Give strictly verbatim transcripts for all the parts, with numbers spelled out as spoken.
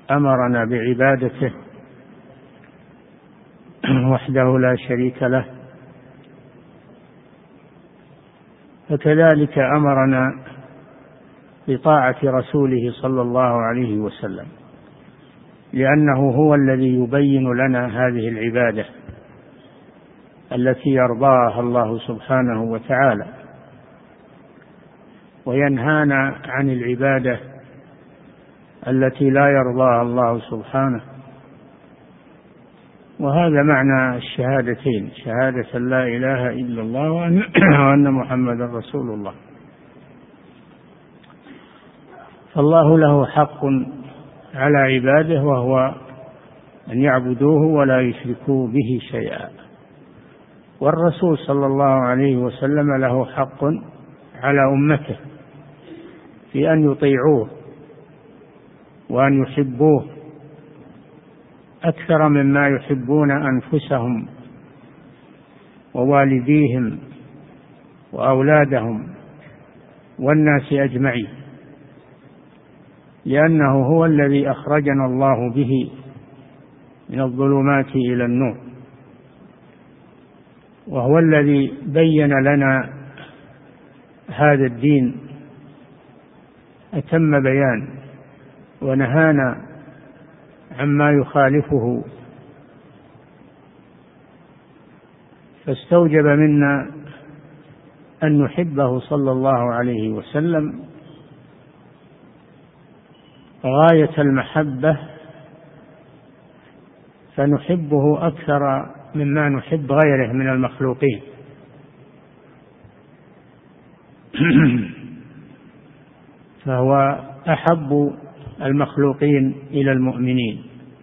أمرنا بعبادته وحده لا شريك له، فكذلك أمرنا بطاعة رسوله صلى الله عليه وسلم، لأنه هو الذي يبين لنا هذه العبادة التي يرضاها الله سبحانه وتعالى، وينهانا عن العبادة التي لا يرضاها الله سبحانه. وهذا معنى الشهادتين، شهادة لا إله إلا الله وأن محمد رسول الله. فالله له حق على عباده، وهو أن يعبدوه ولا يشركوا به شيئا. والرسول صلى الله عليه وسلم له حق على أمته في أن يطيعوه وأن يحبوه أكثر مما يحبون أنفسهم ووالديهم وأولادهم والناس أجمعين، لأنه هو الذي أخرجنا الله به من الظلمات إلى النور، وهو الذي بين لنا هذا الدين أتم بيان، ونهانا عما يخالفه، فاستوجب منا أن نحبه صلى الله عليه وسلم غاية المحبة، فنحبه أكثر مما نحب غيره من المخلوقين. فهو أحب المخلوقين إلى المؤمنين،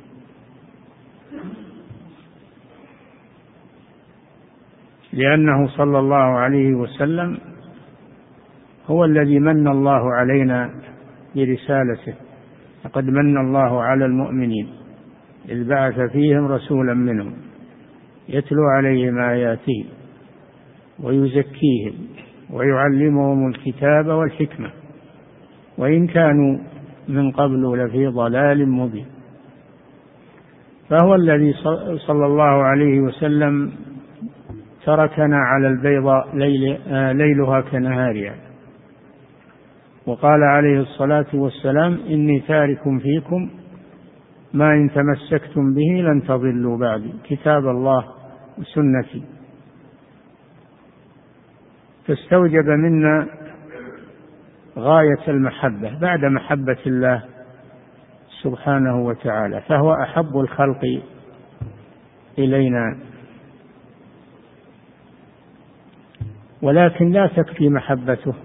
لأنه صلى الله عليه وسلم هو الذي من الله علينا برسالته. لقد من الله على المؤمنين إذ بعث فيهم رسولا منهم يتلو عليهم آياته ويزكيهم ويعلمهم الكتاب والحكمة وإن كانوا من قبل لفي ضلال مبين. فهو الذي صلى الله عليه وسلم تركنا على البيضاء ليل ليلها كنهارها، وقال عليه الصلاة والسلام: إني تارك فيكم ما إن تمسكتم به لن تضلوا بعدي، كتاب الله وسنتي. فاستوجب منا غاية المحبة بعد محبة الله سبحانه وتعالى، فهو أحب الخلق إلينا. ولكن لا تكفي محبته،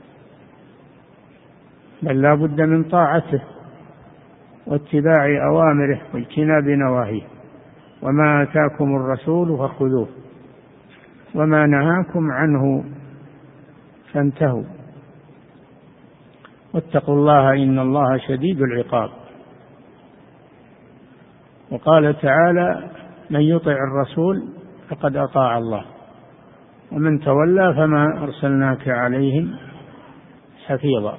بل لا بد من طاعته واتباع أوامره واجتناب نواهيه. وما آتاكم الرسول فخذوه وما نهاكم عنه فانتهوا واتقوا الله إن الله شديد العقاب. وقال تعالى: من يطع الرسول فقد أطاع الله ومن تولى فما أرسلناك عليهم حفيظا.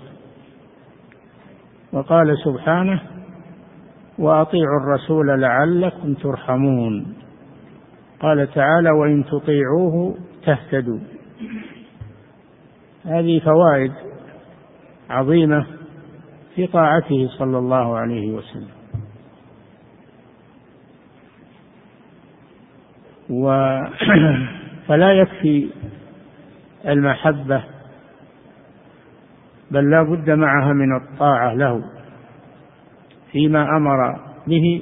وقال سبحانه: وأطيعوا الرسول لعلكم ترحمون. قال تعالى: وإن تطيعوه تهتدوا. هذه فوائد عظيمة في طاعته صلى الله عليه وسلم. و فلا يكفي المحبة، بل لا بد معها من الطاعة له فيما أمر به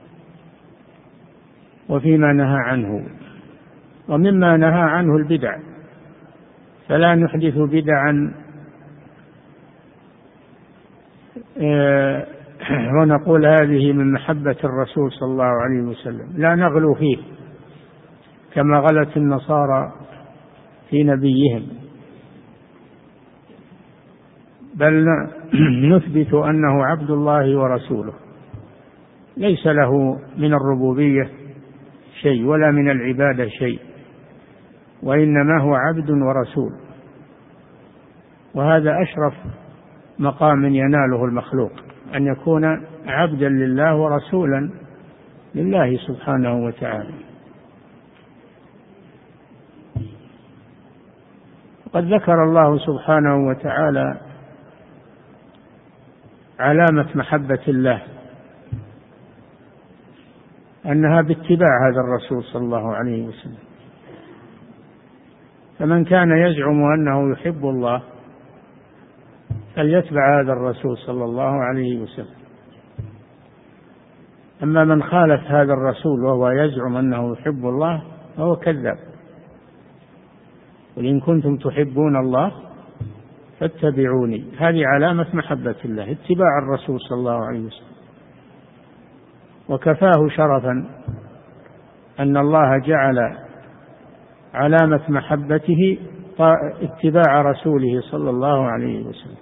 وفيما نهى عنه. ومما نهى عنه البدع، فلا نحدث بدعا ونقول هذه من محبة الرسول صلى الله عليه وسلم، لا نغلو فيه كما غلت النصارى في نبيهم، بل نثبت أنه عبد الله ورسوله، ليس له من الربوبية شيء ولا من العبادة شيء، وإنما هو عبد ورسول. وهذا أشرف مقام يناله المخلوق، أن يكون عبدا لله ورسولا لله سبحانه وتعالى. قد ذكر الله سبحانه وتعالى علامة محبة الله أنها باتباع هذا الرسول صلى الله عليه وسلم. فمن كان يزعم أنه يحب الله فليتبع هذا الرسول صلى الله عليه وسلم. أما من خالف هذا الرسول وهو يزعم أنه يحب الله فهو كذاب. قل إن كنتم تحبون الله فاتبعوني. هذه علامة محبة الله، اتباع الرسول صلى الله عليه وسلم. وكفاه شرفا أن الله جعل علامة محبته اتباع رسوله صلى الله عليه وسلم.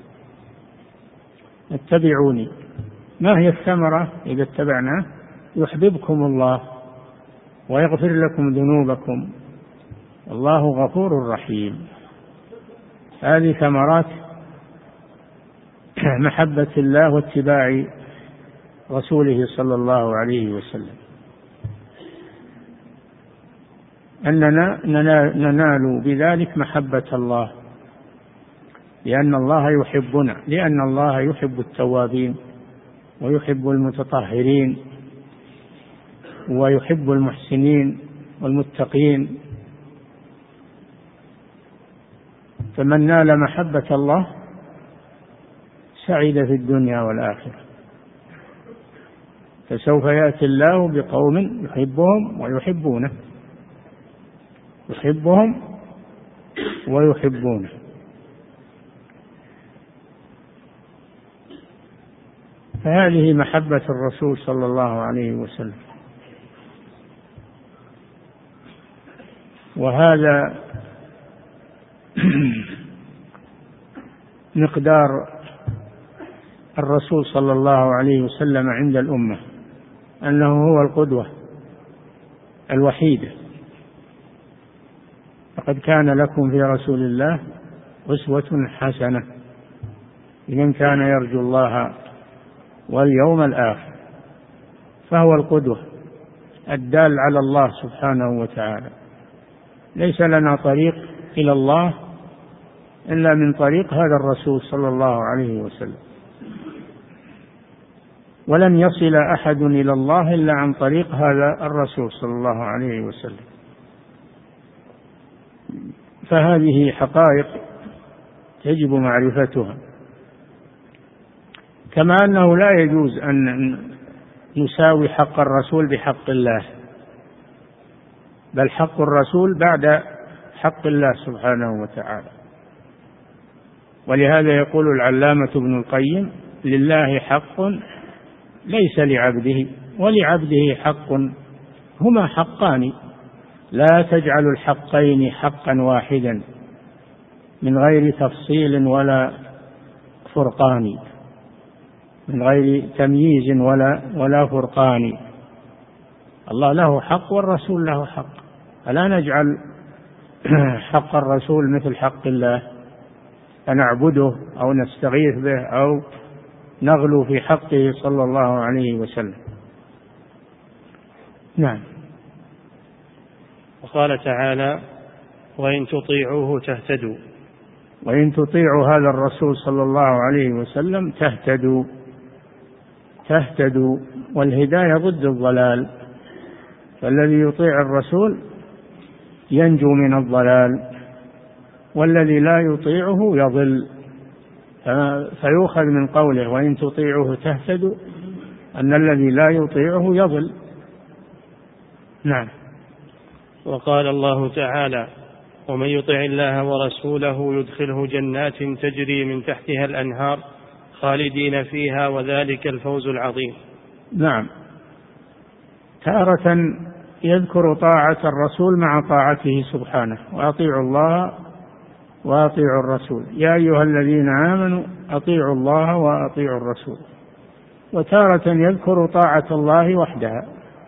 اتبعوني. ما هي الثمرة إذا اتبعناه؟ يحببكم الله ويغفر لكم ذنوبكم الله غفور رحيم. هذه ثمرات محبة الله واتباع رسوله صلى الله عليه وسلم، أننا ننال بذلك محبة الله، لأن الله يحبنا، لأن الله يحب التوابين ويحب المتطهرين ويحب المحسنين والمتقين. فمن نال محبة الله سعيد في الدنيا والآخرة. فسوف يأتي الله بقوم يحبهم ويحبونه، يحبهم ويحبونه. فهذه محبة الرسول صلى الله عليه وسلم. وهذا مقدار الرسول صلى الله عليه وسلم عند الأمة، أنه هو القدوة الوحيدة. لقد كان لكم في رسول الله أسوة حسنة لمن كان يرجو الله واليوم الآخر. فهو القدوة الدال على الله سبحانه وتعالى. ليس لنا طريق إلى الله إلا من طريق هذا الرسول صلى الله عليه وسلم، ولن يصل أحد إلى الله إلا عن طريق هذا الرسول صلى الله عليه وسلم. فهذه حقائق يجب معرفتها. كما أنه لا يجوز أن نساوي حق الرسول بحق الله، بل حق الرسول بعد حق الله سبحانه وتعالى. ولهذا يقول العلامة ابن القيم: لله حق ليس لعبده، ولعبده حق، هما حقان، لا تجعل الحقين حقا واحدا من غير تفصيل ولا فرقان، من غير تمييز ولا ولا فرقان. الله له حق والرسول له حق، فلا نجعل حق الرسول مثل حق الله فنعبده أو نستغيث به أو نغلو في حقه صلى الله عليه وسلم. نعم. وقال تعالى: وإن تطيعوه تهتدوا. وإن تطيعوا هذا الرسول صلى الله عليه وسلم تهتدوا. تهتدوا، والهداية ضد الضلال، فالذي يطيع الرسول ينجو من الضلال، والذي لا يطيعه يضل. فيؤخذ من قوله وإن تطيعوه تهتدوا أن الذي لا يطيعه يضل. نعم. وقال الله تعالى: ومن يطع الله ورسوله يدخله جنات تجري من تحتها الأنهار خالدين فيها وذلك الفوز العظيم. نعم. تارة يذكر طاعة الرسول مع طاعته سبحانه: وأطيعوا الله وأطيعوا الرسول يا أيها الذين آمنوا أطيعوا الله وأطيعوا الرسول. وتارة يذكر طاعة الله وحدها،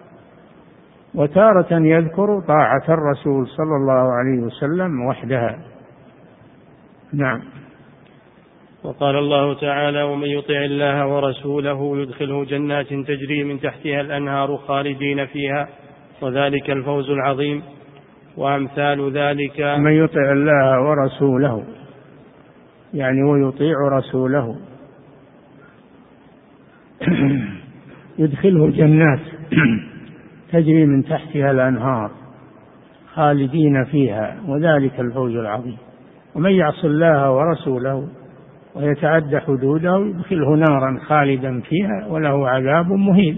وتارة يذكر طاعة الرسول صلى الله عليه وسلم وحدها. نعم. وقال الله تعالى: ومن يطع الله ورسوله يدخله جنات تجري من تحتها الأنهار خالدين فيها وذلك الفوز العظيم. وأمثال ذلك: من يطع الله ورسوله يعني ويطيع رسوله يدخله جنات تجري من تحتها الأنهار خالدين فيها وذلك الفوز العظيم. ومن يعص الله ورسوله ويتعدى حدوده يدخله نارا خالدا فيها وله عذاب مهين.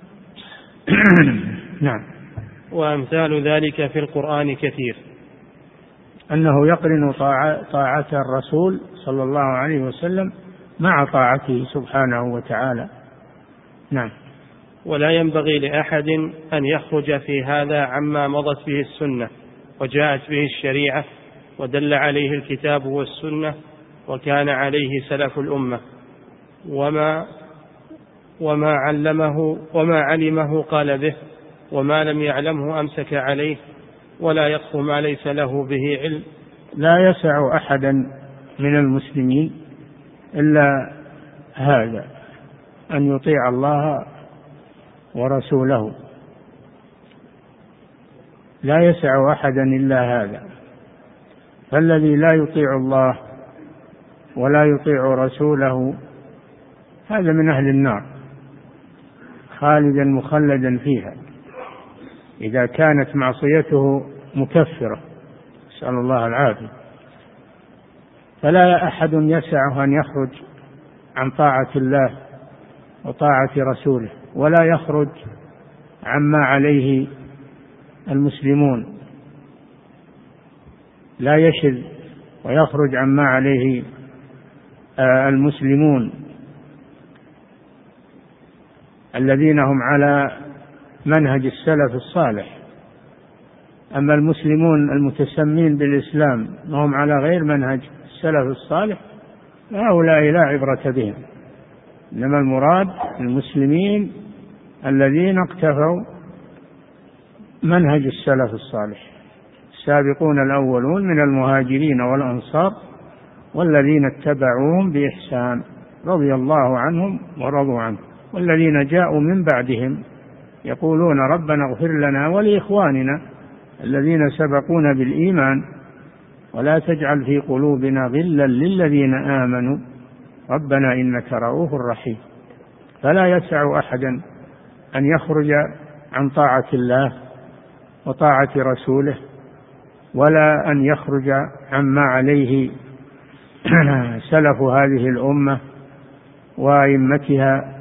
نعم. وأمثال ذلك في القرآن كثير، أنه يقرن طاعة الرسول صلى الله عليه وسلم مع طاعته سبحانه وتعالى. نعم. ولا ينبغي لأحد أن يخرج في هذا عما مضت به السنة وجاءت به الشريعة ودل عليه الكتاب والسنة وكان عليه سلف الأمة، وما وما علمه وما علمه قال به، وما لم يعلمه أمسك عليه، ولا يقف ما ليس له به علم. لا يسع أحدا من المسلمين إلا هذا، أن يطيع الله ورسوله، لا يسع أحدا إلا هذا. فالذي لا يطيع الله ولا يطيع رسوله هذا من أهل النار خالدا مخلدا فيها إذا كانت معصيته مكفرة، نسأل الله العافية. فلا أحد يسعه أن يخرج عن طاعة الله وطاعة رسوله، ولا يخرج عما عليه المسلمون، لا يشذ ويخرج عما عليه المسلمون الذين هم على منهج السلف الصالح. أما المسلمون المتسمين بالإسلام وهم على غير منهج السلف الصالح هؤلاء لا عبرة بهم، إنما المراد المسلمين الذين اقتفوا منهج السلف الصالح، السابقون الأولون من المهاجرين والأنصار والذين اتبعوهم بإحسان رضي الله عنهم ورضوا عنه، والذين جاءوا من بعدهم يقولون ربنا اغفر لنا ولإخواننا الذين سبقونا بالإيمان ولا تجعل في قلوبنا غلا للذين آمنوا ربنا إنك رؤوف رحيم. فلا يسع أحدا أن يخرج عن طاعة الله وطاعة رسوله، ولا أن يخرج عما عليه سلف هذه الأمة وأئمتها.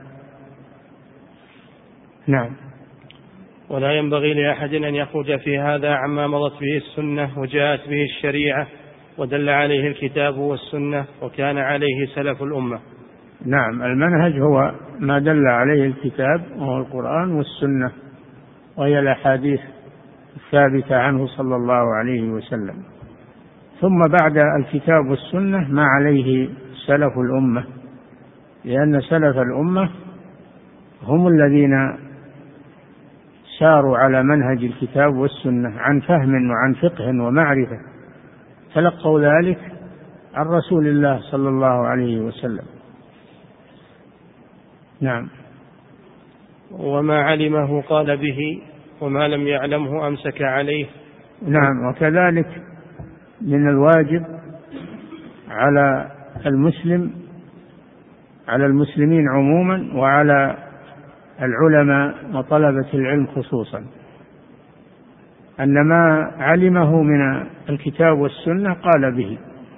نعم. ولا ينبغي لأحد أن يخرج في هذا عما مضت به السنة وجاءت به الشريعة ودل عليه الكتاب والسنة وكان عليه سلف الأمة. نعم، المنهج هو ما دل عليه الكتاب وهو القرآن والسنة، وهي الأحاديث الثابتة عنه صلى الله عليه وسلم. ثم بعد الكتاب والسنة ما عليه سلف الأمة، لأن سلف الأمة هم الذين ساروا على منهج الكتاب والسنة عن فهم وعن فقه ومعرفة، تلقوا ذلك عن رسول الله صلى الله عليه وسلم. نعم. وما علمه قال به وما لم يعلمه أمسك عليه. نعم. وكذلك من الواجب على المسلم على المسلمين عموما وعلى العلماء وطلبة العلم خصوصا أن ما علمه من الكتاب والسنة قال به،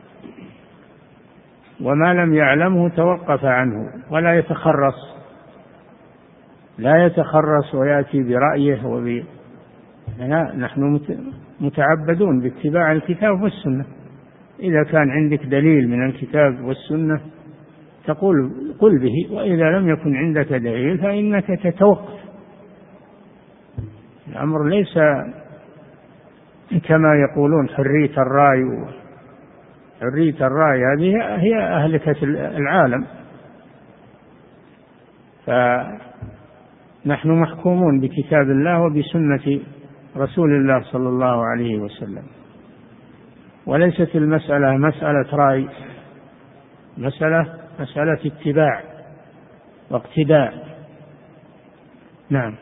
وما لم يعلمه توقف عنه ولا يتخرص لا يتخرص ويأتي برأيه وب... لا، نحن متعبدون باتباع الكتاب والسنة. إذا كان عندك دليل من الكتاب والسنة تقول قل به، وإذا لم يكن عندك دليل فإنك تتوقف. الأمر ليس كما يقولون حرية الرأي. حرية الرأي هذه هي أهلكة العالم. فنحن محكومون بكتاب الله وبسنة رسول الله صلى الله عليه وسلم، وليست المسألة مسألة رأي مسألة مسألة اتباع واقتداء. نعم.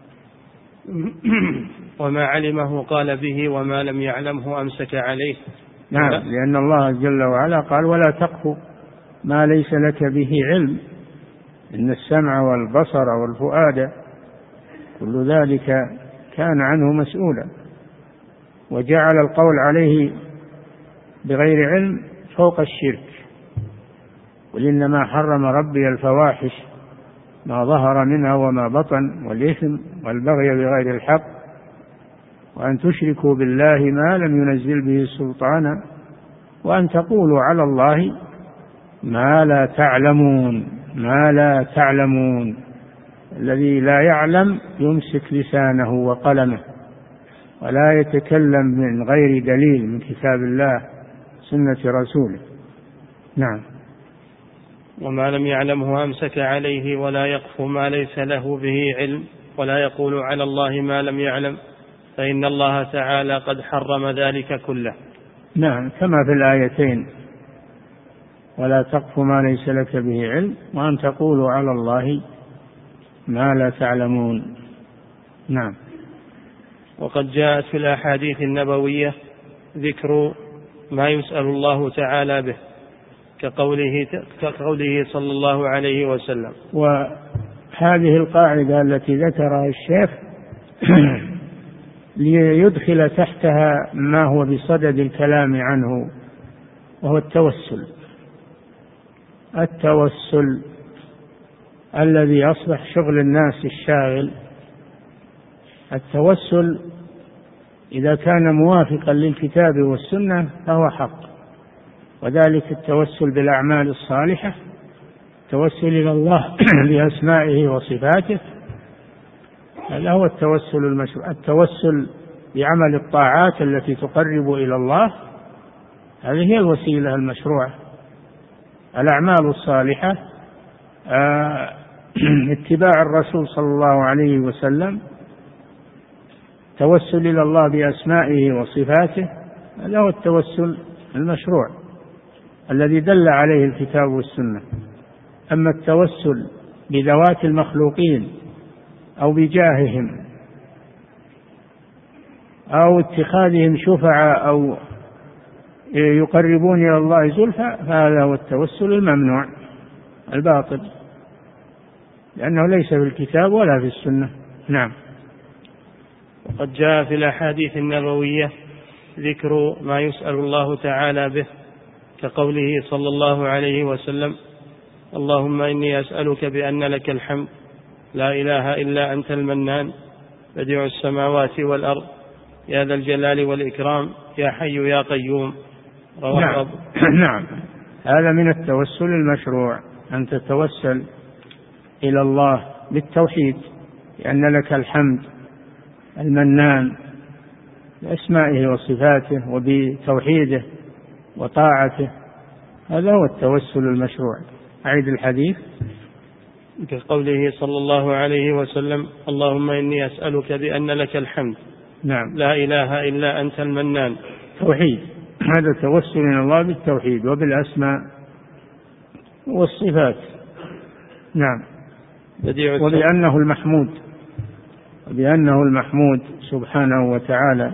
وما علمه قال به وما لم يعلمه أمسك عليه. نعم، لأن الله جل وعلا قال ولا تقف ما ليس لك به علم إن السمع والبصر والفؤاد كل ذلك كان عنه مسؤولا، وجعل القول عليه بغير علم فوق الشرك. قل إنما حرم ربي الفواحش ما ظهر منها وما بطن والإثم والبغي بغير الحق وأن تشركوا بالله ما لم ينزل به سلطانا وأن تقولوا على الله ما لا تعلمون. ما لا تعلمون، الذي لا يعلم يمسك لسانه وقلمه ولا يتكلم من غير دليل من كتاب الله سنة رسوله. نعم. وما لم يعلمه أمسك عليه ولا يقف ما ليس له به علم ولا يقول على الله ما لم يعلم فإن الله تعالى قد حرم ذلك كله. نعم، كما في الآيتين ولا تقف ما ليس لك به علم وأن تقولوا على الله ما لا تعلمون. نعم. وقد جاءت في الأحاديث النبوية ذكر ما يسأل الله تعالى به كقوله, كقوله صلى الله عليه وسلم. وهذه القاعدة التي ذكرها الشيخ ليدخل تحتها ما هو بصدد الكلام عنه وهو التوسل. التوسل الذي أصبح شغل الناس الشاغل. التوسل إذا كان موافقا للكتاب والسنة فهو حق، وذلك التوسل بالأعمال الصالحة، التوسل إلى الله بأسمائه وصفاته، هذا هو التوسل المشروع. التوسل بعمل الطاعات التي تقرب إلى الله، هذه هي الوسيلة المشروعة. الأعمال الصالحة آه اتباع الرسول صلى الله عليه وسلم، توسل إلى الله بأسمائه وصفاته، هذا هو التوسل المشروع الذي دل عليه الكتاب والسنة. أما التوسل بذوات المخلوقين أو بجاههم أو اتخاذهم شفعاء أو يقربون إلى الله زلفى فهذا هو التوسل الممنوع الباطل، لأنه ليس في الكتاب ولا في السنة. نعم. وقد جاء في الأحاديث النبوية ذكر ما يسأل الله تعالى به كقوله صلى الله عليه وسلم اللهم إني أسألك بأن لك الحمد لا إله إلا أنت المنان بديع السماوات والأرض يا ذا الجلال والإكرام يا حي يا قيوم. نعم. نعم، هذا من التوسل المشروع، أن تتوسل إلى الله بالتوحيد لأن لك الحمد المنان بأسمائه وصفاته وبتوحيده وطاعته، هذا هو التوسل المشروع. أعيد الحديث. كقوله صلى الله عليه وسلم اللهم إني أسألك بأن لك الحمد نعم لا إله إلا أنت المنان. توحيد، هذا توسل إلى الله بالتوحيد وبالأسماء والصفات. نعم. وبأنه المحمود، وبأنه المحمود سبحانه وتعالى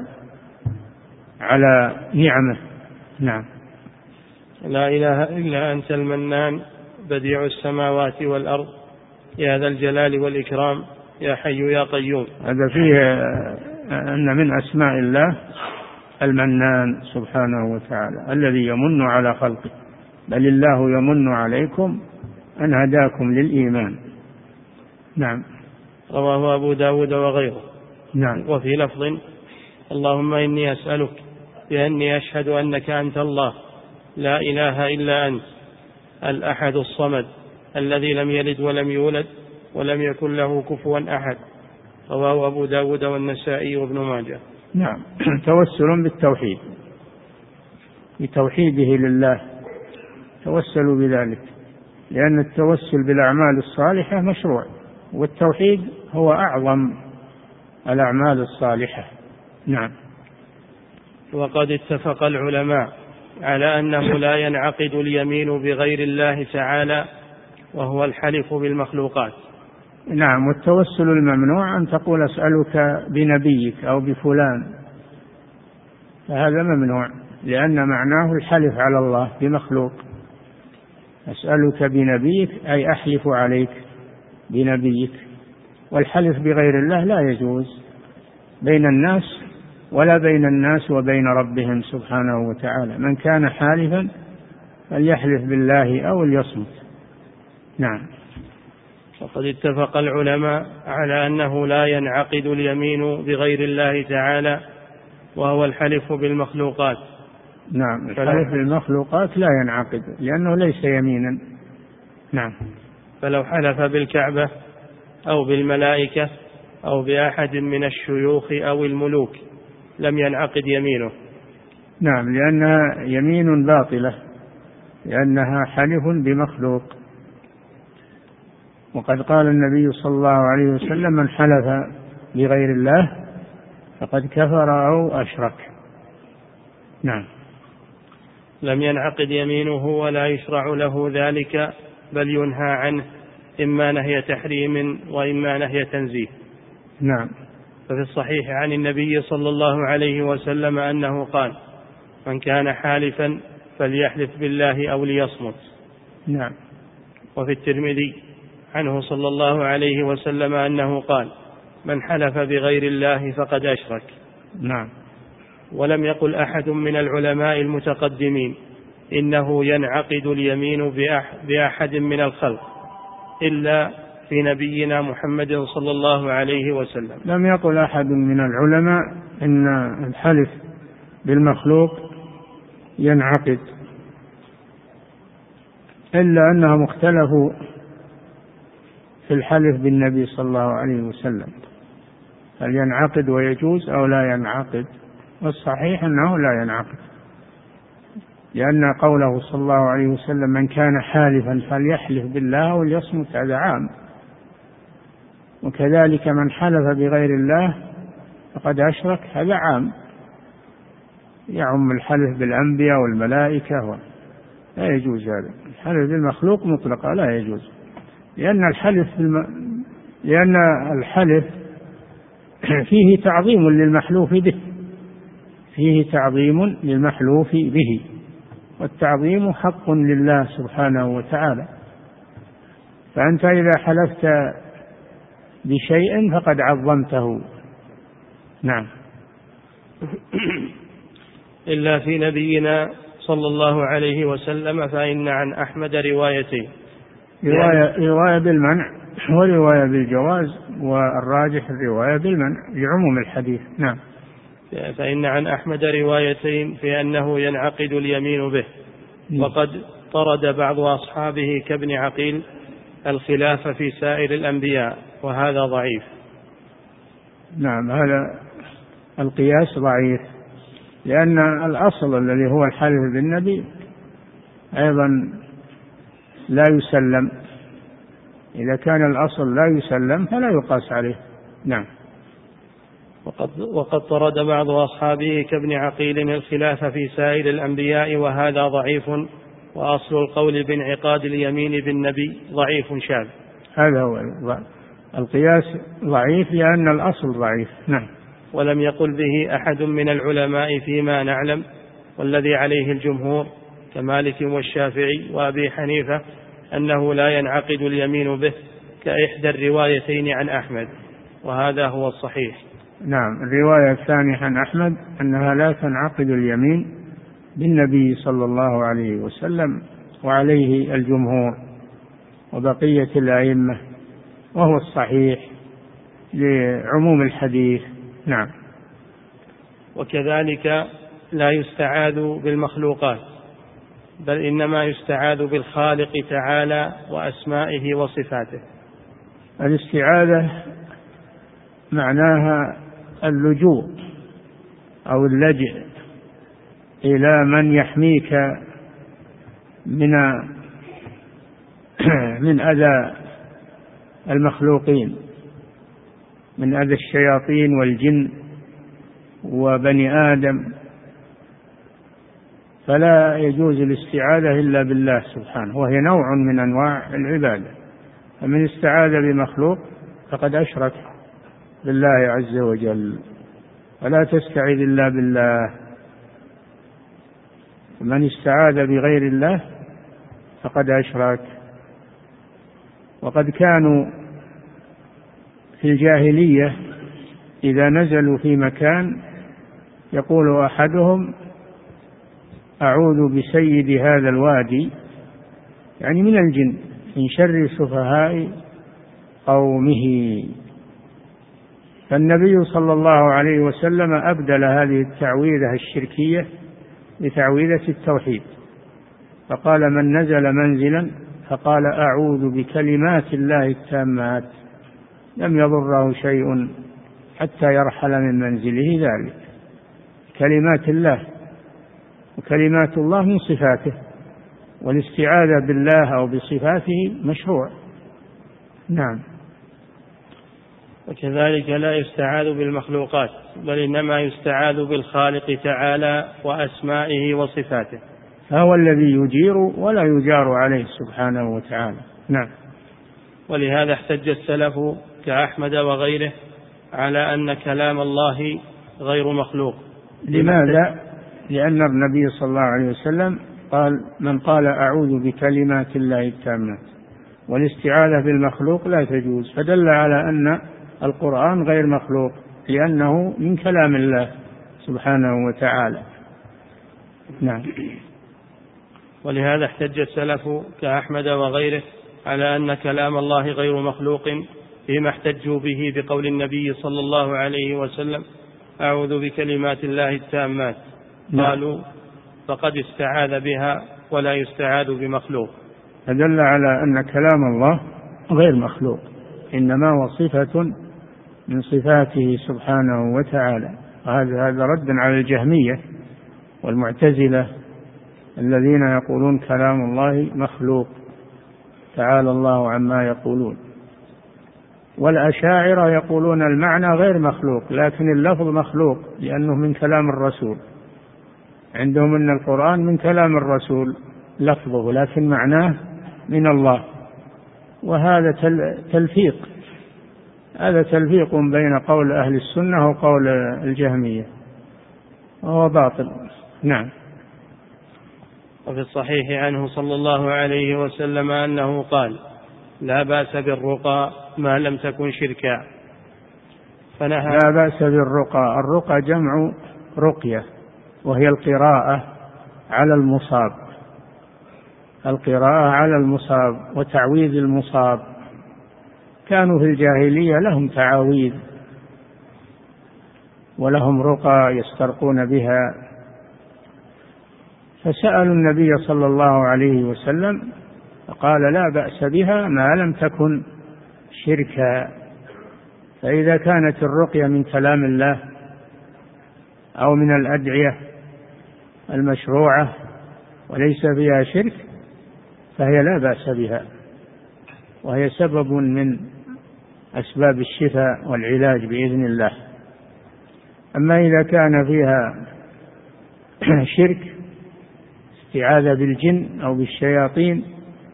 على نعمه. نعم. لا إله إلا أنت المنان بديع السماوات والأرض يا ذا الجلال والإكرام يا حي يا قيوم. هذا فيه أن من أسماء الله المنان سبحانه وتعالى الذي يمن على خلقه، بل الله يمن عليكم أن هداكم للإيمان. نعم. رواه أبو داود وغيره. نعم. وفي لفظ اللهم إني أسألك بأني أشهد أنك أنت الله لا إله إلا أنت الأحد الصمد الذي لم يلد ولم يولد ولم يكن له كفوا أحد. رواه أبو داود والنسائي وابن ماجه. نعم. توسل بالتوحيد، بتوحيده لله توسلوا بذلك، لأن التوسل بالأعمال الصالحة مشروع، والتوحيد هو أعظم الأعمال الصالحة. نعم. وقد اتفق العلماء على أنه لا ينعقد اليمين بغير الله تعالى وهو الحلف بالمخلوقات. نعم، والتوسل الممنوع أن تقول أسألك بنبيك أو بفلان، فهذا ممنوع لأن معناه الحلف على الله بمخلوق. أسألك بنبيك أي أحلف عليك بنبيك، والحلف بغير الله لا يجوز بين الناس ولا بين الناس وبين ربهم سبحانه وتعالى. من كان حالفا فليحلف بالله أو ليصمت. نعم. وقد اتفق العلماء على أنه لا ينعقد اليمين بغير الله تعالى وهو الحلف بالمخلوقات. نعم، الحلف بالمخلوقات لا ينعقد لأنه ليس يمينا. نعم. فلو حلف بالكعبة أو بالملائكة أو بأحد من الشيوخ أو الملوك لم ينعقد يمينه. نعم، لأنها يمين باطلة، لأنها حلف بمخلوق. وقد قال النبي صلى الله عليه وسلم: من حلف بغير الله فقد كفر أو أشرك. نعم. لم ينعقد يمينه ولا يشرع له ذلك، بل ينهى عنه، إما نهي تحريم وإما نهي تنزيه. نعم. ففي الصحيح عن النبي صلى الله عليه وسلم أنه قال: من كان حالفا فليحلف بالله أو ليصمت. نعم. وفي الترمذي عنه صلى الله عليه وسلم أنه قال: من حلف بغير الله فقد أشرك. نعم. ولم يقل أحد من العلماء المتقدمين إنه ينعقد اليمين بأحد من الخلق إلا في نبينا محمد صلى الله عليه وسلم. لم يقل أحد من العلماء إن الحلف بالمخلوق ينعقد، إلا أنهم اختلفوا في الحلف بالنبي صلى الله عليه وسلم، هل ينعقد ويجوز أو لا ينعقد؟ والصحيح أنه لا ينعقد، لأن قوله صلى الله عليه وسلم: من كان حالفا فليحلف بالله وليصمت، هذا عام. وكذلك من حلف بغير الله فقد أشرك، هذا عام، يعم الحلف بالأنبياء والملائكة، لا يجوز هذا. الحلف بالمخلوق مطلقا لا يجوز، لأن الحلف بالم... لأن الحلف فيه تعظيم للمحلوف به، فيه تعظيم للمحلوف به، والتعظيم حق لله سبحانه وتعالى. فأنت إذا حلفت بشيء فقد عظمته. نعم. إلا في نبينا صلى الله عليه وسلم فإن عن أحمد روايتين، رواية, رواية بالمنع ورواية بالجواز، والراجح الرواية بالمنع لعموم الحديث. نعم. فإن عن أحمد روايتين في أنه ينعقد اليمين به، وقد طرد بعض أصحابه كابن عقيل الخلاف في سائر الأنبياء، وهذا ضعيف. نعم، هذا القياس ضعيف، لأن الأصل الذي هو الحلف بالنبي أيضا لا يسلم، إذا كان الأصل لا يسلم فلا يقاس عليه. نعم. وقد, وقد طرد بعض أصحابه كابن عقيل الخلاف في سائر الأنبياء، وهذا ضعيف، وأصل القول بانعقاد اليمين بالنبي ضعيف شاذ. هذا هو القياس ضعيف لأن الأصل ضعيف. نعم. ولم يقل به أحد من العلماء فيما نعلم، والذي عليه الجمهور كمالك والشافعي وأبي حنيفة أنه لا ينعقد اليمين به، كإحدى الروايتين عن أحمد، وهذا هو الصحيح. نعم، الرواية الثانية عن أحمد أنها لا تنعقد اليمين بالنبي صلى الله عليه وسلم، وعليه الجمهور وبقية الأئمة، وهو الصحيح لعموم الحديث. نعم. وكذلك لا يستعاذ بالمخلوقات، بل إنما يستعاذ بالخالق تعالى وأسمائه وصفاته. الاستعاذة معناها اللجوء أو اللجئ إلى من يحميك من من أذى المخلوقين، من أذى الشياطين والجن وبني آدم، فلا يجوز الاستعاذة إلا بالله سبحانه، وهي نوع من أنواع العبادة. فمن استعاذ بمخلوق فقد أشرك بالله عز وجل، ولا تستعذ إلا بالله. من استعاذ بغير الله فقد أشرك. وقد كانوا في الجاهلية إذا نزلوا في مكان يقول أحدهم أعوذ بسيد هذا الوادي، يعني من الجن، من شر سفهاء قومه. فالنبي صلى الله عليه وسلم أبدل هذه التعويذة الشركية بتعويذة التوحيد، فقال من نزل منزلا فقال أعوذ بكلمات الله التامات لم يضره شيء حتى يرحل من منزله ذلك. كلمات الله، وكلمات الله من صفاته، والاستعاذة بالله أو بصفاته مشروع. نعم. وكذلك لا يستعاذ بالمخلوقات، بل إنما يستعاذ بالخالق تعالى وأسمائه وصفاته، فهو الذي يجير ولا يجار عليه سبحانه وتعالى. نعم. ولهذا احتج السلف كأحمد وغيره على أن كلام الله غير مخلوق. لماذا؟ لأن النبي صلى الله عليه وسلم قال من قال أعوذ بكلمات الله التامات، والاستعاذة بالمخلوق لا تجوز، فدل على أن القرآن غير مخلوق لأنه من كلام الله سبحانه وتعالى. نعم. ولهذا احتج السلف كأحمد وغيره على أن كلام الله غير مخلوق فيما احتجوا به بقول النبي صلى الله عليه وسلم أعوذ بكلمات الله التامات. قالوا فقد استعاذ بها ولا يستعاذ بمخلوق. فدل على أن كلام الله غير مخلوق، إنما هو صفة من صفاته سبحانه وتعالى. وهذا هذا رد على الجهمية والمعتزلة الذين يقولون كلام الله مخلوق، تعالى الله عما يقولون. والأشاعرة يقولون المعنى غير مخلوق لكن اللفظ مخلوق لأنه من كلام الرسول، عندهم أن القرآن من كلام الرسول لفظه لكن معناه من الله. وهذا تلفيق، هذا تلفيق بين قول أهل السنة وقول الجهمية، وهو باطل. نعم. وفي الصحيح عنه صلى الله عليه وسلم أنه قال لا بأس بالرقى ما لم تكن شركا، فنهى. لا بأس بالرقى، الرقى جمع رقية، وهي القراءة على المصاب، القراءة على المصاب وتعويذ المصاب. كانوا في الجاهلية لهم تعاويذ ولهم رقى يسترقون بها، فسألوا النبي صلى الله عليه وسلم فقال لا بأس بها ما لم تكن شركا. فإذا كانت الرقية من كلام الله أو من الأدعية المشروعة وليس فيها شرك فهي لا بأس بها، وهي سبب من أسباب الشفاء والعلاج بإذن الله. أما إذا كان فيها شرك، استعاذة بالجن أو بالشياطين،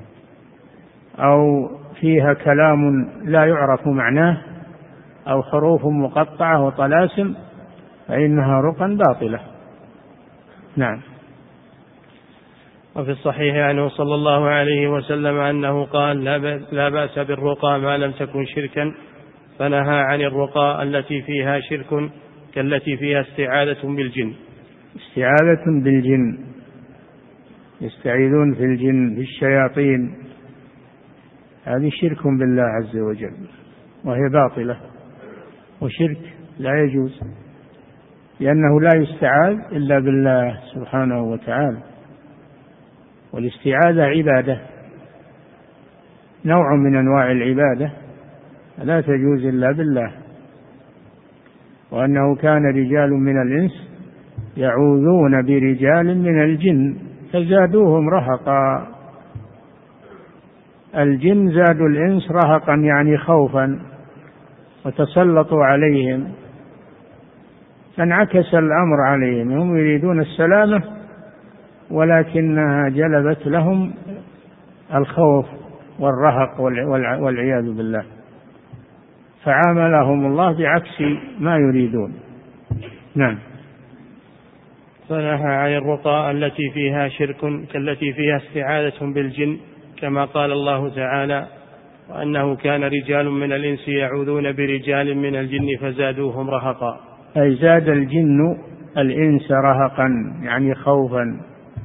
أو فيها كلام لا يعرف معناه أو حروف مقطعة وطلاسم، فإنها رقى باطلة. نعم. وفي الصحيح عنه صلى الله عليه وسلم أنه قال لا بأس بالرقى ما لم تكن شركا، فنهى عن الرقى التي فيها شرك كالتي فيها استعاذة بالجن. استعاذة بالجن، يستعيذون في الجن في الشياطين، هذه شرك بالله عز وجل وهي باطلة وشرك لا يجوز، لأنه لا يستعاذ إلا بالله سبحانه وتعالى. والاستعاذة عبادة، نوع من أنواع العبادة لا تجوز إلا بالله. وأنه كان رجال من الإنس يعوذون برجال من الجن فزادوهم رهقا. الجن زادوا الإنس رهقا يعني خوفا، وتسلطوا عليهم فانعكس الأمر عليهم، هم يريدون السلامة ولكنها جلبت لهم الخوف والرهق والعياذ بالله، فعاملهم الله بعكس ما يريدون. نعم. فنهى عن الرقى التي فيها شرك كالتي فيها استعاذة بالجن، كما قال الله تعالى: وأنه كان رجال من الإنس يعوذون برجال من الجن فزادوهم رهقا. أي زاد الجن الإنس رهقا، يعني خوفا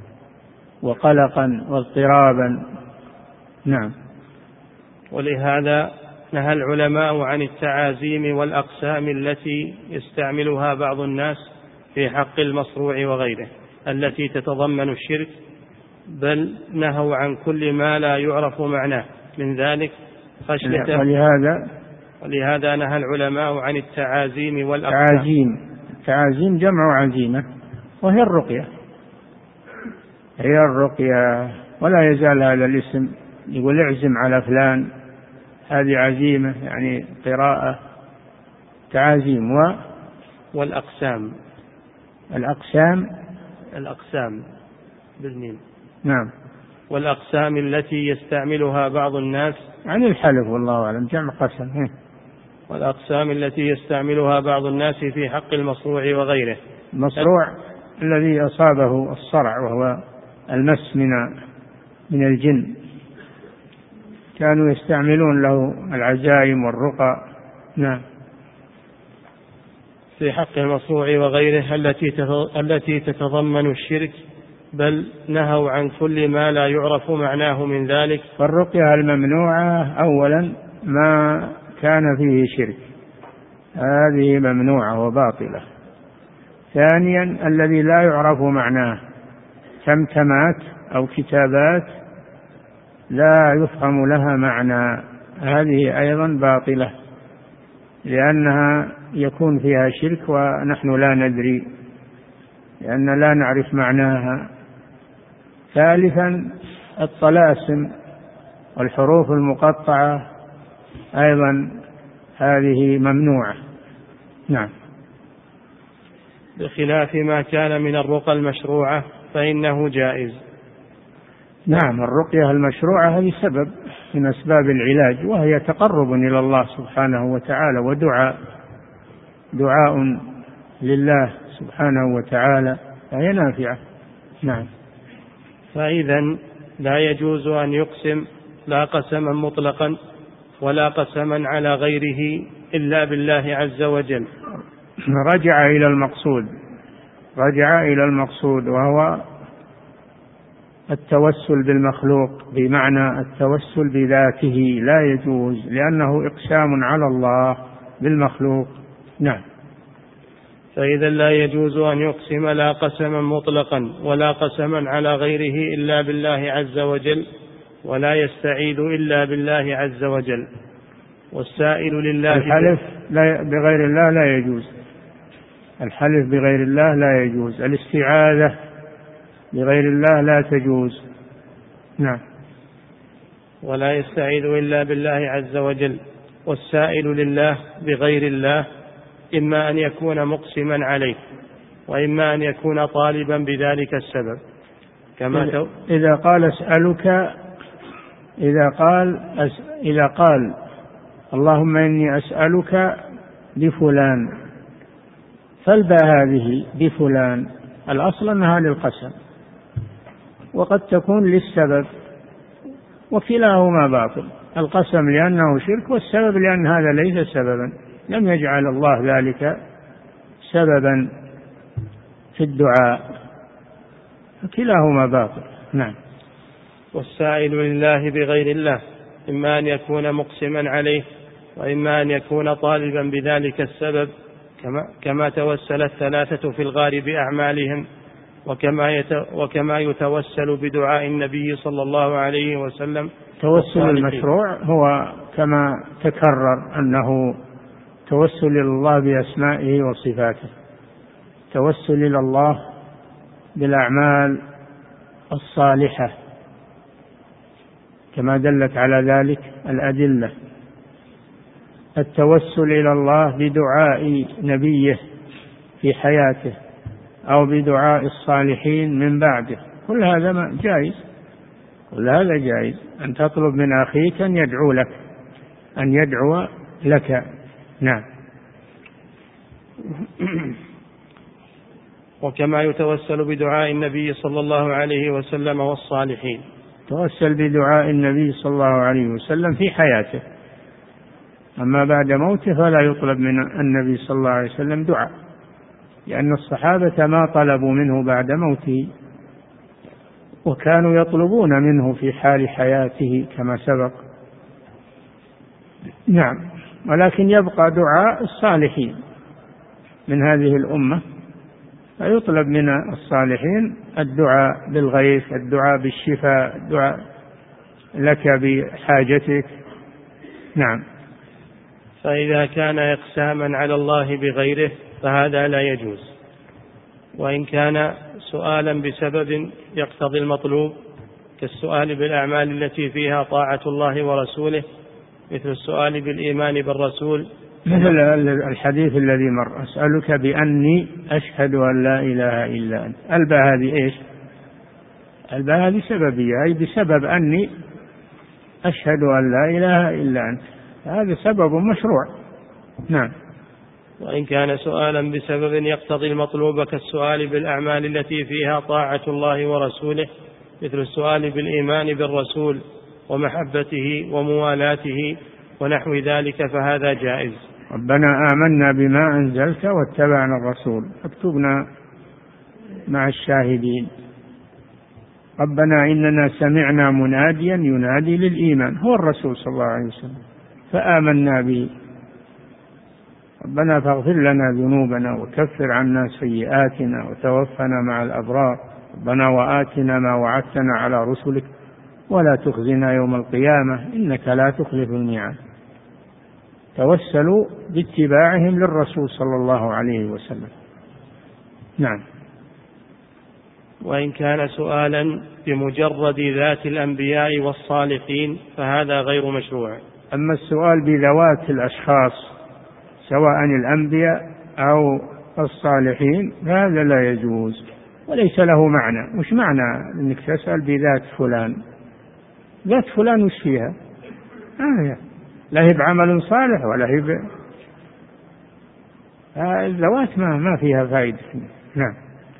وقلقا واضطرابا. نعم. ولهذا نهى العلماء عن التعازيم والأقسام التي يستعملها بعض الناس في حق المصروع وغيره التي تتضمن الشرك، بل نهوا عن كل ما لا يعرف معناه من ذلك خشية. ولهذا ولهذا نهى العلماء عن التعازيم والأقسام. تعازيم التعازيم جمع عزيمة، وهي الرقية، هي الرقية. ولا يزال هذا الاسم يقول اعزم على فلان، هذه عزيمة يعني قراءة. تعازيم و والأقسام. الأقسام الأقسام بالميم. نعم. والأقسام التي يستعملها بعض الناس عن الحلف، والله أعلم، جمع قسم. والأقسام التي يستعملها بعض الناس في حق المصروع وغيره. المصروع الذي أصابه الصرع وهو المس من من الجن، كانوا يستعملون له العزائم والرقى. نعم. في حق المصروع وغيره التي التي تتضمن الشرك، بل نهوا عن كل ما لا يعرف معناه من ذلك. فالرقية الممنوعة أولا ما كان فيه شرك، هذه ممنوعة وباطلة. ثانيا الذي لا يعرف معناه، تمتمات أو كتابات لا يفهم لها معنى، هذه أيضا باطلة، لأنها يكون فيها شرك ونحن لا ندري، لأن لا نعرف معناها. ثالثا الطلاسم والحروف المقطعة أيضا هذه ممنوعة. نعم. بخلاف ما كان من الرقى المشروعة فإنه جائز. نعم. الرقية المشروعة هذه سبب من أسباب العلاج، وهي تقرب إلى الله سبحانه وتعالى ودعاء دعاء لله سبحانه وتعالى، فهي نافعة. نعم. فإذا لا يجوز أن يقسم لا قسما مطلقا ولا قسما على غيره إلا بالله عز وجل. رجع إلى المقصود رجع إلى المقصود وهو التوسل بالمخلوق، بمعنى التوسل بذاته لا يجوز، لأنه إقسام على الله بالمخلوق. نعم. فإذا لا يجوز أن يقسم لا قسما مطلقا ولا قسما على غيره إلا بالله عز وجل، ولا يستعيذ إلا بالله عز وجل. والسائل لله. الحلف بغير الله لا يجوز، الحلف بغير الله لا يجوز، الاستعاذة بغير الله لا تجوز. نعم. ولا يستعيذ إلا بالله عز وجل. والسائل لله بغير الله إما أن يكون مقسما عليه، وإما أن يكون طالبا بذلك السبب. كما تو... إذا قال أسألك إذا قال أس... إذا قال اللهم إني أسألك بفلان، فالباء هذه بفلان الأصل أنها للقسم، وقد تكون للسبب، وكلاهما باطل. القسم لأنه شرك، والسبب لأن هذا ليس سببا، لم يجعل الله ذلك سببا في الدعاء، كلاهما باطل. نعم. والسائل لله بغير الله إما أن يكون مقسما عليه، وإما أن يكون طالبا بذلك السبب، كما, كما توسل الثلاثة في الغار بأعمالهم، وكما, يت وكما يتوسل بدعاء النبي صلى الله عليه وسلم. توسل المشروع هو كما تكرر أنه توسل إلى الله بأسمائه وصفاته، توسل إلى الله بالأعمال الصالحة كما دلت على ذلك الأدلة. التوسل إلى الله بدعاء نبيه في حياته أو بدعاء الصالحين من بعده كل هذا جائز، كل هذا جائز، أن تطلب من أخيك أن يدعو لك، أن يدعو لك. نعم. وكما يتوسل بدعاء النبي صلى الله عليه وسلم والصالحين. توسل بدعاء النبي صلى الله عليه وسلم في حياته، أما بعد موته فلا يطلب من النبي صلى الله عليه وسلم دعاء، لأن الصحابة ما طلبوا منه بعد موته، وكانوا يطلبون منه في حال حياته كما سبق. نعم. ولكن يبقى دعاء الصالحين من هذه الأمة، فيطلب من الصالحين الدعاء بالغيث، الدعاء بالشفاء، الدعاء لك بحاجتك. نعم. فإذا كان إقساما على الله بغيره فهذا لا يجوز، وإن كان سؤالا بسبب يقتضي المطلوب كالسؤال بالأعمال التي فيها طاعة الله ورسوله، مثل السؤال بالإيمان بالرسول، مثل الحديث الذي مر: أسألك بأني أشهد أن لا إله إلا أنت. الباء هذه إيش؟ الباء هذه سببية، أي بسبب أني أشهد أن لا إله إلا أنت، هذا سبب مشروع. نعم. وإن كان سؤالا بسبب يقتضي المطلوب كالسؤال بالأعمال التي فيها طاعة الله ورسوله، مثل السؤال بالإيمان بالرسول ومحبته وموالاته ونحو ذلك، فهذا جائز. ربنا آمنا بما أنزلت واتبعنا الرسول فاكتبنا مع الشاهدين. ربنا إننا سمعنا مناديا ينادي للإيمان، هو الرسول صلى الله عليه وسلم، فآمنا به. ربنا فاغفر لنا ذنوبنا وكفر عنا سيئاتنا وتوفنا مع الأبرار. ربنا وآتنا ما وعدتنا على رسلك ولا تخزنا يوم القيامة إنك لا تخلف الميعاد. توسلوا باتباعهم للرسول صلى الله عليه وسلم. نعم. وإن كان سؤالا بمجرد ذات الأنبياء والصالحين فهذا غير مشروع. أما السؤال بذوات الأشخاص سواء الأنبياء أو الصالحين فهذا لا يجوز وليس له معنى. وش معنى أنك تسأل بذات فلان؟ ذات فلان وش فيها؟ آه لا هي بعمل صالح ولا هي ب... آه الذوات ما, ما فيها فائدة. نعم.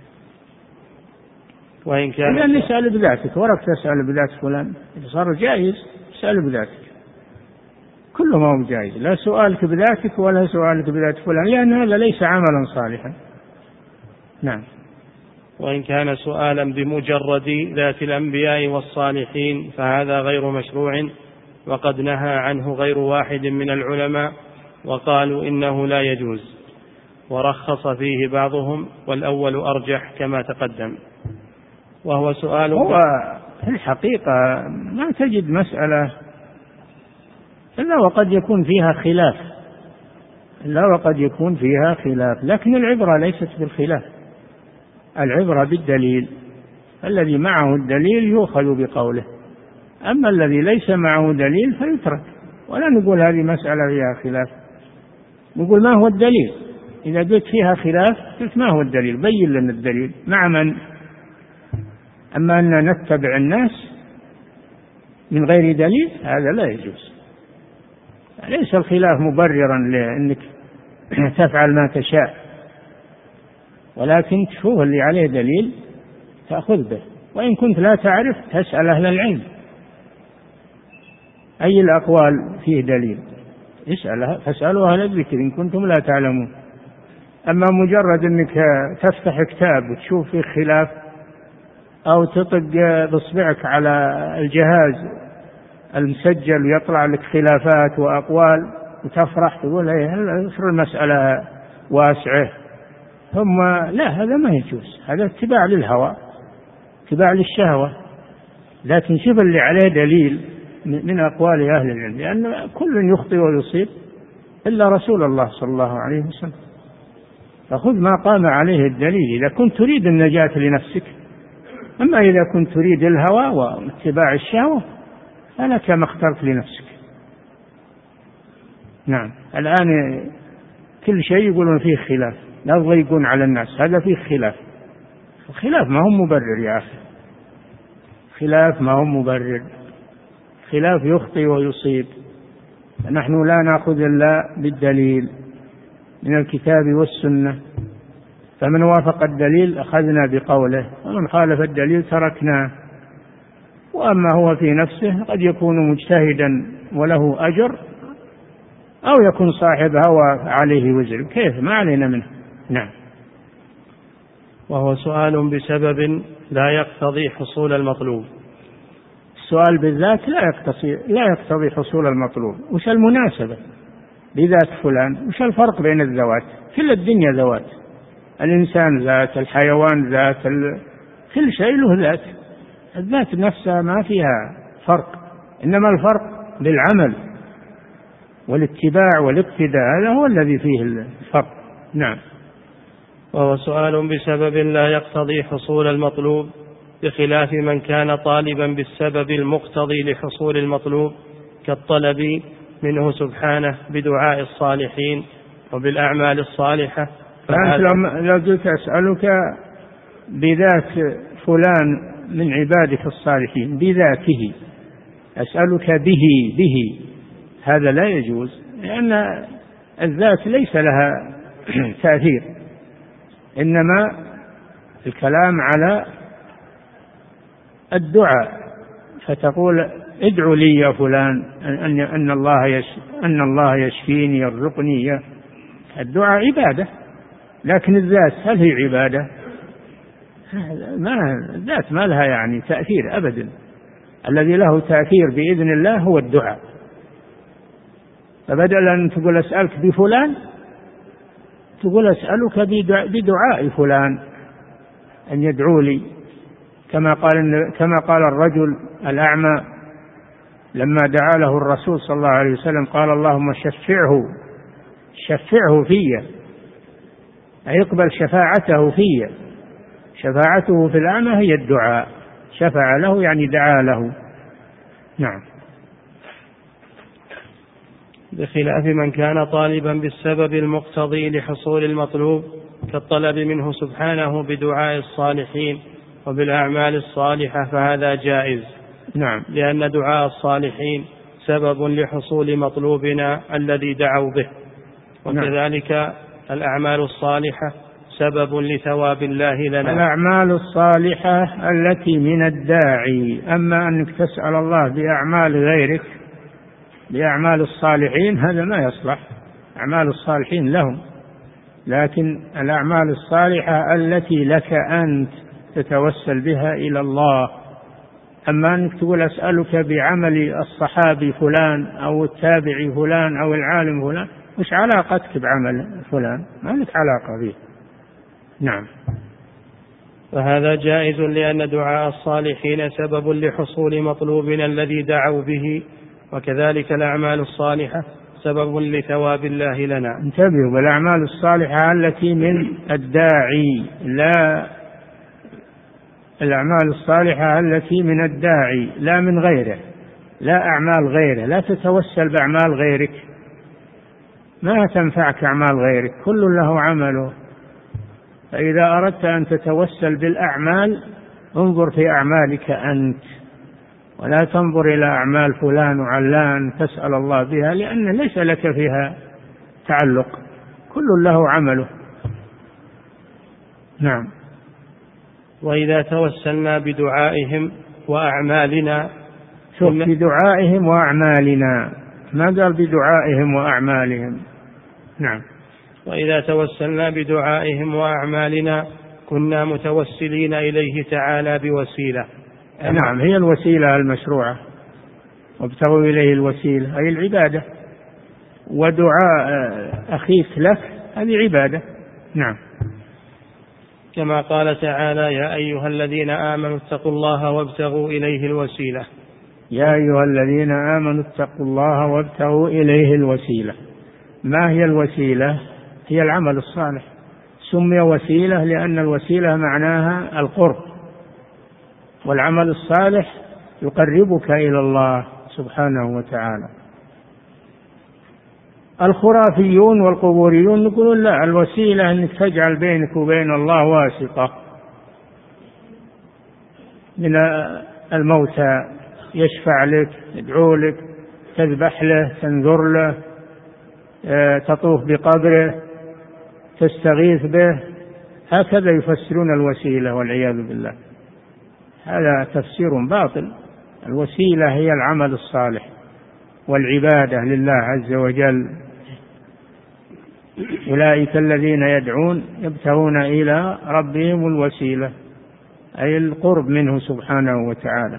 وإن كان إذا نسأل بذاتك، ورك تسأل بذات فلان صار جائز، اسأل بذاتك، كله ما هو جائز، لا سؤالك بذاتك ولا سؤالك بذات فلان، لأن هذا ليس عملا صالحا. نعم. وإن كان سؤالا بمجرد ذات الأنبياء والصالحين فهذا غير مشروع، وقد نهى عنه غير واحد من العلماء وقالوا إنه لا يجوز، ورخص فيه بعضهم، والأول أرجح كما تقدم، وهو سؤال. هو في الحقيقة ما تجد مسألة إلا وقد يكون فيها خلاف، إلا وقد يكون فيها خلاف، لكن العبرة ليست بالخلاف، العبرة بالدليل، الذي معه الدليل يؤخذ بقوله، أما الذي ليس معه دليل فيترك. ولا نقول هذه مسألة فيها خلاف، نقول ما هو الدليل. إذا قلت فيها خلاف قلت ما هو الدليل، بين لنا الدليل مع من. أما أن نتبع الناس من غير دليل هذا لا يجوز. ليس الخلاف مبررا لأنك تفعل ما تشاء، ولكن تشوف اللي عليه دليل تأخذ به، وإن كنت لا تعرف تسأل أهل العلم أي الأقوال فيه دليل، اسأل فاسألوا أهل الذكر إن كنتم لا تعلمون. أما مجرد أنك تفتح كتاب وتشوف فيه خلاف أو تطق بإصبعك على الجهاز المسجل ويطلع لك خلافات وأقوال وتفرح تقول ايه المسألة واسعة، ثم لا، هذا ما يجوز، هذا اتباع للهوى، اتباع للشهوة. لكن شوف اللي عليه دليل من أقوال أهل العلم، لأن كل يخطئ ويصيب إلا رسول الله صلى الله عليه وسلم، فخذ ما قام عليه الدليل إذا كنت تريد النجاة لنفسك. أما إذا كنت تريد الهوى واتباع الشهوة فلك ما اخترت لنفسك. نعم. الآن كل شيء يقولون فيه خلاف، لا تضيقون على الناس، هذا فيه خلاف، الخلاف ما هو مبرر يا أخي، خلاف ما هو مبرر، خلاف يخطئ ويصيب. نحن لا نأخذ إلا بالدليل من الكتاب والسنة، فمن وافق الدليل أخذنا بقوله، ومن خالف الدليل تركناه. وأما هو في نفسه قد يكون مجتهدا وله أجر، أو يكون صاحب هوى عليه وزر، كيف؟ ما علينا منه. نعم. وهو سؤال بسبب لا يقتضي حصول المطلوب. السؤال بالذات لا يقتضي لا يقتضي حصول المطلوب. وش المناسبة بذات فلان؟ وش الفرق بين الذوات؟ كل الدنيا ذوات، الإنسان ذات، الحيوان ذات، ال... كل شيء له ذات. الذات نفسها ما فيها فرق، إنما الفرق بالعمل والاتباع والاقتداء، هذا هو الذي فيه الفرق. نعم. وهو سؤال بسبب لا يقتضي حصول المطلوب، بخلاف من كان طالبا بالسبب المقتضي لحصول المطلوب، كالطلب منه سبحانه بدعاء الصالحين وبالأعمال الصالحة. فأنت لو قلت أسألك بذات فلان من عبادك الصالحين، بذاته، أسألك به به هذا لا يجوز، لأن الذات ليس لها تأثير، إنما الكلام على الدعاء. فتقول ادعو لي يا فلان أن أن الله يش أن الله يشفيني يرزقني. الدعاء عبادة، لكن الذات هل هي عبادة؟ ما الذات ما لها يعني تأثير أبدا. الذي له تأثير بإذن الله هو الدعاء. فبدل أن تقول أسألك بفلان، تقول أسألك بدعاء فلان أن يدعو لي، كما قال كما قال الرجل الأعمى لما دعا له الرسول صلى الله عليه وسلم، قال اللهم شفعه شفعه في، أي يقبل شفاعته في. شفاعته في الأعمى هي الدعاء، شفع له يعني دعا له. نعم. بخلاف من كان طالبا بالسبب المقتضي لحصول المطلوب، كالطلب منه سبحانه بدعاء الصالحين وبالأعمال الصالحة، فهذا جائز. نعم. لأن دعاء الصالحين سبب لحصول مطلوبنا الذي دعوا به، وكذلك نعم. الأعمال الصالحة سبب لثواب الله لنا. الأعمال الصالحة التي من الداعي، أما أنك تسأل الله بأعمال غيرك بأعمال الصالحين هذا ما يصلح. أعمال الصالحين لهم، لكن الأعمال الصالحة التي لك أنت تتوسل بها إلى الله. أما أنك تقول أسألك بعمل الصحابي فلان أو التابعي فلان أو العالم فلان، مش علاقتك بعمل فلان، ما لك علاقة به. نعم. فهذا جائز لأن دعاء الصالحين سبب لحصول مطلوبنا الذي دعوا به، وكذلك الأعمال الصالحة سبب لثواب الله لنا. انتبهوا، بالأعمال الصالحة التي من الداعي، لا الأعمال الصالحة التي من الداعي لا من غيره، لا أعمال غيره. لا تتوسل بأعمال غيرك، ما تنفعك أعمال غيرك، كل له عمله. فإذا أردت أن تتوسل بالأعمال انظر في أعمالك أنت، ولا تنظر إلى أعمال فلان وعلان تسأل الله بها، لأن ليس لك فيها تعلق، كل له عمله. نعم. وإذا توسلنا بدعائهم وأعمالنا، شوف، بدعائهم وأعمالنا، ما قال بدعائهم وأعمالهم. نعم. وإذا توسلنا بدعائهم وأعمالنا كنا متوسلين إليه تعالى بوسيلة. نعم، هي الوسيلة المشروعة، وابتغوا إليه الوسيلة أي العبادة، ودعاء أخيك لك هذه عبادة. نعم. كما قال تعالى يا أيها الذين آمنوا اتقوا الله وابتغوا إليه الوسيلة. يا أيها الذين آمنوا اتقوا الله وابتغوا إليه الوسيلة. ما هي الوسيلة؟ هي العمل الصالح. سمي وسيلة لأن الوسيلة معناها القرب، والعمل الصالح يقربك إلى الله سبحانه وتعالى. الخرافيون والقبوريون يقولون لا، الوسيلة أنك تجعل بينك وبين الله واسطة من الموتى يشفع لك، يدعو لك، تذبح له، تنذر له، تطوف بقبره، تستغيث به. هكذا يفسرون الوسيلة والعياذ بالله. هذا تفسير باطل. الوسيلة هي العمل الصالح والعبادة لله عز وجل. أولئك الذين يدعون يبتغون إلى ربهم الوسيلة، أي القرب منه سبحانه وتعالى.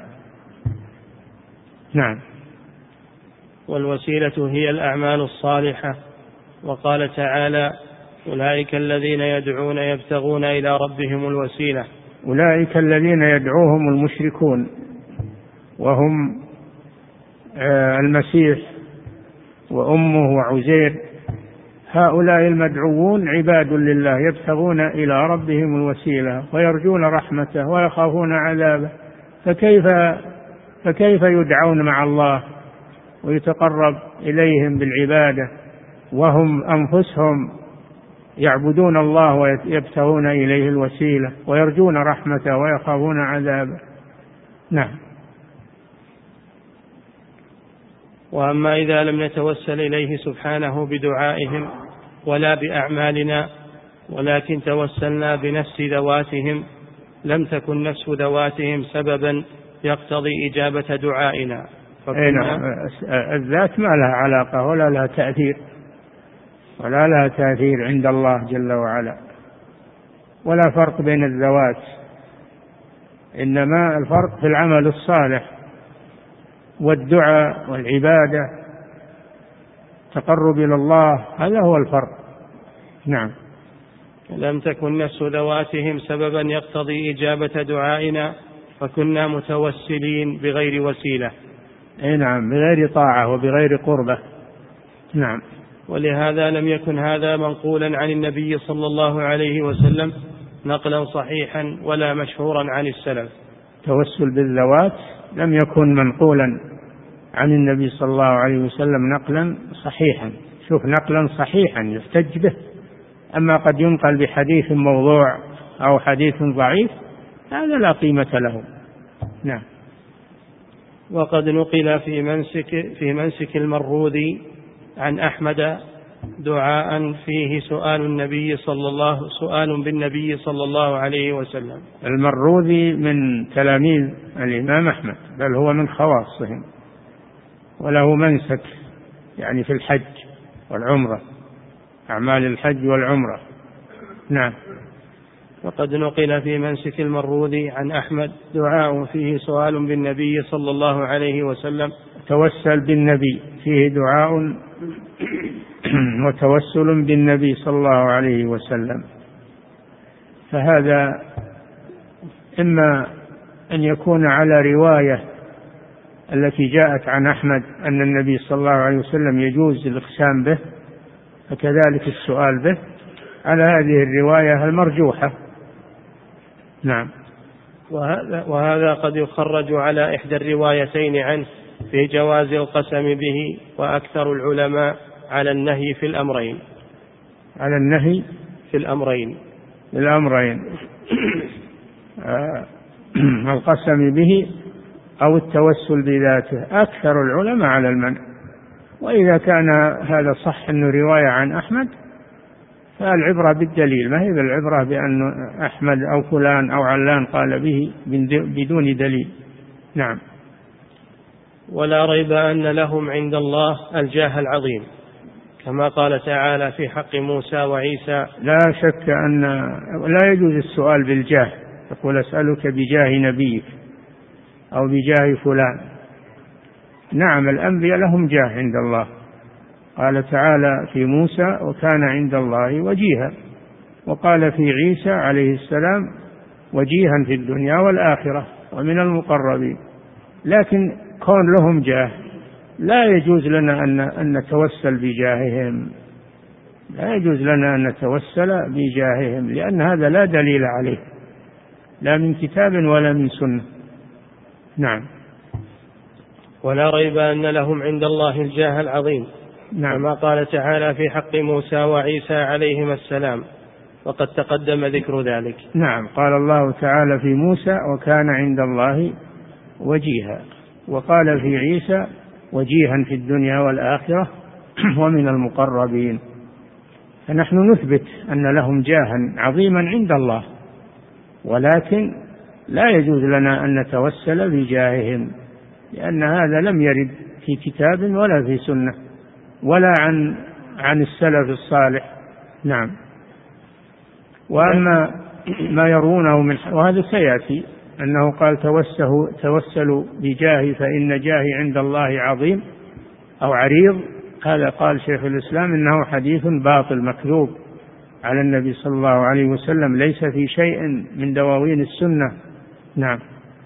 نعم. والوسيلة هي الأعمال الصالحة. وقال تعالى: أولئك الذين يدعون يبتغون إلى ربهم الوسيلة. أولئك الذين يدعوهم المشركون وهم المسيح وأمه وعزير، هؤلاء المدعوون عباد لله يبتغون إلى ربهم الوسيلة ويرجون رحمته ويخافون عذابه، فكيف فكيف يدعون مع الله ويتقرب إليهم بالعبادة وهم أنفسهم يعبدون الله ويبتغون إليه الوسيلة ويرجون رحمته ويخافون عذابه. نعم. وأما إذا لم نتوسل إليه سبحانه بدعائهم ولا بأعمالنا، ولكن توسلنا بنفس ذواتهم، لم تكن نفس ذواتهم سببا يقتضي إجابة دعائنا. الذات ما لها علاقة ولا لها تأثير ولا لها تأثير عند الله جل وعلا، ولا فرق بين الذوات، إنما الفرق في العمل الصالح والدعاء والعبادة، تقرب إلى الله، هذا هو الفرق. نعم. لم تكن نفس ذواتهم سببا يقتضي إجابة دعائنا، فكنا متوسلين بغير وسيلة. أي نعم، بغير طاعة وبغير قربة. نعم. ولهذا لم يكن هذا منقولا عن النبي صلى الله عليه وسلم نقلا صحيحا ولا مشهورا عن السلف. توسل بالذوات لم يكن منقولا عن النبي صلى الله عليه وسلم نقلا صحيحا. شوف، نقلا صحيحا يحتج به، أما قد ينقل بحديث موضوع أو حديث ضعيف هذا لا قيمة له. نعم. وقد نقل في منسك, في منسك المروذي عن أحمد دعاء فيه سؤال النبي صلى الله سؤال بالنبي صلى الله عليه وسلم. المروذي من تلاميذ الإمام أحمد، بل هو من خواصهم، وله منسك يعني في الحج والعمرة، أعمال الحج والعمرة. نعم. وقد نقل في منسك المروذي عن أحمد دعاء فيه سؤال بالنبي صلى الله عليه وسلم. توسل بالنبي فيه دعاء وتوسل بالنبي صلى الله عليه وسلم، فهذا إما أن يكون على رواية التي جاءت عن أحمد أن النبي صلى الله عليه وسلم يجوز الإقسام به، فكذلك السؤال به على هذه الرواية المرجوحة. نعم. وهذا, وهذا قد يخرج على إحدى الروايتين عنه في جواز القسم به، وأكثر العلماء على النهي في الأمرين. على النهي في الأمرين في الأمرين القسم به أو التوسل بذاته، أكثر العلماء على المنع. وإذا كان هذا صح أنه رواية عن أحمد فالعبرة بالدليل، ما هي بالعبرة بأن أحمد أو فلان أو علان قال به بدون دليل. نعم. ولا ريب أن لهم عند الله الجاه العظيم، كما قال تعالى في حق موسى وعيسى. لا شك أن لا يجوز السؤال بالجاه، تقول أسألك بجاه نبيك أو بجاه فلان. نعم، الأنبياء لهم جاه عند الله، قال تعالى في موسى وكان عند الله وجيها، وقال في عيسى عليه السلام وجيها في الدنيا والآخرة ومن المقربين. لكن كون لهم جاه لا يجوز لنا أن نتوسل بجاههم، لا يجوز لنا أن نتوسل بجاههم، لأن هذا لا دليل عليه لا من كتاب ولا من سنة. نعم. ولا ريب أن لهم عند الله الجاه العظيم. نعم. كما قال تعالى في حق موسى وعيسى عليهما السلام، وقد تقدم ذكر ذلك. نعم. قال الله تعالى في موسى وكان عند الله وجيها. وقال في عيسى وجيها في الدنيا والآخرة ومن المقربين. فنحن نثبت أن لهم جاها عظيما عند الله، ولكن لا يجوز لنا أن نتوسل بجاههم، لأن هذا لم يرد في كتاب ولا في سنة ولا عن عن السلف الصالح. نعم. وأما ما يرونه من، وهذا سيأتي، أنه قال توسلوا توسلوا بجاهي فإن جاهي عند الله عظيم أو عريض، هذا قال شيخ الإسلام إنه حديث باطل مكذوب على النبي صلى الله عليه وسلم، ليس في شيء من دواوين السنة. نعم.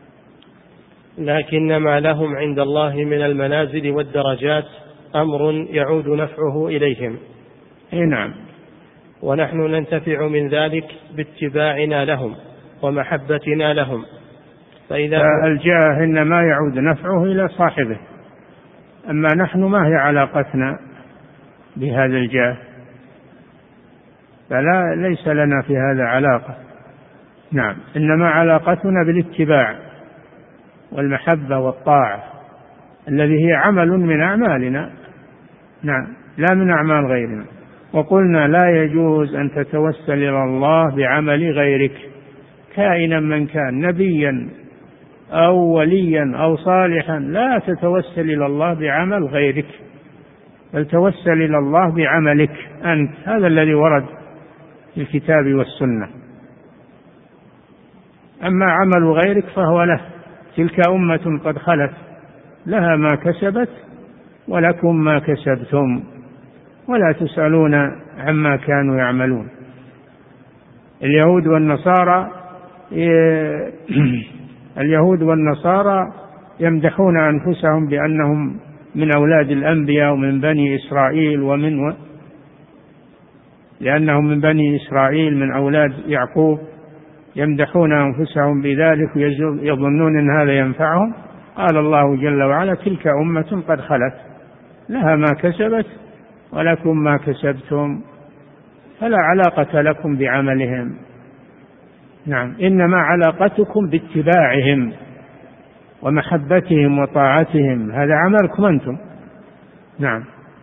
لكن ما لهم عند الله من المنازل والدرجات أمر يعود نفعه إليهم. أي نعم. ونحن ننتفع من ذلك باتباعنا لهم ومحبتنا لهم. فإذا الجاه إنما يعود نفعه إلى صاحبه، أما نحن ما هي علاقتنا بهذا الجاه، فلا ليس لنا في هذا علاقة. نعم. إنما علاقتنا بالاتباع والمحبة والطاعة الذي هي عمل من أعمالنا. نعم. لا من أعمال غيرنا. وقلنا لا يجوز أن تتوسل إلى الله بعمل غيرك كائنا من كان، نبيا أو وليا أو صالحا، لا تتوسل إلى الله بعمل غيرك، بل توسل إلى الله بعملك أنت، هذا الذي ورد في الكتاب والسنة. أما عمل غيرك فهو له، تلك أمة قد خلت لها ما كسبت ولكم ما كسبتم ولا تسألون عما كانوا يعملون. اليهود والنصارى اليهود والنصارى يمدحون أنفسهم بأنهم من أولاد الأنبياء ومن بني إسرائيل، ومن و... لأنهم من بني إسرائيل من أولاد يعقوب، يمدحون أنفسهم بذلك ويظنون أن هذا ينفعهم. قال الله جل وعلا تلك أمة قد خلت لها ما كسبت ولكم ما كسبتم، فلا علاقة لكم بعملهم. نعم. إنما علاقتكم باتباعهم ومحبتهم وطاعتهم، هذا عملكم أنتم. نعم.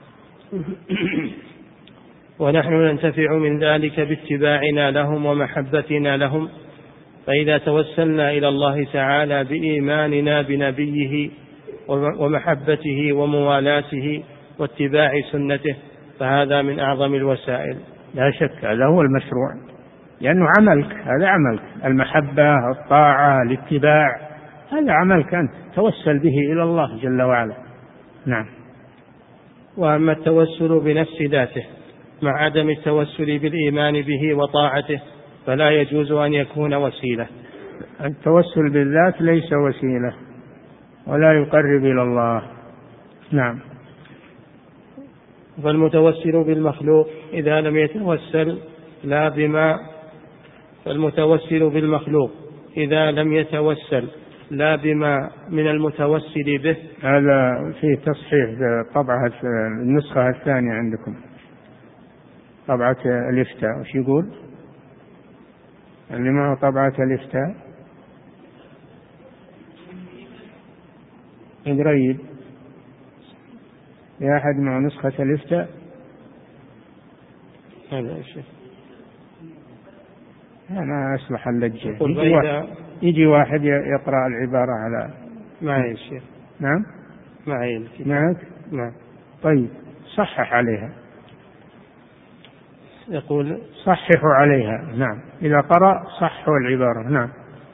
ونحن ننتفع من ذلك باتباعنا لهم ومحبتنا لهم. فإذا توسلنا إلى الله تعالى بإيماننا بنبيه ومحبته وموالاته واتباع سنته، فهذا من أعظم الوسائل. لا شك هذا هو المشروع، لأنه عملك، هذا عملك، المحبة الطاعة الاتباع، هذا عملك أنت، توسل به إلى الله جل وعلا. نعم. وأما التوسل بنفس ذاته مع عدم التوسل بالإيمان به وطاعته فلا يجوز أن يكون وسيلة. التوسل بالذات ليس وسيلة ولا يقرب إلى الله. نعم. فالمتوسل بالمخلوق إذا لم يتوسل لا بما فالمتوسل بالمخلوق إذا لم يتوسل لا بما من المتوسل به. هذا في تصحيح طبعة النسخة الثانية عندكم، طبعة الإفتاء. وش يقول اللي معه طبعة الإفتاء؟ قريب يا أحد مع نسخة الإفتاء؟ هذا الشيء ما أصلح اللجة. يجي واحد, يجي واحد يقرأ العبارة على معي الشيخ. نعم معي معك. نعم. طيب صحح عليها. يقول صححوا عليها. نعم. إذا قرأ صحوا العبارة. نعم.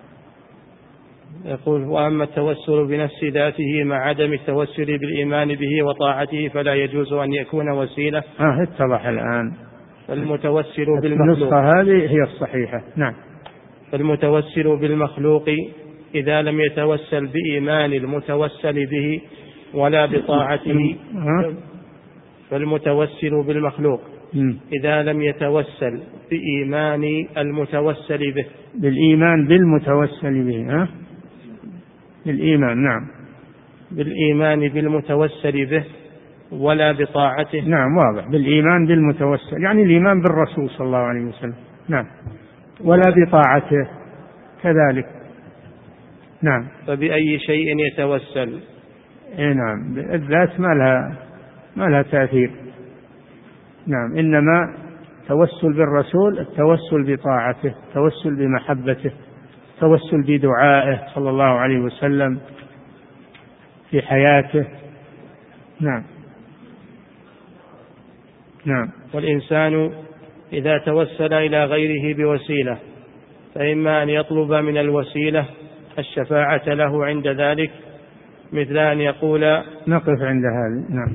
يقول وأما التوسل بنفس ذاته مع عدم التوسل بالإيمان به وطاعته فلا يجوز أن يكون وسيلة. آه اتضح الآن. فالمتوسل بالمخلوق، النسخة هذه هي الصحيحة. نعم. فالمتوسل بالمخلوق إذا لم يتوسل بإيمان المتوسل به ولا بطاعته فالمتوسل بالمخلوق إذا لم يتوسل بإيمان المتوسل به بالإيمان بالمتوسل به ها بالإيمان. نعم. بالإيمان بالمتوسل به ولا بطاعته. نعم واضح. بالإيمان بالمتوسل يعني الإيمان بالرسول صلى الله عليه وسلم. نعم. ولا بطاعته كذلك. نعم. فبأي شيء يتوسل؟ إيه نعم، الذات ما لها ما لها تأثير. نعم، إنما توسل بالرسول التوسل بطاعته، التوسل بمحبته، التوسل بدعائه صلى الله عليه وسلم في حياته. نعم. نعم. والإنسان إذا توسل إلى غيره بوسيلة فإما أن يطلب من الوسيلة الشفاعة له عند ذلك، مثل أن يقول نقف عند هذه. نعم.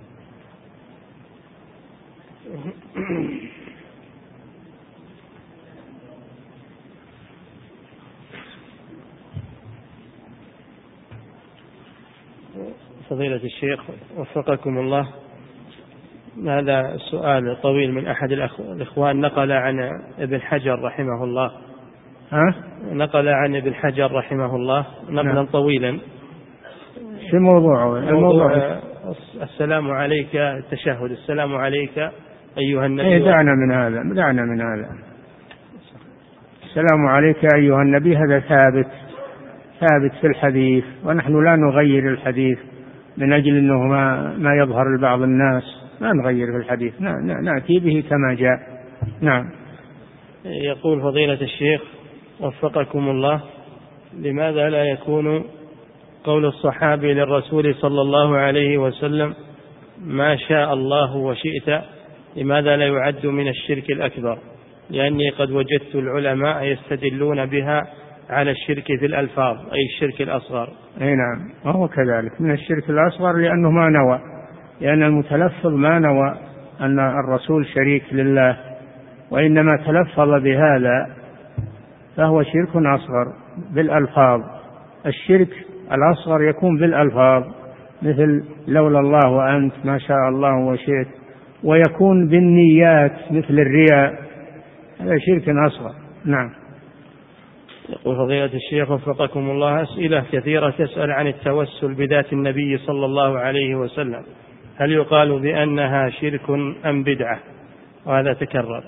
فضيلة الشيخ وفقكم الله، هذا سؤال طويل من أحد الإخوان، نقل عن ابن حجر رحمه الله ها؟ نقل عن ابن حجر رحمه الله نقلا نعم. طويلا. شو موضوعه؟ الموضوع السلام عليك التشهد، السلام عليك أيها النبي. ايه دعنا من هذا، دعنا من هذا. السلام عليك أيها النبي هذا ثابت ثابت في الحديث، ونحن لا نغير الحديث من أجل أنه ما, ما يظهر لبعض الناس، لا نغير في الحديث، نأتي به كما جاء. نعم. يقول فضيلة الشيخ وفقكم الله، لماذا لا يكون قول الصحابي للرسول صلى الله عليه وسلم ما شاء الله وشئت، لماذا لا يعد من الشرك الأكبر؟ لأني قد وجدت العلماء يستدلون بها على الشرك في الألفاظ، أي الشرك الأصغر. أي نعم، وهو كذلك من الشرك الأصغر، لأنه ما نوى، لأن المتلفظ ما نوى أن الرسول شريك لله، وإنما تلفظ بهذا فهو شرك أصغر بالألفاظ. الشرك الأصغر يكون بالألفاظ، مثل لولا الله وأنت، ما شاء الله وشئت، ويكون بالنيات مثل الرياء، هذا شرك أصغر. نعم. يقول فضيلة الشيخ وفقكم الله، أسئلة كثيرة تسأل عن التوسل بذات النبي صلى الله عليه وسلم، هل يقال بأنها شرك أم بدعة؟ وهذا تكرر.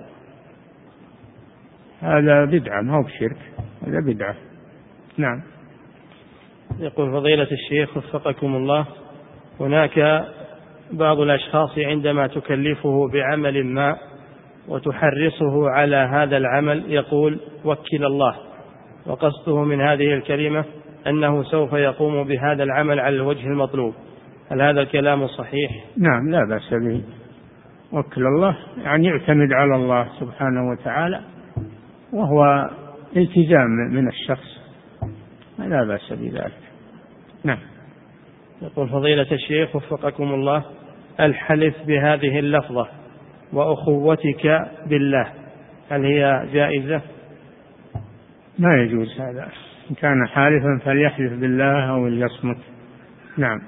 هذا بدعة، ما هو بشرك، هذا بدعة. نعم. يقول فضيلة الشيخ وفقكم الله، هناك بعض الأشخاص عندما تكلفه بعمل ما وتحرصه على هذا العمل يقول وكل الله، وقصده من هذه الكلمة أنه سوف يقوم بهذا العمل على الوجه المطلوب، هل هذا الكلام صحيح؟ نعم، لا بأس به. وكل الله يعني يعتمد على الله سبحانه وتعالى، وهو التزام من الشخص، لا بأس بذلك. نعم. يقول فضيلة الشيخ وفقكم الله، الحلف بهذه اللفظة وأخوتك بالله هل هي جائزة؟ ما يجوز هذا، إن كان حالفا فليحلف بالله أو ليصمت. نعم.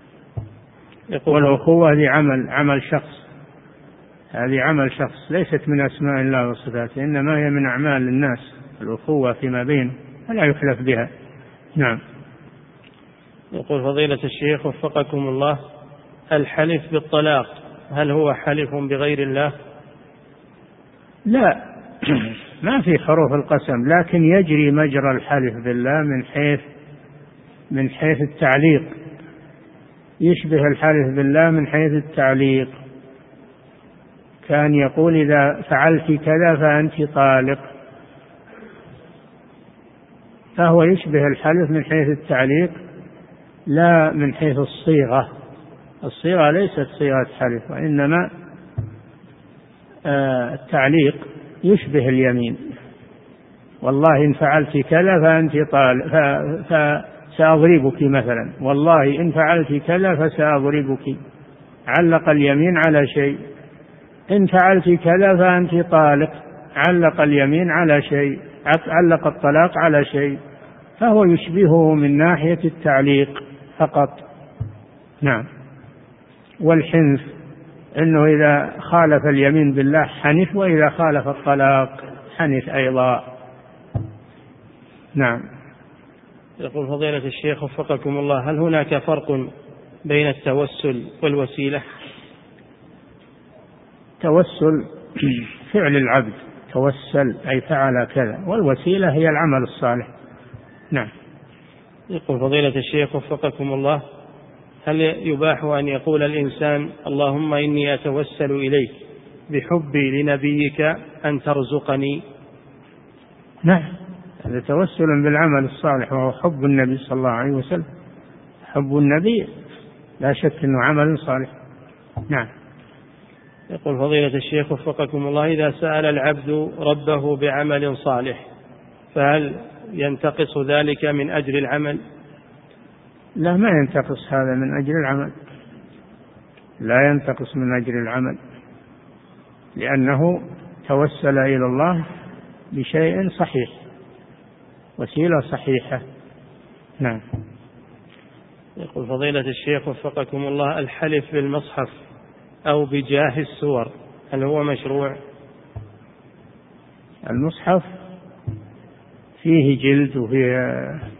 والأخوة هذه عمل عمل شخص، هذه عمل شخص ليست من أسماء الله وصفاته، إنما هي من أعمال الناس، الأخوة فيما بينهم فلا يحلف بها. نعم. يقول فضيلة الشيخ وفقكم الله، الحلف بالطلاق هل هو حلف بغير الله؟ لا، ما في حروف القسم، لكن يجري مجرى الحلف بالله من حيث من حيث التعليق، يشبه الحلف بالله من حيث التعليق. كان يقول إذا فعلت كذا فأنت طالق، فهو يشبه الحلف من حيث التعليق لا من حيث الصيغة. الصيغة ليست صيغة حلف، وإنما التعليق يشبه اليمين. والله إن فعلت كذا فأنت طالق فسأضربك مثلا، والله إن فعلت كذا فسأضربك، علق اليمين على شيء. إن فعلت كذا فأنت طالق، علق اليمين على شيء، علق الطلاق على شيء، فهو يشبهه من ناحية التعليق فقط. نعم. والحنث إنه إذا خالف اليمين بالله حنث، وإذا خالف الطلاق حنث أيضا. نعم. يقول فضيلة الشيخ وفقكم الله، هل هناك فرق بين التوسل والوسيلة؟ توسل فعل العبد، توسل أي فعل كذا، والوسيلة هي العمل الصالح. نعم. يقول فضيلة الشيخ وفقكم الله: هل يباح أن يقول الإنسان اللهم إني أتوسل إليك بحبي لنبيك أن ترزقني؟ نعم، هذا توسل بالعمل الصالح، وهو حب النبي صلى الله عليه وسلم. حب النبي لا شك أنه عمل صالح. نعم. يقول فضيلة الشيخ وفقكم الله: إذا سأل العبد ربه بعمل صالح فهل ينتقص ذلك من أجر العمل؟ لا، ما ينتقص هذا من أجر العمل، لا ينتقص من أجر العمل، لأنه توسل إلى الله بشيء صحيح، وسيلة صحيحة. نعم. يقول فضيلة الشيخ وفقكم الله: الحلف بالمصحف أو بجاه السور هل هو مشروع؟ المصحف فيه جلد وفيه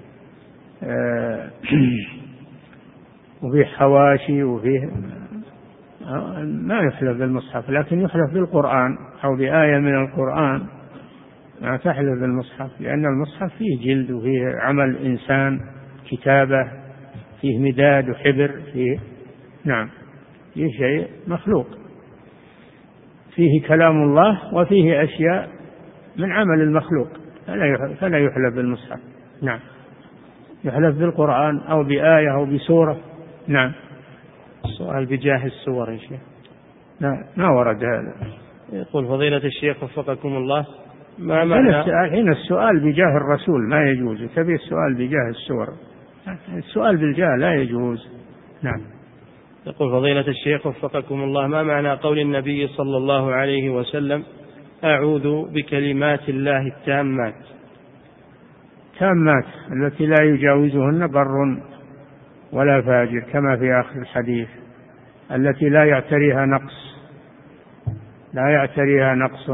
وفيه حواشي وفيه، ما يحلف بالمصحف، لكن يحلف بالقرآن أو بآية من القرآن، ما تحلف بالمصحف، لأن المصحف فيه جلد وفيه عمل إنسان، كتابة، فيه مداد وحبر، فيه نعم فيه شيء مخلوق، فيه كلام الله وفيه أشياء من عمل المخلوق، فلا يحلف بالمصحف. نعم، يحلف بالقرآن أو بآية أو بسورة. نعم. السؤال بجاه السور يا شيخ؟ لا، ما ورد هذا. يقول فضيلة الشيخ وفقكم الله: ما معنى حين السؤال بجاه الرسول ما يجوز، تبي السؤال بجاه السور، السؤال بالجاه لا يجوز. نعم. يقول فضيلة الشيخ وفقكم الله: ما معنى قول النبي صلى الله عليه وسلم أعوذ بكلمات الله التامات؟ تامات التي لا يجاوزهن بر ولا فاجر، كما في آخر الحديث، التي لا يعتريها نقص، لا يعتريها نقص.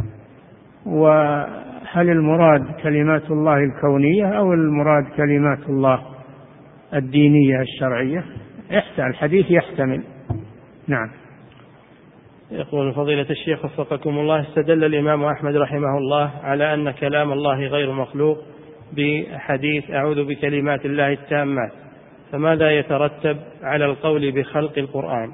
وهل المراد كلمات الله الكونية أو المراد كلمات الله الدينية الشرعية؟ الحديث يحتمل. نعم. يقول فضيلة الشيخ وفقكم الله: استدل الإمام أحمد رحمه الله على أن كلام الله غير مخلوق بحديث أعوذ بكلمات الله التامات، فماذا يترتب على القول بخلق القرآن؟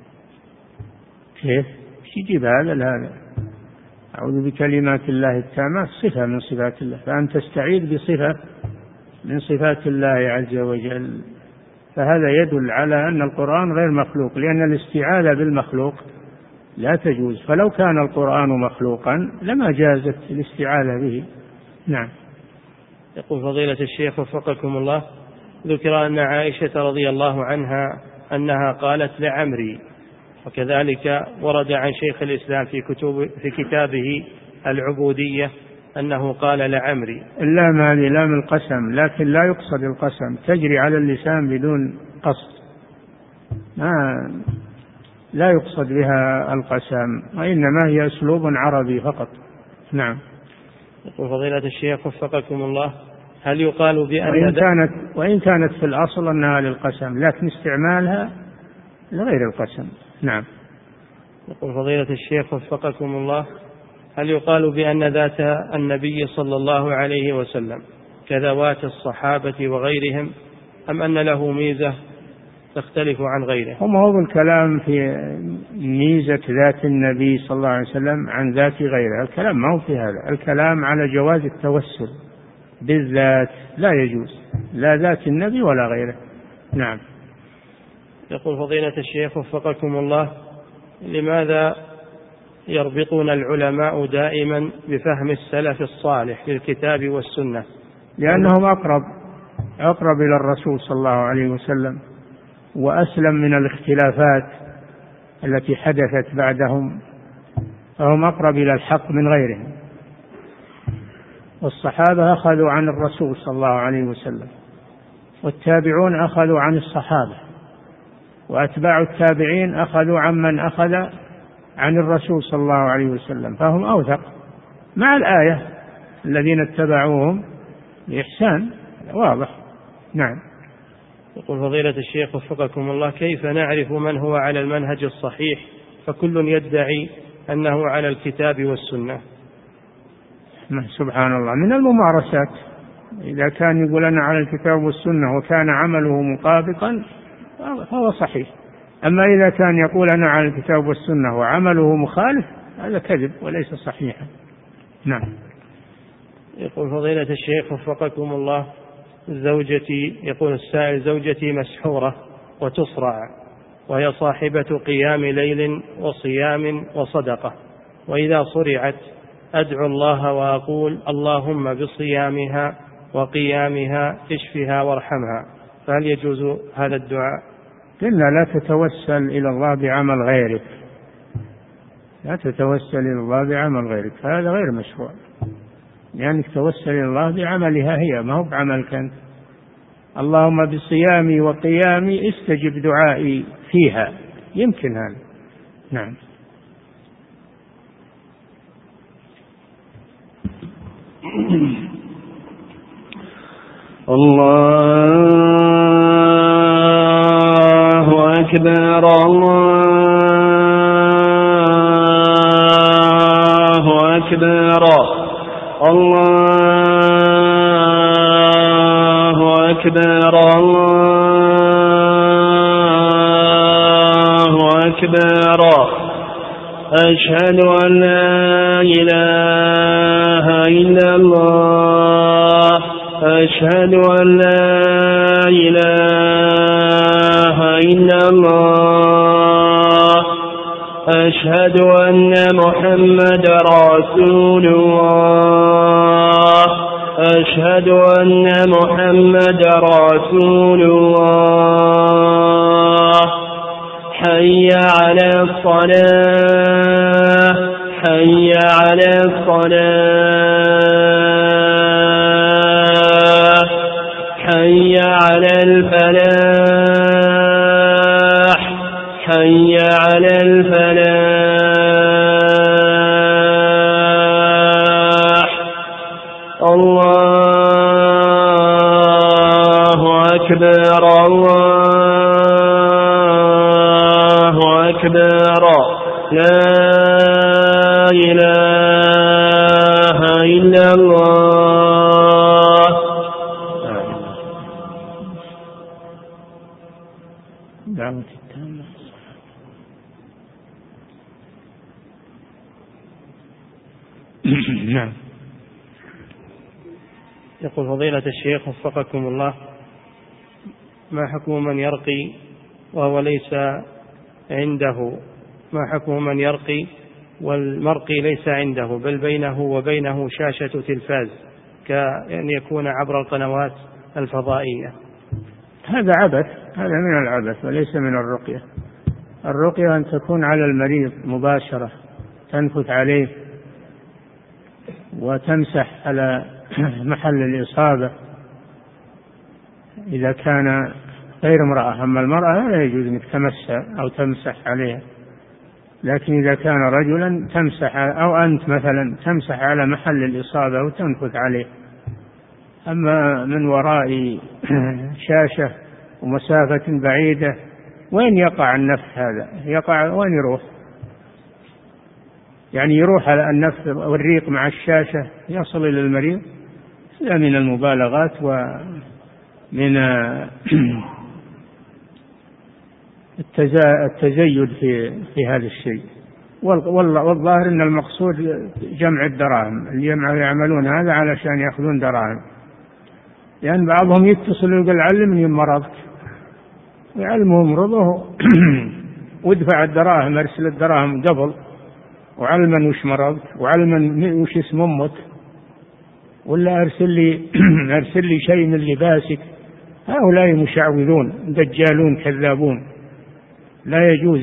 كيف يجيب هذا لهذا؟ أعوذ بكلمات الله التامات صفة من صفات الله، فأنت تستعيذ بصفة من صفات الله عز وجل، فهذا يدل على أن القرآن غير مخلوق، لأن الاستعاذة بالمخلوق لا تجوز، فلو كان القرآن مخلوقا لما جازت الاستعاذة به. نعم. يقول فضيلة الشيخ وفقكم الله: ذكر أن عائشة رضي الله عنها أنها قالت لعمري، وكذلك ورد عن شيخ الإسلام في, كتب في كتابه العبودية أنه قال لعمري. اللام هذه لام القسم، لكن لا يقصد القسم، تجري على اللسان بدون قصد، ما لا يقصد بها القسم، وإنما هي أسلوب عربي فقط. نعم. يقول فضيلة الشيخ وفقكم الله: هل يقال بأن وإن كانت, وإن كانت في الأصل أنها للقسم، لكن استعمالها لغير القسم. نعم. يقول فضيلة الشيخ وفقكم الله: هل يقال بأن ذات النبي صلى الله عليه وسلم كذوات الصحابة وغيرهم، أم أن له ميزة تختلف عن غيره؟ هم هو الكلام في ميزة ذات النبي صلى الله عليه وسلم عن ذات غيره، الكلام ما هو في هذا، الكلام على جواز التوسل بالذات، لا يجوز لا ذات النبي ولا غيره. نعم. يقول فضيلة الشيخ وفقكم الله: لماذا يربطون العلماء دائما بفهم السلف الصالح للكتاب والسنة؟ لأنهم أقرب أقرب إلى الرسول صلى الله عليه وسلم، وأسلم من الاختلافات التي حدثت بعدهم، فهم أقرب إلى الحق من غيرهم. والصحابة أخذوا عن الرسول صلى الله عليه وسلم، والتابعون أخذوا عن الصحابة، وأتباع التابعين أخذوا عمن أخذ عن الرسول صلى الله عليه وسلم، فهم أوثق مع الآية الذين اتبعوهم بإحسان، واضح. نعم. يقول فضيلة الشيخ وفقكم الله: كيف نعرف من هو على المنهج الصحيح فكل يدعي أنه على الكتاب والسنة؟ سبحان الله، من الممارسات إذا كان يقول أنا على الكتاب والسنة وكان عمله مطابقا فهو صحيح. أما إذا كان يقول أنا على الكتاب والسنة وعمله مخالف هذا كذب وليس صحيحا. نعم. يقول فضيلة الشيخ وفقكم الله، زوجتي، يقول السائل، زوجتي مسحورة وتصرع وهي صاحبة قيام ليل وصيام وصدقة، وإذا صرعت أدعو الله وأقول اللهم بصيامها وقيامها اشفها وارحمها، فهل يجوز هذا الدعاء؟ قلنا لا تتوسل إلى الله بعمل غيرك، لا تتوسل إلى الله بعمل غيرك، هذا غير مشروع، لأنك يعني توسل إلى الله بعملها هي، ما هو بعملك أنت. اللهم بصيامي وقيامي استجب دعائي فيها، يمكن هذا. نعم. الله أكبر الله أكبر الله أكبر الله أكبر أشهد أن لا إله إلا الله أشهد أن لا إله إلا الله أشهد أن محمد رسول الله أشهد أن محمد رسول الله حي على الصلاة حي على الصلاة حي على الفلاح حي على الفلاح. الله أكبر الله أكبر لا إله إلا الله. دعوة التامة. نعم. يقول فضيلة الشيخ وفقكم الله، ما حكم من يرقي وهو ليس عنده ما حكم من يرقي والمرقي ليس عنده بل بينه وبينه شاشة تلفاز كأن يكون عبر القنوات الفضائية؟ هذا عبث، هذا من العبث وليس من الرقية. الرقية أن تكون على المريض مباشرة، تنفث عليه وتمسح على محل الإصابة إذا كان غير امرأة. أما المرأة لا يجوز أنك تمسح أو تمسح عليها، لكن إذا كان رجلا تمسح، أو أنت مثلا تمسح على محل الإصابة وتنفث عليه. أما من وراء شاشة ومسافة بعيدة وين يقع النفث؟ هذا يقع وين يروح؟ يعني يروح على النفث والريق مع الشاشة يصل إلى المريض. هذا من المبالغات ومن التزيد في في هذا الشيء. والظاهر أن المقصود جمع الدراهم، اللي يعملون هذا علشان يأخذون دراهم، لأن بعضهم يتصل ويقول علمني مرضك، ويعلمه مرضه وادفع الدراهم، أرسل الدراهم قبل، وعلما وش مرضك، وعلما وش اسم أمك، ولا أرسل لي أرسل لي شيء من لباسك. هؤلاء مشعوذون دجالون كذابون، لا يجوز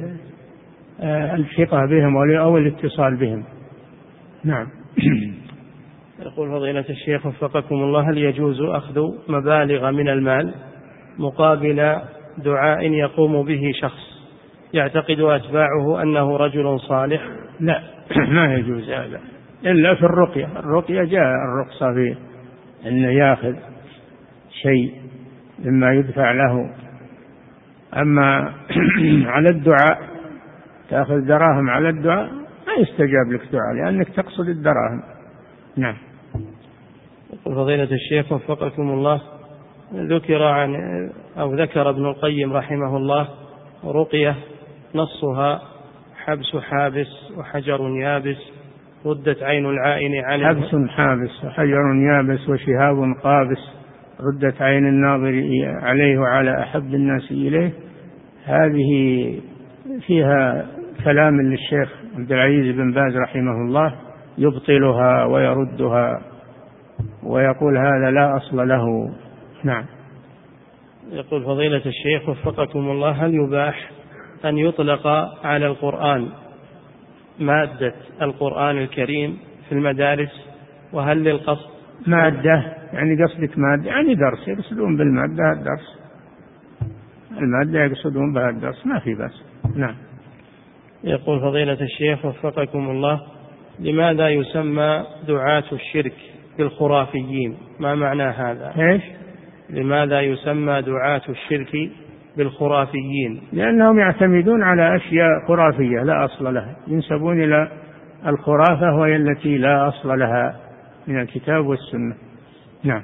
الثقة بهم أو الاتصال بهم. نعم. يقول فضيلة الشيخ وفقكم الله، هل يجوز أخذ مبالغ من المال مقابل دعاء يقوم به شخص يعتقد أتباعه أنه رجل صالح؟ لا، ما يجوز هذا إلا في الرقية. الرقية جاء الرخصة فيه أنه يأخذ شيء مما يدفع له. أما على الدعاء تأخذ دراهم على الدعاء ما يستجاب لك دعاء، لأنك تقصد الدراهم. نعم. يقول فضيلة الشيخ وفقكم الله، ذكر عن أو ذكر ابن القيم رحمه الله رقية نصها حبس حابس وحجر يابس ردت عين العائن عليه. حبس حابس وحجر يابس وشهاب قابس ردت عين الناظر عليه وعلى أحب الناس إليه. هذه فيها كلام للشيخ عبد العزيز بن باز رحمه الله يبطلها ويردها ويقول هذا لا أصل له. نعم. يقول فضيلة الشيخ وفقكم الله، هل يباح أن يطلق على القرآن مادة القرآن الكريم في المدارس؟ وهل للقصد مادة يعني قصدك مادة يعني درس يقصدون بالمادة الدرس، المادة يقصدون بها الدرس، ما في بس. نعم. يقول فضيلة الشيخ وفقكم الله، لماذا يسمى دعاة الشرك بالخرافيين؟ ما معنى هذا؟ إيش؟ لماذا يسمى دعاة الشرك بالخرافيين؟ لأنهم يعتمدون على أشياء خرافية لا أصل لها، ينسبون إلى الخرافة وهي التي لا أصل لها من الكتاب والسنة. نعم.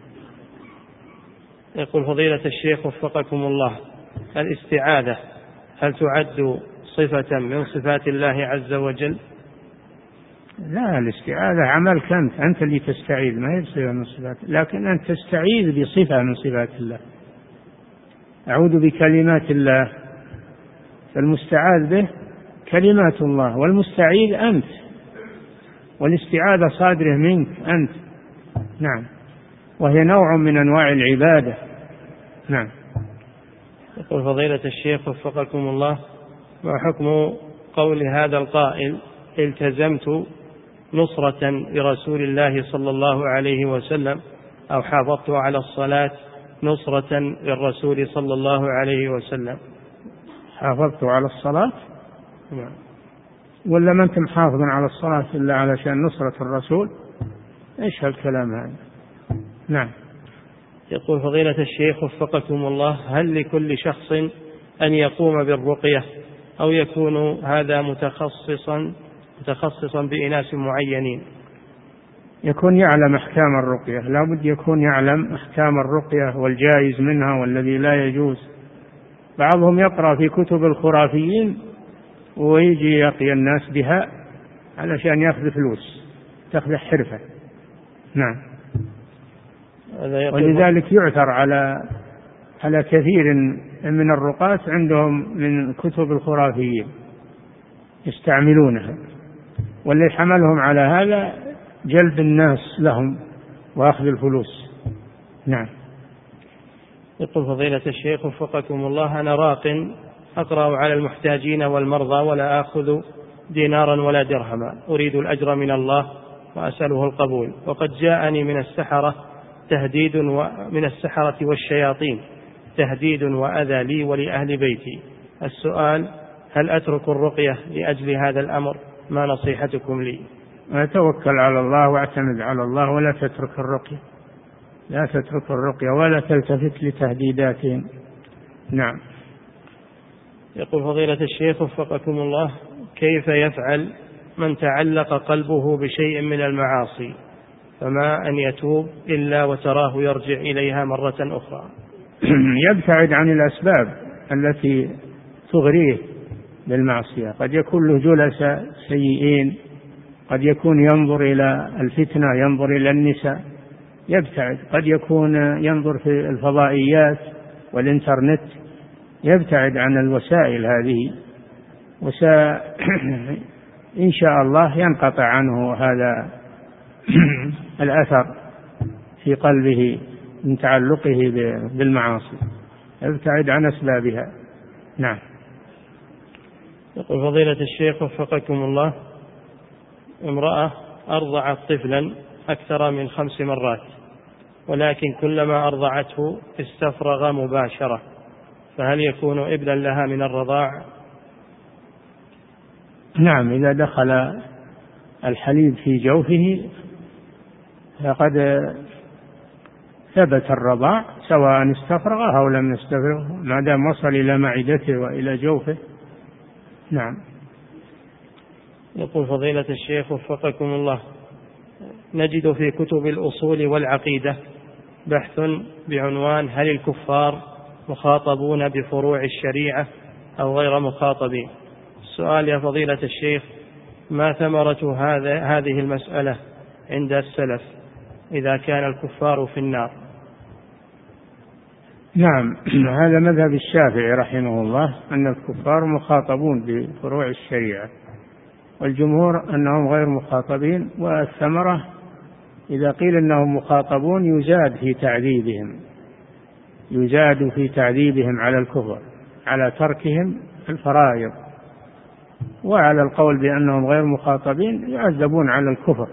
يقول فضيلة الشيخ وفقكم الله، الاستعاذة هل تعد صفة من صفات الله عز وجل؟ لا، الاستعاذة عملك أنت، أنت اللي تستعيذ، ما هي صفة من صفات، لكن أن تستعيذ بصفة من صفات الله. أعوذ بكلمات الله، فالمستعاذ به كلمات الله، والمستعيذ أنت، والاستعاذة صادرة منك أنت. نعم. وهي نوع من أنواع العبادة. نعم. يقول فضيلة الشيخ وفقكم الله، ما حكم قول هذا القائل التزمت نصرة لرسول الله صلى الله عليه وسلم أو حافظت على الصلاة نصرة للرسول صلى الله عليه وسلم؟ حافظت على الصلاة؟ نعم. ولا ما أنت محافظ على الصلاة إلا علشان نصرة الرسول؟ إيش هالكلام هذا؟ نعم. يقول فضيلة الشيخ وفقكم الله، هل لكل شخص أن يقوم بالرقية أو يكون هذا متخصصا متخصصا بإناس معينين؟ يكون يعلم أحكام الرقية، لا بد يكون يعلم أحكام الرقية والجائز منها والذي لا يجوز. بعضهم يقرأ في كتب الخرافيين ويجي يقي الناس بها علشان يأخذ فلوس، تأخذ حرفة. نعم. ولذلك يعثر على على كثير من الرقاة عندهم من كتب الخرافيين يستعملونها، واللي حملهم على هذا جلب الناس لهم وأخذ الفلوس. نعم. يقول فضيلة الشيخ وفقكم الله، أنا راق أقرأ على المحتاجين والمرضى ولا آخذ دينارا ولا درهما، أريد الأجر من الله وأسأله القبول، وقد جاءني من السحرة تهديد ومن السحرة والشياطين تهديد وأذى لي ولأهل بيتي. السؤال، هل أترك الرقية لأجل هذا الأمر؟ ما نصيحتكم لي؟ توكل على الله واعتمد على الله ولا تترك الرقية، لا تترك الرقية ولا تلتفت لتهديداتهم. نعم. يقول فضيلة الشيخ وفقكم الله، كيف يفعل من تعلق قلبه بشيء من المعاصي فما أن يتوب إلا وتراه يرجع إليها مرة أخرى؟ يبتعد عن الأسباب التي تغريه بالمعصية. قد يكون له جلساء سيئين، قد يكون ينظر إلى الفتنة، ينظر إلى النساء، يبتعد. قد يكون ينظر في الفضائيات والإنترنت، يبتعد عن الوسائل هذه، وسا إن شاء الله ينقطع عنه هذا الأثر في قلبه من تعلقه بالمعاصي، يبتعد عن أسبابها. نعم. يقول فضيلة الشيخ وفقكم الله، امرأة أرضعت طفلا أكثر من خمس مرات، ولكن كلما أرضعته استفرغ مباشرة، فهل يكون ابنا لها من الرضاع؟ نعم، إذا دخل الحليب في جوفه فقد ثبت الرضاع، سواء استفرغه أو لم يستفرغه ما دام وصل إلى معدته وإلى جوفه. نعم. يقول فضيلة الشيخ وفقكم الله، نجد في كتب الأصول والعقيدة بحث بعنوان هل الكفار مخاطبون بفروع الشريعة أو غير مخاطبين؟ السؤال يا فضيلة الشيخ: ما ثمرة هذا هذه المسألة عند السلف إذا كان الكفار في النار؟ نعم، هذا مذهب الشافعي رحمه الله، أن الكفار مخاطبون بفروع الشريعة، والجمهور أنهم غير مخاطبين. والثمرة إذا قيل أنهم مخاطبون يزاد في تعذيبهم، يزاد في تعذيبهم على الكفر، على تركهم الفرائض. وعلى القول بأنهم غير مخاطبين يعذبون على الكفر،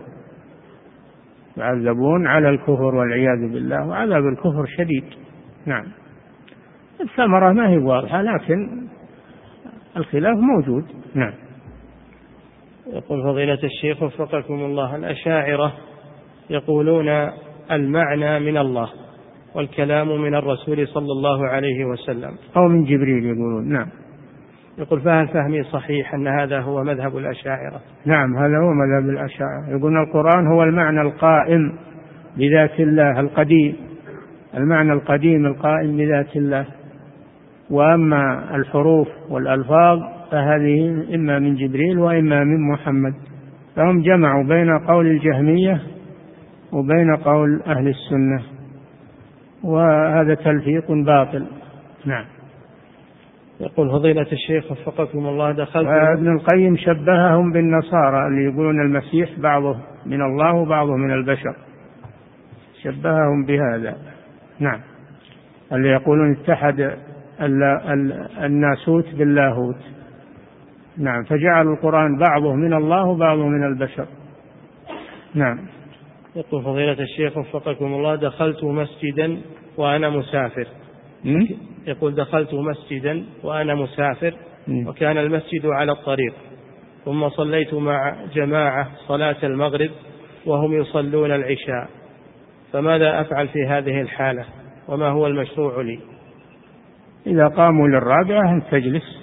يعذبون على الكفر والعياذ بالله، وعذاب الكفر شديد. نعم، الثمرة ما هي واضحة، لكن الخلاف موجود. نعم. يقول فضيلة الشيخ وفقكم الله: الأشاعرة يقولون المعنى من الله والكلام من الرسول صلى الله عليه وسلم أو من جبريل يقولون. نعم. يقول: فهل فهمي صحيح أن هذا هو مذهب الأشاعرة؟ نعم، هذا هو مذهب الأشاعرة، يقولون القرآن هو المعنى القائم بذات الله القديم، المعنى القديم القائم بذات الله، وأما الحروف والألفاظ فهذه إما من جبريل وإما من محمد. فهم جمعوا بين قول الجهمية وبين قول أهل السنة، وهذا تلفيق باطل. نعم. يقول فضيلة الشيخ وفقكم الله: دخلت ابن القيم شبههم بالنصارى اللي يقولون المسيح بعضه من الله وبعضه من البشر، شبههم بهذا. نعم، اللي يقولون اتحد الناسوت باللاهوت. نعم، فجعل القرآن بعضه من الله وبعضه من البشر. نعم. يقول فضيلة الشيخ وفقكم الله: دخلت مسجدا وأنا مسافر. م? يقول: دخلت مسجدا وأنا مسافر م. وكان المسجد على الطريق، ثم صليت مع جماعة صلاة المغرب وهم يصلون العشاء، فماذا أفعل في هذه الحالة وما هو المشروع لي؟ إذا قاموا للرابعة أن تجلس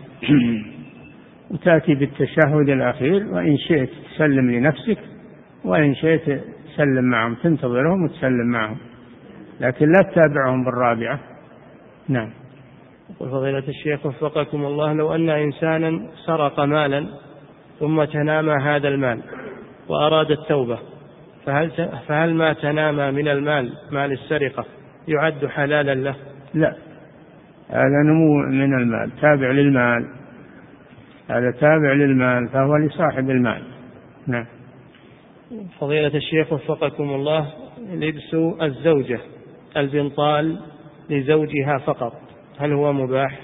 وتأتي بالتشهد الأخير، وإن شئت تسلم لنفسك وإن شئت تسلم معهم، تنتظرهم وتسلم معهم، لكن لا تتابعهم بالرابعة. نعم. يقول فضيلة الشيخ وفقكم الله: لو أن إنسانا سرق مالا ثم تنامى هذا المال وأراد التوبة، فهل, فهل ما تنامى من المال مال السرقة يعد حلالا له؟ لا، هذا نمو من المال، تابع للمال، هذا تابع للمال، فهو لصاحب المال. نعم. فضيلة الشيخ وفقكم الله: لبس الزوجة البنطال لزوجها فقط، هل هو مباح؟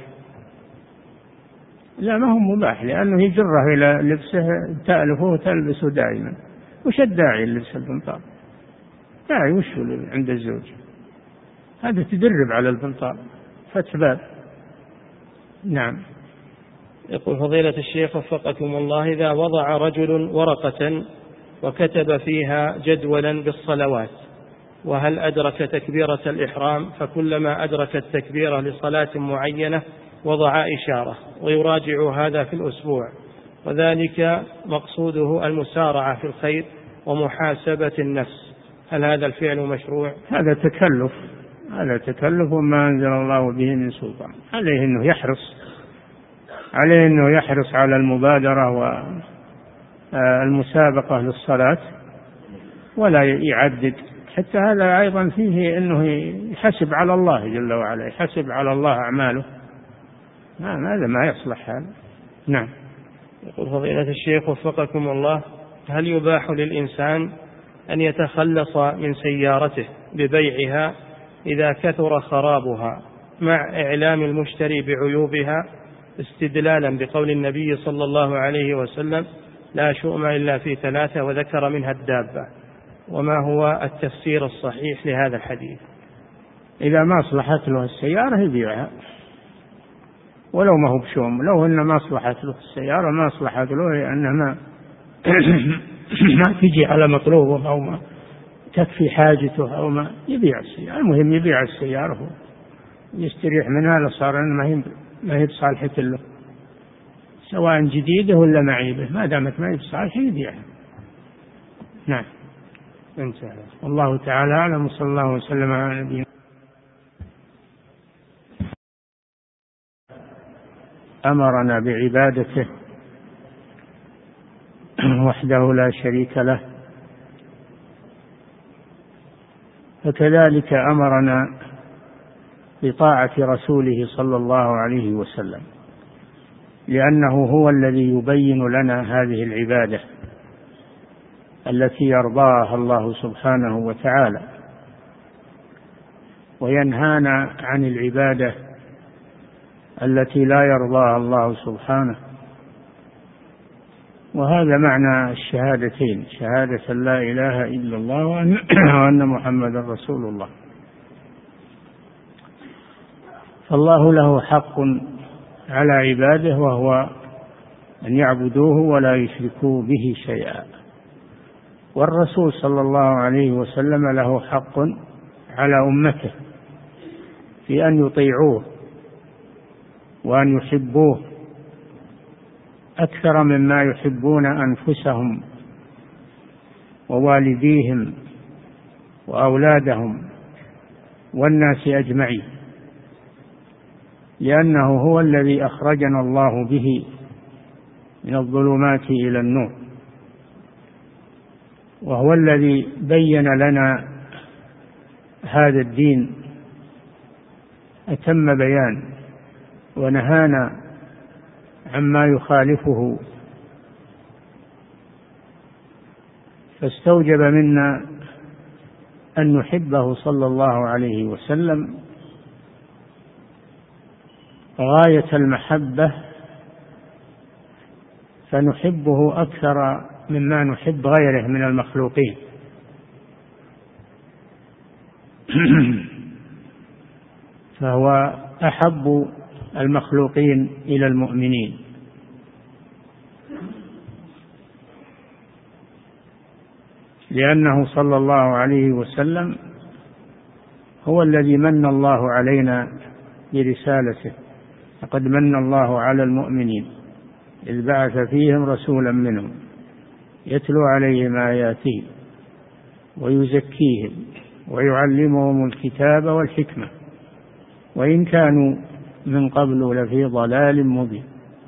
لا، ما هو مباح، لأنه يجره إلى لبسه، تألفه وتلبسه دائما. وش الداعي لبس البنطال؟ داعي وش عند الزوج؟ هذا تدرب على البنطال، فتح باب. نعم. يقول فضيلة الشيخ وفقكم الله: إذا وضع رجل ورقة وكتب فيها جدولا بالصلوات، وهل أدرك تكبيرة الإحرام، فكلما أدرك التكبيرة لصلاة معينة وضع إشارة، ويراجع هذا في الأسبوع، وذلك مقصوده المسارعة في الخير ومحاسبة النفس، هل هذا الفعل مشروع؟ هذا تكلف، هذا تكلف وما أنزل الله به من سلطان. عليه أنه يحرص عليه أنه يحرص على المبادرة والمسابقة للصلاة، ولا يعدد. حتى هذا أيضا فيه أنه يحسب على الله جل وعلا، يحسب على الله أعماله. نعم، هذا ما يصلح هذا. نعم. يقول فضيلة الشيخ وفقكم الله: هل يباح للإنسان أن يتخلص من سيارته ببيعها إذا كثر خرابها مع إعلام المشتري بعيوبها، استدلالا بقول النبي صلى الله عليه وسلم: لا شؤم إلا في ثلاثة، وذكر منها الدابة؟ وما هو التفسير الصحيح لهذا الحديث؟ إذا ما أصلحت له السيارة يبيعها، ولو ما هو بشوم. لو إن ما أصلحت له السيارة ما أصلحت له لأنها ما ما تجي على مطلوبه أو ما تكفي حاجته أو ما، يبيع السيارة. المهم يبيع السيارة ويستريح منها، لصار ما هي ما هي بصالحة له، سواء جديدة ولا معيبة، ما دامت ما هي بصالحة يبيعها. نعم. انتهى. والله تعالى أعلم، صلى الله وسلم على نبينا. أمرنا بعبادته وحده لا شريك له، فكذلك أمرنا بطاعة رسوله صلى الله عليه وسلم، لأنه هو الذي يبين لنا هذه العبادة التي يرضاها الله سبحانه وتعالى، وينهانا عن العبادة التي لا يرضاها الله سبحانه. وهذا معنى الشهادتين، شهادة لا إله إلا الله وأن محمدا رسول الله. فالله له حق على عباده، وهو أن يعبدوه ولا يشركوا به شيئا. والرسول صلى الله عليه وسلم له حق على أمته في أن يطيعوه وأن يحبوه أكثر مما يحبون أنفسهم ووالديهم وأولادهم والناس أجمعين، لأنه هو الذي أخرجنا الله به من الظلمات إلى النور، وهو الذي بين لنا هذا الدين أتم بيان، ونهانا عما يخالفه، فاستوجب منا أن نحبه صلى الله عليه وسلم غاية المحبة، فنحبه أكثر مما نحب غيره من المخلوقين. فهو أحب المخلوقين إلى المؤمنين، لأنه صلى الله عليه وسلم هو الذي من الله علينا برسالته. لقد من الله على المؤمنين إذ بعث فيهم رسولا منهم يتلو عليهم آياته ويزكيهم ويعلمهم الكتاب والحكمة وإن كانوا من قبل لفي ضلال مبين.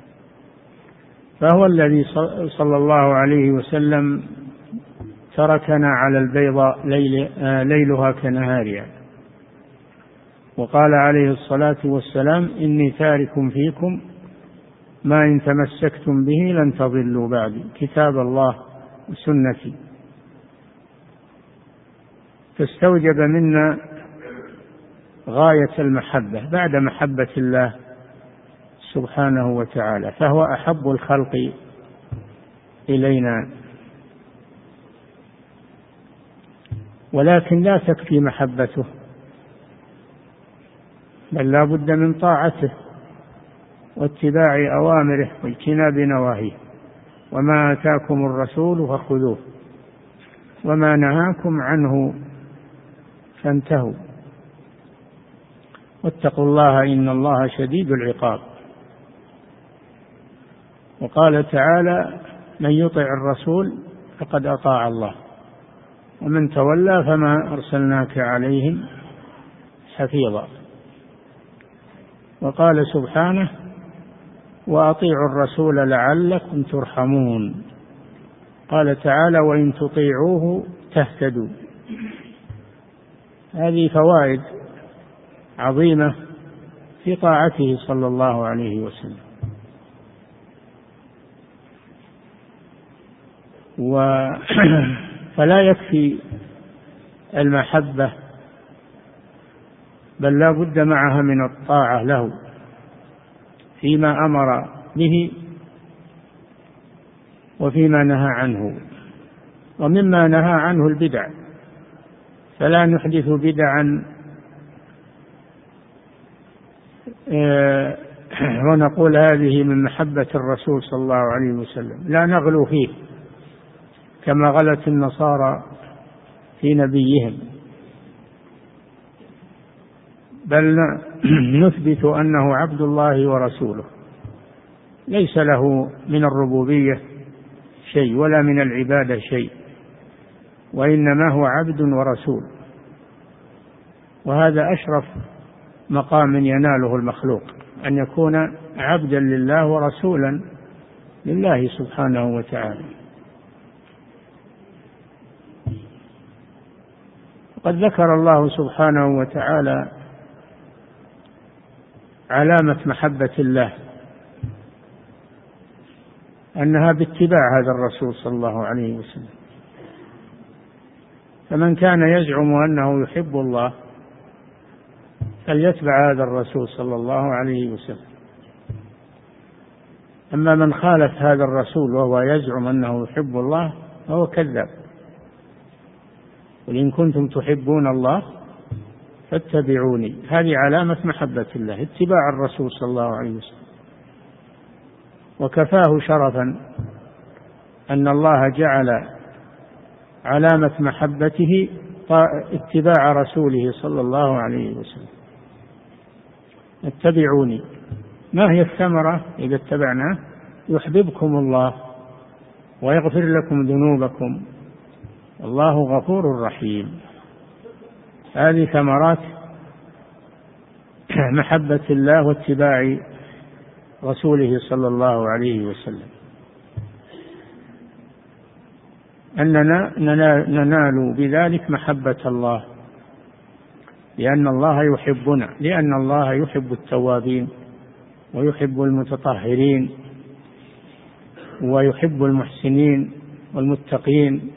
فهو الذي صلى الله عليه وسلم تركنا على البيضاء ليل ليلها كنهارها، وقال عليه الصلاة والسلام: إني تارك فيكم ما إن تمسكتم به لن تضلوا بعدي، كتاب الله وسنتي. فاستوجب منا غاية المحبة بعد محبة الله سبحانه وتعالى، فهو أحب الخلق إلينا. ولكن لا تكفي محبته، بل لا بد من طاعته واتباع أوامره واجتناب نواهيه. وما آتاكم الرسول فخذوه وما نهاكم عنه فانتهوا واتقوا الله إن الله شديد العقاب. وقال تعالى: من يطع الرسول فقد أطاع الله ومن تولى فما أرسلناك عليهم حفيظا. وقال سبحانه: وأطيعوا الرسول لعلكم ترحمون. قال تعالى: وإن تطيعوه تهتدوا. هذه فوائد عظيمة في طاعته صلى الله عليه وسلم. و فلا يكفي المحبة، بل لا بد معها من الطاعة له فيما أمر به وفيما نهى عنه. ومما نهى عنه البدع، فلا نحدث بدعا ونقول هذه من محبة الرسول صلى الله عليه وسلم، لا نغلو فيه كما غلت النصارى في نبيهم، بل نثبت أنه عبد الله ورسوله، ليس له من الربوبية شيء ولا من العبادة شيء، وإنما هو عبد ورسول، وهذا أشرف مقام يناله المخلوق، أن يكون عبدا لله ورسولا لله سبحانه وتعالى. قد ذكر الله سبحانه وتعالى علامة محبة الله أنها باتباع هذا الرسول صلى الله عليه وسلم، فمن كان يزعم أنه يحب الله فليتبع هذا الرسول صلى الله عليه وسلم. أما من خالف هذا الرسول وهو يزعم أنه يحب الله فهو كذاب. قل إن كنتم تحبون الله فاتبعوني، هذه علامة محبة الله، اتباع الرسول صلى الله عليه وسلم. وكفاه شرفا أن الله جعل علامة محبته اتباع رسوله صلى الله عليه وسلم. اتبعوني، ما هي الثمرة إذا اتبعناه؟ يحببكم الله ويغفر لكم ذنوبكم الله غفور رحيم. هذه ثمرات محبة الله واتباع رسوله صلى الله عليه وسلم، أننا ننال بذلك محبة الله، لأن الله يحبنا، لأن الله يحب التوابين ويحب المتطهرين ويحب المحسنين والمتقين.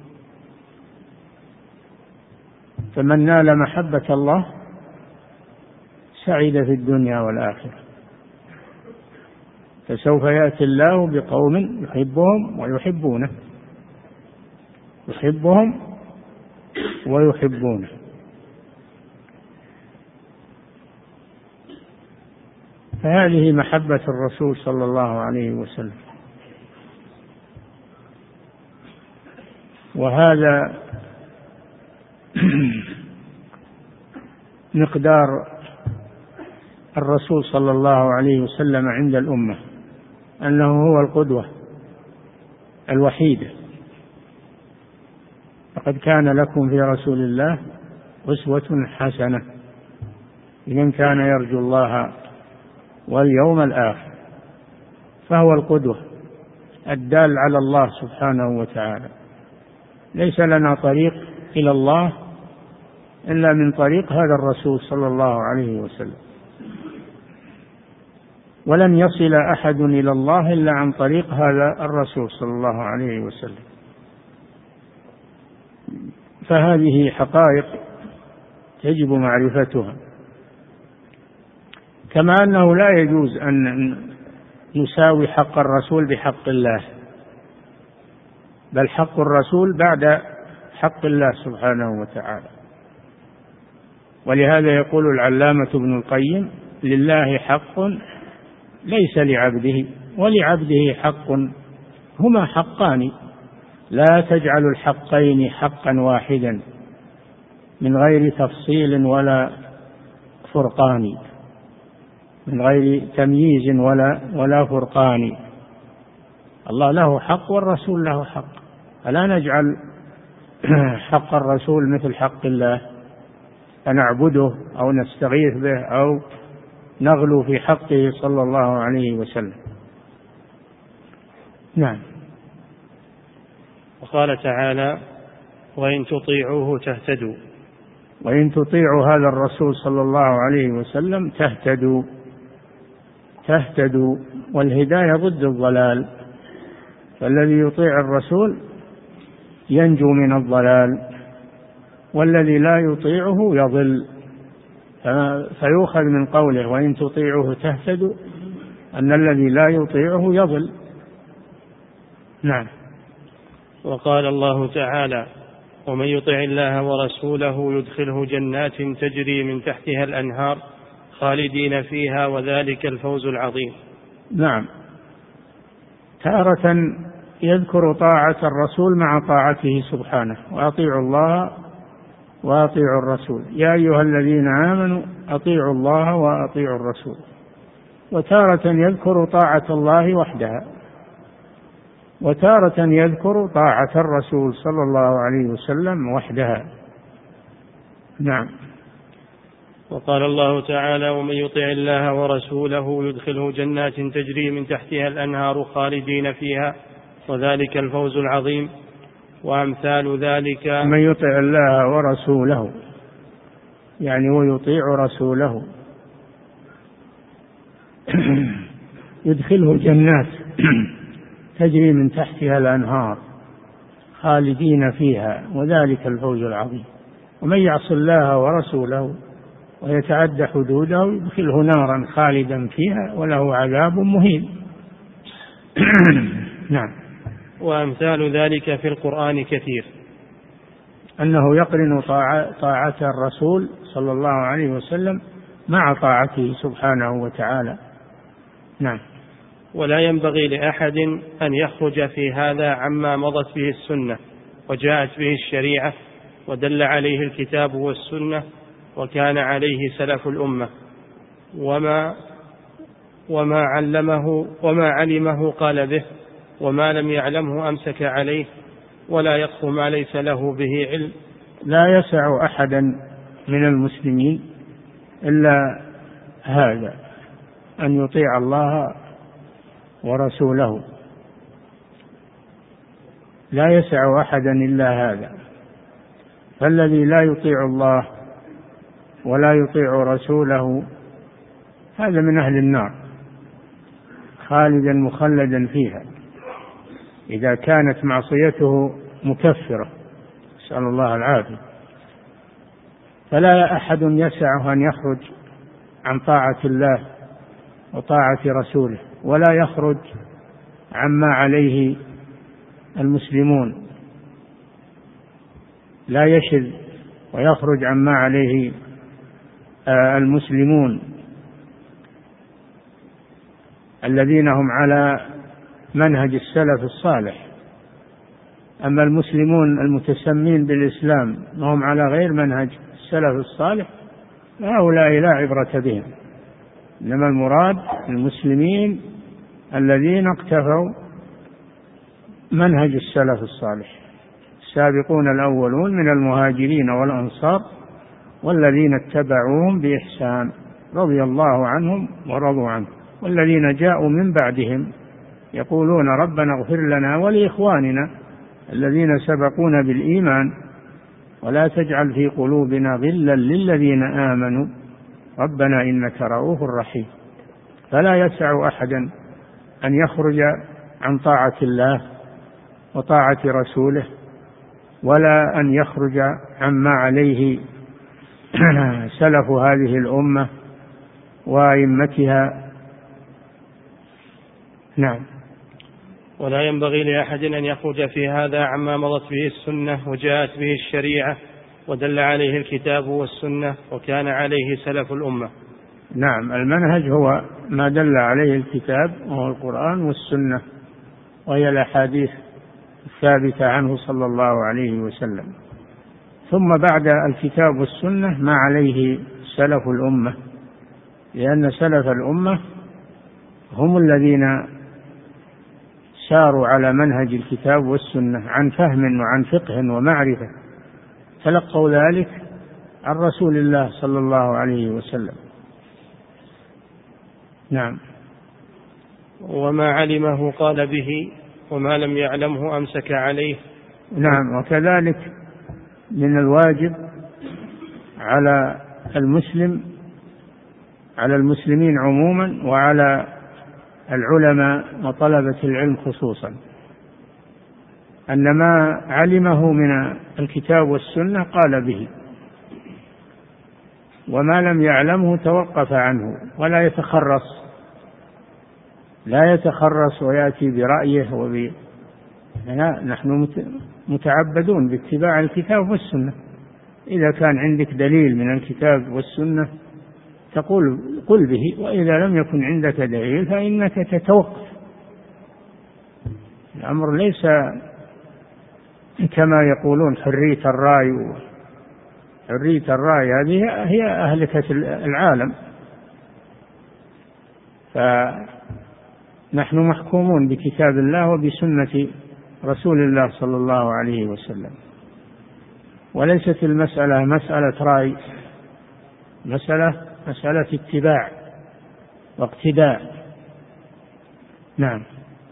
فمن نال محبة الله سعيد في الدنيا والآخرة. فسوف يأتي الله بقوم يحبهم ويحبونه، يحبهم ويحبونه. فهذه محبة الرسول صلى الله عليه وسلم، وهذا مقدار الرسول صلى الله عليه وسلم عند الأمة، أنه هو القدوة الوحيدة. فقد كان لكم في رسول الله أسوة حسنة لمن كان يرجو الله واليوم الآخر، فهو القدوة الدال على الله سبحانه وتعالى. ليس لنا طريق إلى الله إلا من طريق هذا الرسول صلى الله عليه وسلم، ولن يصل أحد إلى الله إلا عن طريق هذا الرسول صلى الله عليه وسلم. فهذه حقائق يجب معرفتها، كما أنه لا يجوز أن نساوي حق الرسول بحق الله، بل حق الرسول بعد حق الله سبحانه وتعالى. ولهذا يقول العلامة ابن القيم: لله حق ليس لعبده، ولعبده حق، هما حقان، لا تجعل الحقين حقا واحدا من غير تفصيل ولا فرقان، من غير تمييز ولا ولا فرقان. الله له حق والرسول له حق، فلا نجعل حق الرسول مثل حق الله فنعبده أو نستغيث به أو نغلو في حقه صلى الله عليه وسلم. نعم. وقال تعالى: وإن تطيعوه تهتدوا. وإن تطيعوا هذا الرسول صلى الله عليه وسلم تهتدوا، تهتدوا، والهداية ضد الضلال، فالذي يطيع الرسول ينجو من الضلال، والذي لا يطيعه يضل. فيؤخذ من قوله وإن تطيعوه تهتدوا أن الذي لا يطيعه يضل. نعم. وقال الله تعالى: ومن يطع الله ورسوله يدخله جنات تجري من تحتها الأنهار خالدين فيها وذلك الفوز العظيم. نعم. تارة يذكر طاعة الرسول مع طاعته سبحانه: وأطيعوا الله وأطيعوا الرسول يا أيها الذين آمنوا أطيعوا الله وأطيعوا الرسول. وتارة يذكر طاعة الله وحدها: وتارة يذكر طاعة الرسول صلى الله عليه وسلم وحدها. نعم. وقال الله تعالى: ومن يطع الله ورسوله يدخله جنات تجري من تحتها الأنهار خالدين فيها وذلك الفوز العظيم. وأمثال ذلك: من يطع الله ورسوله يعني ويطيع رسوله يدخله جنات تجري من تحتها الأنهار خالدين فيها وذلك الفوز العظيم. ومن يعص الله ورسوله ويتعدى حدوده يدخله نارا خالدا فيها وله عذاب مهين. نعم. وأمثال ذلك في القرآن كثير، أنه يقرن طاعة الرسول صلى الله عليه وسلم مع طاعته سبحانه وتعالى. نعم. ولا ينبغي لأحد أن يخرج في هذا عما مضت به السنة وجاءت به الشريعة ودل عليه الكتاب والسنة وكان عليه سلف الأمة، وما وما علمه وما علمه قال به، وما لم يعلمه أمسك عليه، ولا يقف ما ليس له به علم. لا يسع أحدا من المسلمين إلا هذا، أن يطيع الله ورسوله، لا يسع أحدا إلا هذا. فالذي لا يطيع الله ولا يطيع رسوله هذا من أهل النار خالدا مخلدا فيها إذا كانت معصيته مكفرة، نسأل الله العافية. فلا أحد يسعه أن يخرج عن طاعة الله وطاعة رسوله، ولا يخرج عما عليه المسلمون، لا يشذ ويخرج عما عليه المسلمون الذين هم على منهج السلف الصالح. أما المسلمون المتسمين بالإسلام وهم على غير منهج السلف الصالح هؤلاء لا عبرة بهم، إنما المراد المسلمين الذين اقتفوا منهج السلف الصالح، السابقون الأولون من المهاجرين والأنصار والذين اتبعوهم بإحسان رضي الله عنهم ورضوا عنه، والذين جاءوا من بعدهم يقولون ربنا اغفر لنا ولإخواننا الذين سبقونا بالإيمان ولا تجعل في قلوبنا غلا للذين آمنوا ربنا إنك رؤوف رحيم. فلا يسع أحدا أن يخرج عن طاعة الله وطاعة رسوله، ولا أن يخرج عما عليه سلف هذه الأمة وأئمتها. نعم. ولا ينبغي لأحد أن يخرج في هذا عما مضت به السنة وجاءت به الشريعة ودل عليه الكتاب والسنة وكان عليه سلف الأمة. نعم. المنهج هو ما دل عليه الكتاب وهو القرآن والسنة، وهي الأحاديث الثابتة عنه صلى الله عليه وسلم. ثم بعد الكتاب والسنة ما عليه سلف الأمة، لأن سلف الأمة هم الذين ساروا على منهج الكتاب والسنة عن فهم وعن فقه ومعرفة، تلقوا ذلك عن رسول الله صلى الله عليه وسلم. نعم. وما علمه قال به وما لم يعلمه أمسك عليه. نعم. وكذلك من الواجب على المسلم على المسلمين عموما وعلى العلماء وطلبة العلم خصوصا أن ما علمه من الكتاب والسنة قال به، وما لم يعلمه توقف عنه ولا يتخرص لا يتخرص ويأتي برأيه وب... نحن متعبدون باتباع الكتاب والسنة. إذا كان عندك دليل من الكتاب والسنة تقول قل به، وإذا لم يكن عندك دليل فإنك تتوقف. الأمر ليس كما يقولون حرية الرأي. حرية الرأي هذه هي أهلكة العالم. نحن محكومون بكتاب الله وبسنة رسول الله صلى الله عليه وسلم، وليست المسألة مسألة رأي، مسألة مسألة اتباع واقتداء. نعم.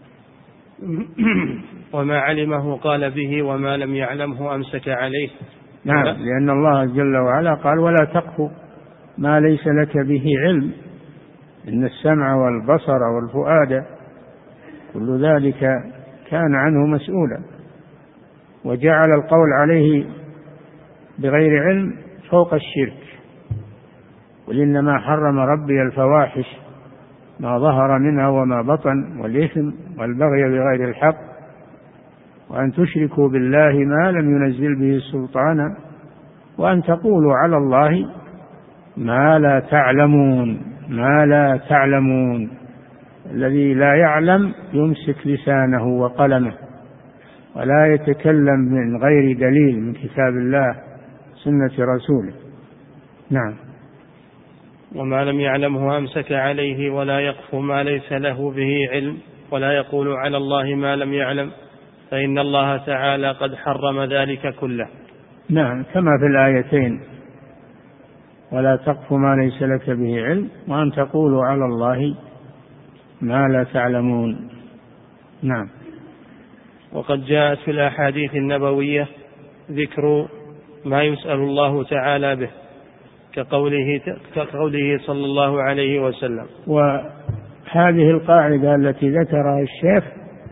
وما علمه قال به وما لم يعلمه أمسك عليه. نعم، لأن الله جل وعلا قال ولا تقف ما ليس لك به علم إن السمع والبصر والفؤاد كل ذلك كان عنه مسؤولا، وجعل القول عليه بغير علم فوق الشرك. قل إنما حرم ربي الفواحش ما ظهر منها وما بطن والإثم والبغي بغير الحق وأن تشركوا بالله ما لم ينزل به سلطانا وأن تقولوا على الله ما لا تعلمون. ما لا تعلمون، الذي لا يعلم يمسك لسانه وقلمه ولا يتكلم من غير دليل من كتاب الله سنة رسوله. نعم. وما لم يعلمه أمسك عليه ولا يقف ما ليس له به علم ولا يقول على الله ما لم يعلم، فإن الله تعالى قد حرم ذلك كله. نعم، كما في الآيتين ولا تقف ما ليس لك به علم وأن تقولوا على الله ما لا تعلمون. نعم. وقد جاءت في الأحاديث النبوية ذكر ما يسأل الله تعالى به كقوله, كقوله صلى الله عليه وسلم. وهذه القاعدة التي ذكرها الشيخ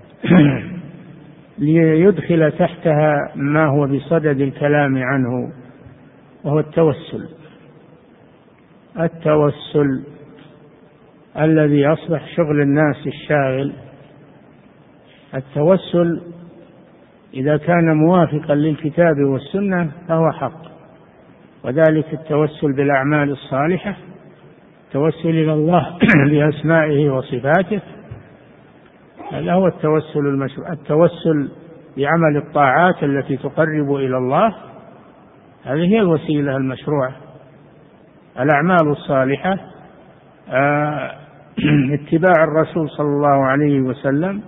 ليدخل تحتها ما هو بصدد الكلام عنه، وهو التوسل. التوسل الذي أصبح شغل الناس الشاغل. التوسل إذا كان موافقا للكتاب والسنة فهو حق، وذلك التوسل بالأعمال الصالحة، التوسل إلى الله بأسمائه وصفاته، هذا هو التوسل المشروع. التوسل بعمل الطاعات التي تقرب إلى الله، هذه هي الوسيلة المشروعة. الأعمال الصالحة آه اتباع الرسول صلى الله عليه وسلم،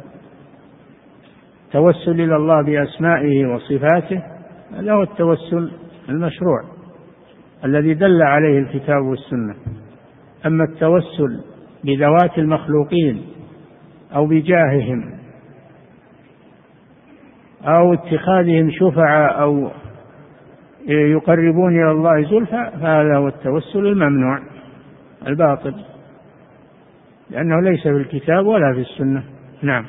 توسل إلى الله بأسمائه وصفاته، هذا هو التوسل المشروع الذي دل عليه الكتاب والسنة. أما التوسل بذوات المخلوقين أو بجاههم أو اتخاذهم شفعاء أو يقربون إلى الله زلفى، فهذا هو التوسل الممنوع الباطل، لأنه ليس في الكتاب ولا في السنة. نعم.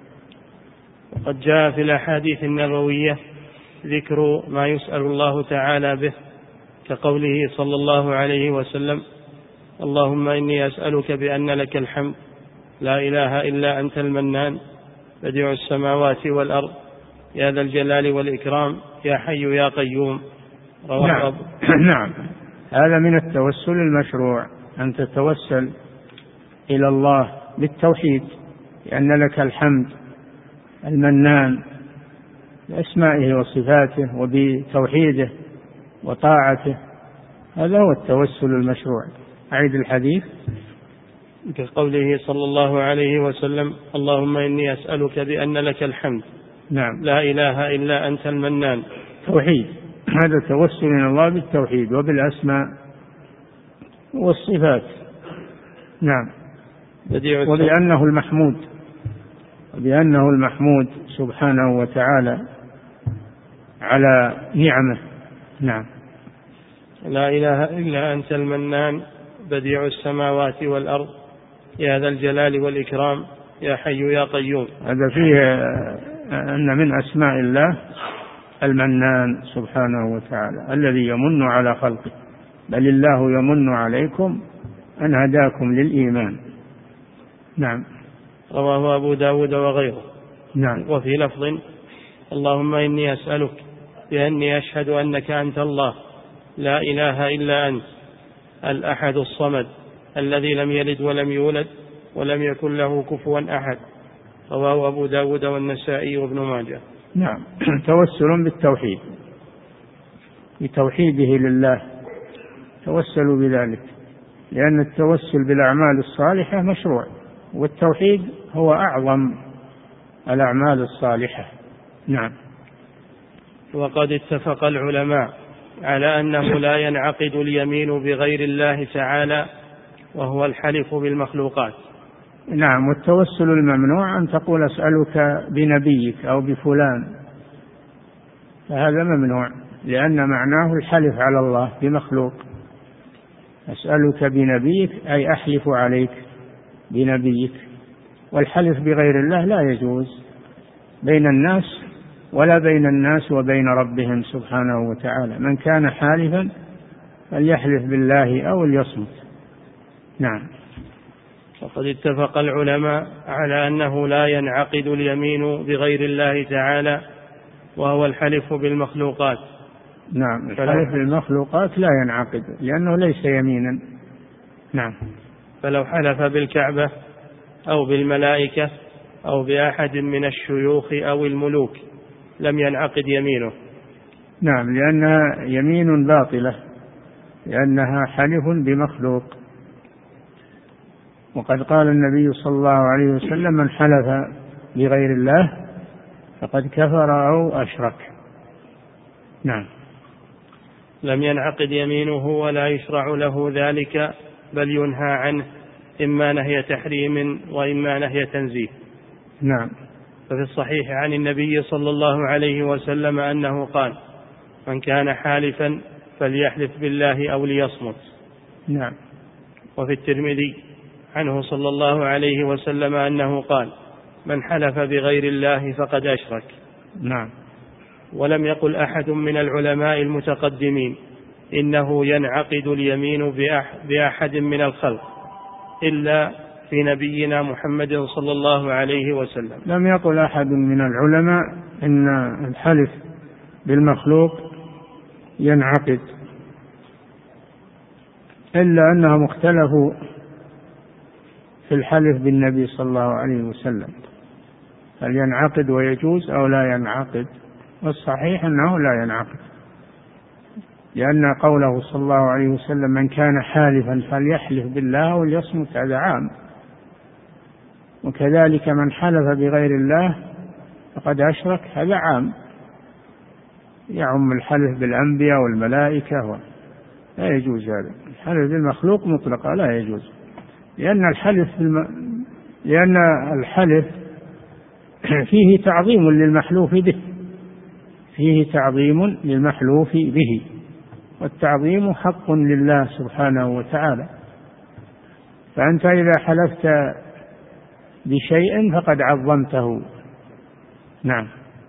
وقد جاء في الأحاديث النبوية ذكر ما يسأل الله تعالى به كقوله صلى الله عليه وسلم: اللهم إني أسألك بأن لك الحمد لا إله إلا أنت المنان بديع السماوات والأرض يا ذا الجلال والإكرام يا حي يا قيوم. نعم. نعم، هذا من التوسل المشروع، أن تتوسل إلى الله بالتوحيد، لأن لك الحمد المنان بأسمائه وصفاته وبتوحيده وطاعته، هذا هو التوسل المشروع. أعيد الحديث. كقوله صلى الله عليه وسلم: اللهم إني أسألك بأن لك الحمد نعم لا إله إلا أنت المنان. توحيد، هذا توسل إلى الله بالتوحيد وبالأسماء والصفات. نعم. وبأنه المحمود، وبأنه المحمود سبحانه وتعالى على نعمه. نعم. لا إله إلا أنت المنان بديع السماوات والأرض يا ذا الجلال والإكرام يا حي يا قيوم. هذا فيه أن من أسماء الله المنان سبحانه وتعالى الذي يمن على خلقه، بل الله يمن عليكم أن هداكم للإيمان. نعم. رواه أبو داود وغيره. نعم. وفي لفظ: اللهم إني أسألك بأني أشهد أنك أنت الله لا إله إلا أنت الأحد الصمد الذي لم يلد ولم يولد ولم يكن له كفوا أحد. رواه أبو داود والنسائي وابن ماجه. نعم. توسل بالتوحيد، بتوحيده لله توسلوا بذلك، لأن التوسل بالأعمال الصالحة مشروع، والتوحيد هو أعظم الأعمال الصالحة. نعم. وقد اتفق العلماء على أنه لا ينعقد اليمين بغير الله تعالى وهو الحلف بالمخلوقات. نعم. والتوسل الممنوع أن تقول أسألك بنبيك أو بفلان، فهذا ممنوع لأن معناه الحلف على الله بمخلوق. أسألك بنبيك أي أحلف عليك بنبيك، والحلف بغير الله لا يجوز بين الناس ولا بين الناس وبين ربهم سبحانه وتعالى. من كان حالفا فليحلف بالله أو ليصمت. نعم. وقد اتفق العلماء على أنه لا ينعقد اليمين بغير الله تعالى وهو الحلف بالمخلوقات. نعم. الحلف بالمخلوقات لا ينعقد لأنه ليس يمينا. نعم. فلو حلف بالكعبة أو بالملائكة أو بأحد من الشيوخ أو الملوك لم ينعقد يمينه. نعم. لأنها يمين باطلة، لأنها حلف بمخلوق. وقد قال النبي صلى الله عليه وسلم: من حلف بغير الله فقد كفر أو أشرك. نعم. لم ينعقد يمينه ولا يشرع له ذلك، بل ينهى عنه، إما نهي تحريم وإما نهي تنزيه. نعم. ففي الصحيح عن النبي صلى الله عليه وسلم أنه قال: من كان حالفا فليحلف بالله أو ليصمت. نعم. وفي الترمذي عنه صلى الله عليه وسلم أنه قال: من حلف بغير الله فقد أشرك. نعم. ولم يقل أحد من العلماء المتقدمين إنه ينعقد اليمين بأحد من الخلق إلا في نبينا محمد صلى الله عليه وسلم. لم يقل أحد من العلماء إن الحلف بالمخلوق ينعقد، إلا أنهم اختلفوا في الحلف بالنبي صلى الله عليه وسلم، هل ينعقد ويجوز أو لا ينعقد؟ والصحيح أنه لا ينعقد، لأن قوله صلى الله عليه وسلم: من كان حالفا فليحلف بالله وليصمت، هذا عام. وكذلك من حلف بغير الله فقد أشرك، هذا عام، يعم الحلف بالأنبياء والملائكة، لا يجوز هذا. الحلف بالمخلوق مطلقا لا يجوز، لأن الحلف بالم... لأن الحلف فيه تعظيم للمحلوف به، فيه تعظيم للمحلوف به، والتعظيم حق لله سبحانه وتعالى. فأنت إذا حلفت بشيء فقد عظمته. نعم.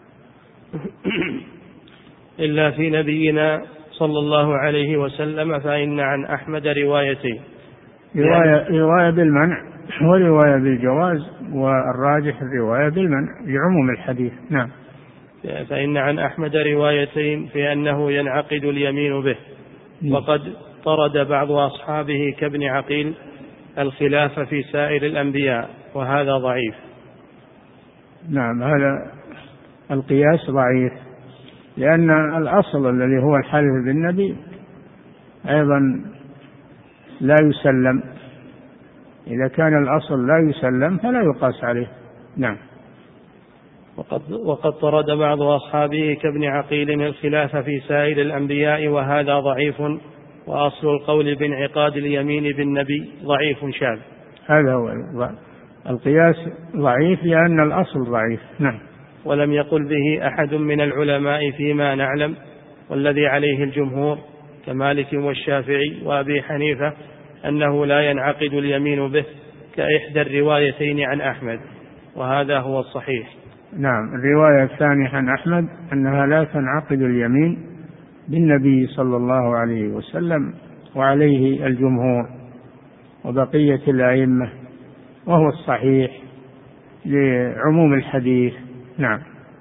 إلا في نبينا صلى الله عليه وسلم فإن عن أحمد روايتين، رواية, رواية بالمنع ورواية بالجواز، والراجح الرواية بالمنع لعموم الحديث. نعم. فإن عن أحمد روايتين في أنه ينعقد اليمين به، وقد طرد بعض أصحابه كابن عقيل الخلاف في سائر الأنبياء، وهذا ضعيف. نعم. هذا القياس ضعيف، لأن الأصل الذي هو الحلف بالنبي أيضا لا يسلم. إذا كان الأصل لا يسلم فلا يقاس عليه. نعم. وقد, وقد طرد بعض أصحابه كابن عقيل الخلاف في سائر الأنبياء، وهذا ضعيف، وأصل القول بانعقاد اليمين بالنبي ضعيف شاذ. هذا هو القياس ضعيف لأن الأصل ضعيف. نعم. ولم يقل به أحد من العلماء فيما نعلم، والذي عليه الجمهور كمالك والشافعي وأبي حنيفة أنه لا ينعقد اليمين به، كإحدى الروايتين عن أحمد، وهذا هو الصحيح. نعم. الرواية الثانية عن أحمد أنها لا تنعقد اليمين بالنبي صلى الله عليه وسلم، وعليه الجمهور وبقية الأئمة، وهو الصحيح لعموم الحديث. نعم.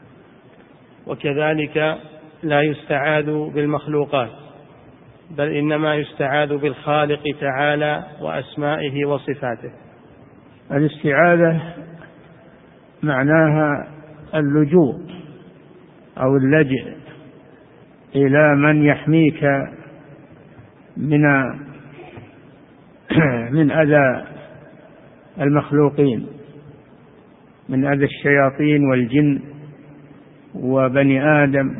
وكذلك لا يستعاذ بالمخلوقات، بل إنما يستعاذ بالخالق تعالى وأسمائه وصفاته. الاستعاذة معناها اللجوء أو اللجئ إلى من يحميك من من أذى المخلوقين من أذى الشياطين والجن وبني آدم،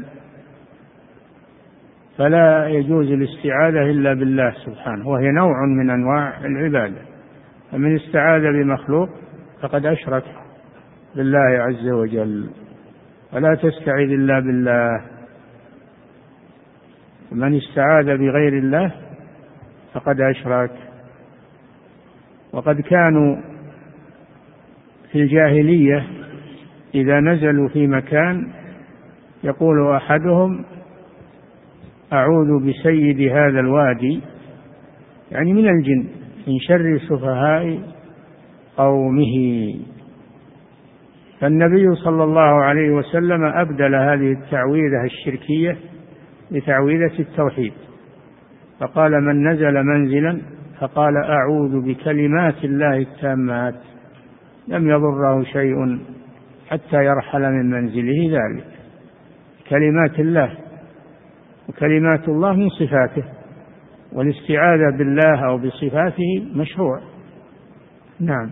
فلا يجوز الاستعاذة إلا بالله سبحانه، وهي نوع من أنواع العبادة. فمن استعاذ بمخلوق فقد أشرك بالله عز وجل، فلا تستعذ إلا بالله. من استعاذ بغير الله فقد أشرك. وقد كانوا في الجاهلية إذا نزلوا في مكان يقول أحدهم أعوذ بسيد هذا الوادي، يعني من الجن، من شر سفهاء قومه. فالنبي صلى الله عليه وسلم أبدل هذه التعويذة الشركية بتعويذة التوحيد، فقال من نزل منزلا فقال أعوذ بكلمات الله التامات لم يضره شيء حتى يرحل من منزله ذلك. كلمات الله، وكلمات الله من صفاته، والاستعاذة بالله أو بصفاته مشروع. نعم.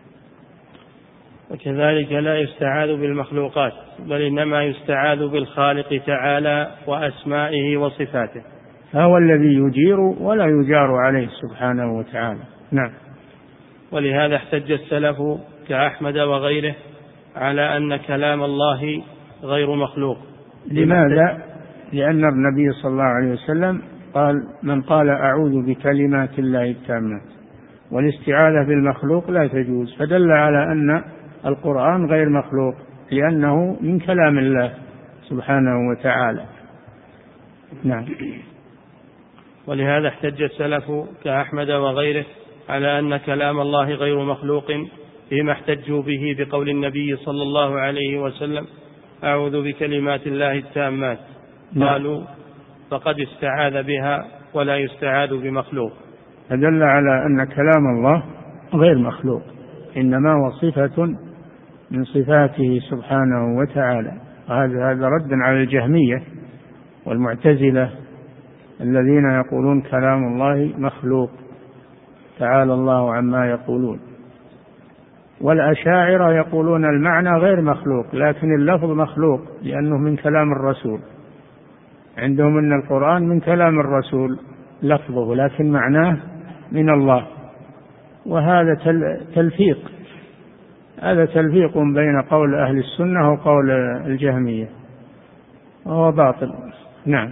وكذلك لا يستعاذ بالمخلوقات، بل إنما يستعاذ بالخالق تعالى وأسمائه وصفاته، فهو الذي يجير ولا يجار عليه سبحانه وتعالى. نعم. ولهذا احتج السلف كأحمد وغيره على أن كلام الله غير مخلوق. لماذا؟ لأن النبي صلى الله عليه وسلم قال من قال أعوذ بكلمات الله التامات، والاستعاذة بالمخلوق لا تجوز، فدل على أن القرآن غير مخلوق لأنه من كلام الله سبحانه وتعالى. نعم. ولهذا احتج السلف كأحمد وغيره على أن كلام الله غير مخلوق فيما احتجوا به بقول النبي صلى الله عليه وسلم أعوذ بكلمات الله التامات. قالوا فقد استعاذ بها ولا يستعاذ بمخلوق، فدل على أن كلام الله غير مخلوق، إنما هو صفة من صفاته سبحانه وتعالى. وهذا هذا رد على الجهمية والمعتزلة الذين يقولون كلام الله مخلوق، تعالى الله عما يقولون. والأشاعرة يقولون المعنى غير مخلوق لكن اللفظ مخلوق لأنه من كلام الرسول، عندهم أن القرآن من كلام الرسول لفظه لكن معناه من الله. وهذا تلفيق، هذا تلفيق بين قول أهل السنة وقول الجهمية، وهو باطل. نعم.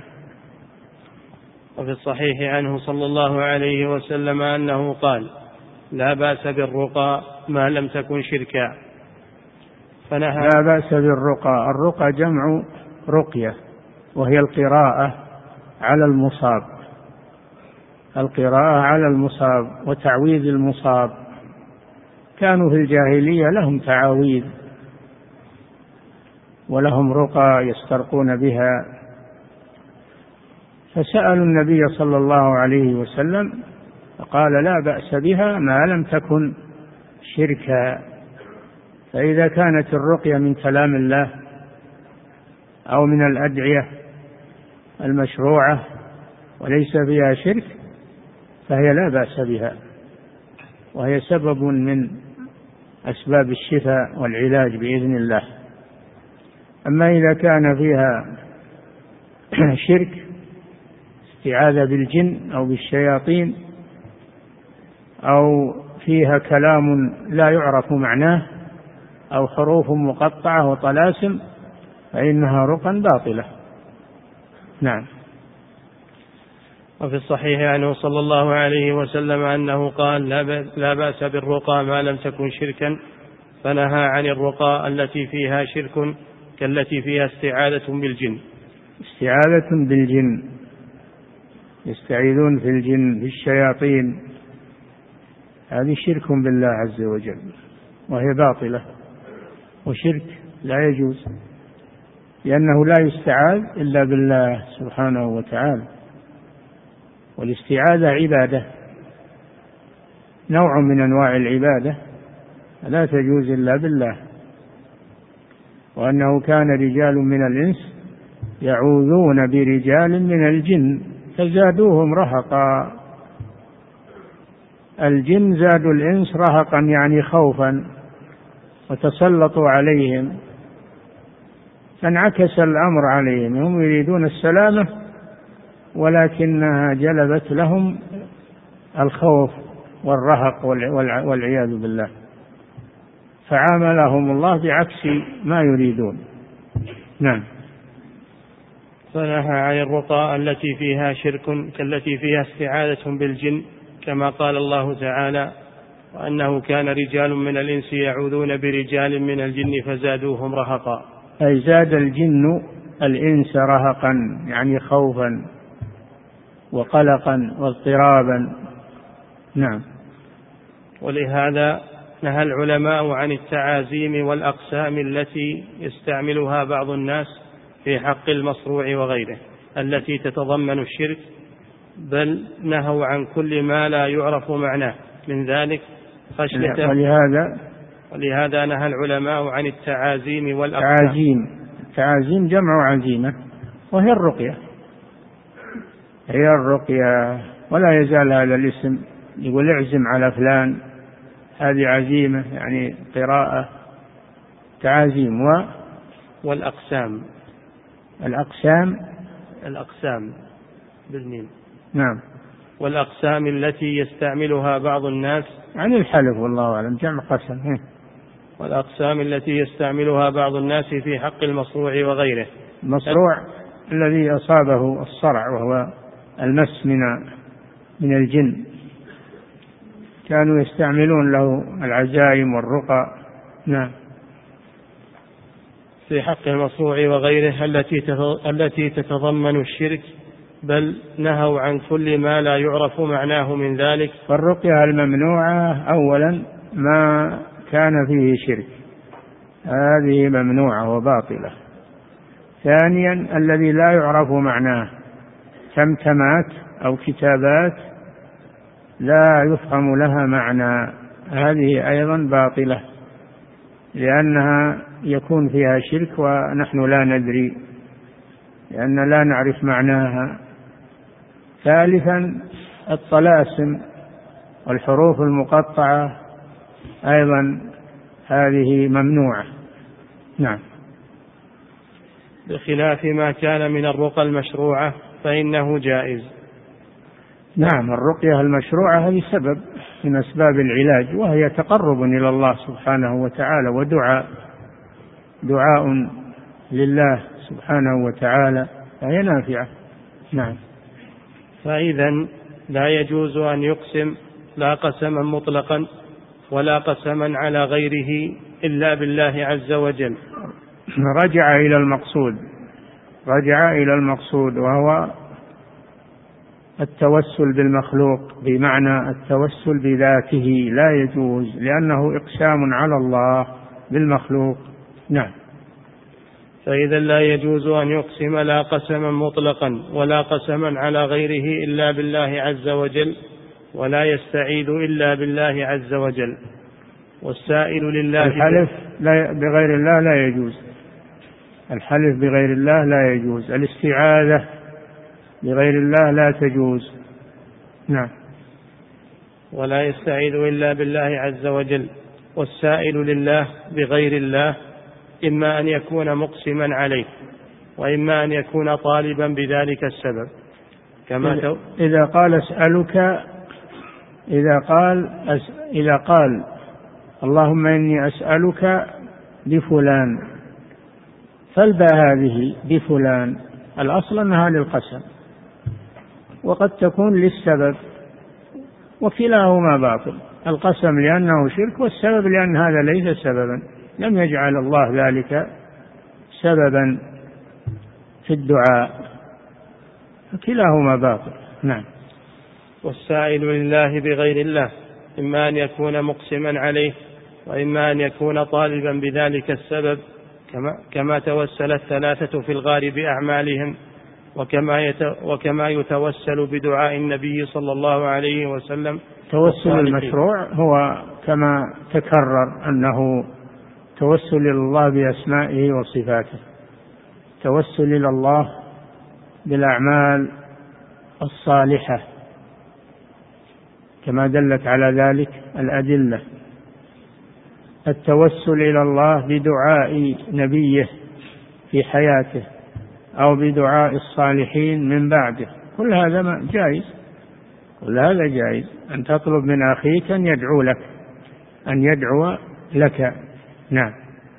وفي الصحيح عنه صلى الله عليه وسلم أنه قال لا بأس بالرقى ما لم تكن شركا، فنهى. لا بأس بالرقى، الرقى جمع رقية، وهي القراءة على المصاب، القراءة على المصاب وتعويذ المصاب. كانوا في الجاهلية لهم تعاويذ ولهم رقى يسترقون بها، فسألوا النبي صلى الله عليه وسلم فقال لا بأس بها ما لم تكن شركا. فإذا كانت الرقية من كلام الله أو من الأدعية المشروعة وليس فيها شرك فهي لا بأس بها، وهي سبب من أسباب الشفاء والعلاج بإذن الله. أما إذا كان فيها شرك، استعاذة بالجن أو بالشياطين، أو فيها كلام لا يعرف معناه أو حروف مقطعة وطلاسم، فإنها رقى باطلة. نعم. وفي الصحيح عنه صلى الله عليه وسلم أنه قال لا بأس بالرقى ما لم تكن شركا، فنهى عن الرقى التي فيها شرك كالتي فيها استعاذة بالجن. استعاذة بالجن، يستعيذون في الجن في الشياطين، هذه شرك بالله عز وجل وهي باطلة وشرك لا يجوز، لأنه لا يستعاذ إلا بالله سبحانه وتعالى. والاستعاذة عبادة، نوع من أنواع العبادة لا تجوز إلا بالله. وأنه كان رجال من الإنس يعوذون برجال من الجن فزادوهم رهقا. الجن زادوا الإنس رهقا يعني خوفا وتسلطوا عليهم، فانعكس الأمر عليهم، هم يريدون السلامة ولكنها جلبت لهم الخوف والرهق والعياذ بالله، فعاملهم الله بعكس ما يريدون. نعم. فنهى عن الرقى التي فيها شرك كالتي فيها استعاذة بالجن، كما قال الله تعالى: وأنه كان رجال من الإنس يعوذون برجال من الجن فزادوهم رهقا. أي زاد الجن الإنس رهقا يعني خوفا وقلقا واضطرابا. نعم. ولهذا نهى العلماء عن التعازيم والأقسام التي يستعملها بعض الناس في حق المصروع وغيره التي تتضمن الشرك، بل نهوا عن كل ما لا يعرف معناه من ذلك خشية. ولهذا ولهذا نهى العلماء عن التعازيم والأقسام. تعازيم تعازيم جمع عزيمة، وهي الرقية، هي الرقية. ولا يزال هذا الاسم يقول اعزم على فلان، هذه عزيمة يعني قراءة تعازيم. و والأقسام الأقسام الأقسام بالميم. نعم. والأقسام التي يستعملها بعض الناس عن الحلف، والله أعلم، جمع قسم. والأقسام التي يستعملها بعض الناس في حق المصروع وغيره. المصروع الذي أصابه الصرع وهو المس من من الجن، كانوا يستعملون له العزائم والرقى. نعم. في حق المصروع وغيره التي التي تتضمن الشرك، بل نهوا عن كل ما لا يعرف معناه من ذلك. فالرقية الممنوعة أولا ما كان فيه شرك، هذه ممنوعة وباطلة. ثانيا الذي لا يعرف معناه، تمتمات أو كتابات لا يفهم لها معنى، هذه أيضا باطلة، لأنها يكون فيها شرك ونحن لا ندري، لأن لا نعرف معناها. ثالثا الطلاسم والحروف المقطعة أيضا هذه ممنوعة. نعم. بخلاف ما كان من الرقى المشروعة فإنه جائز. نعم. الرقية المشروعة هذه سبب من أسباب العلاج، وهي تقرب إلى الله سبحانه وتعالى ودعاء دعاء لله سبحانه وتعالى، فهي نافعة. نعم. فإذا لا يجوز أن يقسم لا قسما مطلقا ولا قسما على غيره إلا بالله عز وجل. رجع إلى المقصود رجع إلى المقصود وهو التوسل بالمخلوق، بمعنى التوسل بذاته لا يجوز، لأنه إقسام على الله بالمخلوق. نعم. فإذا لا يجوز أن يقسم لا قسما مطلقا ولا قسما على غيره إلا بالله عز وجل، ولا يستعيذ إلا بالله عز وجل. والسائل لله. الحلف بغير الله لا يجوز، الحلف بغير الله لا يجوز، الاستعاذة بغير الله لا تجوز. نعم. ولا يستعيذ إلا بالله عز وجل. والسائل لله بغير الله إما أن يكون مقسما عليه، وإما أن يكون طالبا بذلك السبب. كما تو... إذا قال أسألك إذا قال أس... إذا قال اللهم إني أسألك بفلان، فالباء هذه بفلان الأصل أنها للقسم، وقد تكون للسبب، وكلاهما باطل، القسم لأنه شرك، والسبب لأن هذا ليس سببا، لم يجعل الله ذلك سببا في الدعاء، كلاهما باطل. نعم. والسائل لله بغير الله إما أن يكون مقسما عليه، وإما أن يكون طالبا بذلك السبب، كما, كما توسل الثلاثة في الغار بأعمالهم، وكما, يت وكما يتوسل بدعاء النبي صلى الله عليه وسلم. توسل المشروع هو كما تكرر أنه توسل إلى الله بأسمائه وصفاته، توسل إلى الله بالأعمال الصالحة، كما دلت على ذلك الأدلة. التوسل إلى الله بدعاء نبيه في حياته أو بدعاء الصالحين من بعده، كل هذا جائز، كل هذا جائز. أن تطلب من أخيك أن يدعو لك، أن يدعو لك. نعم.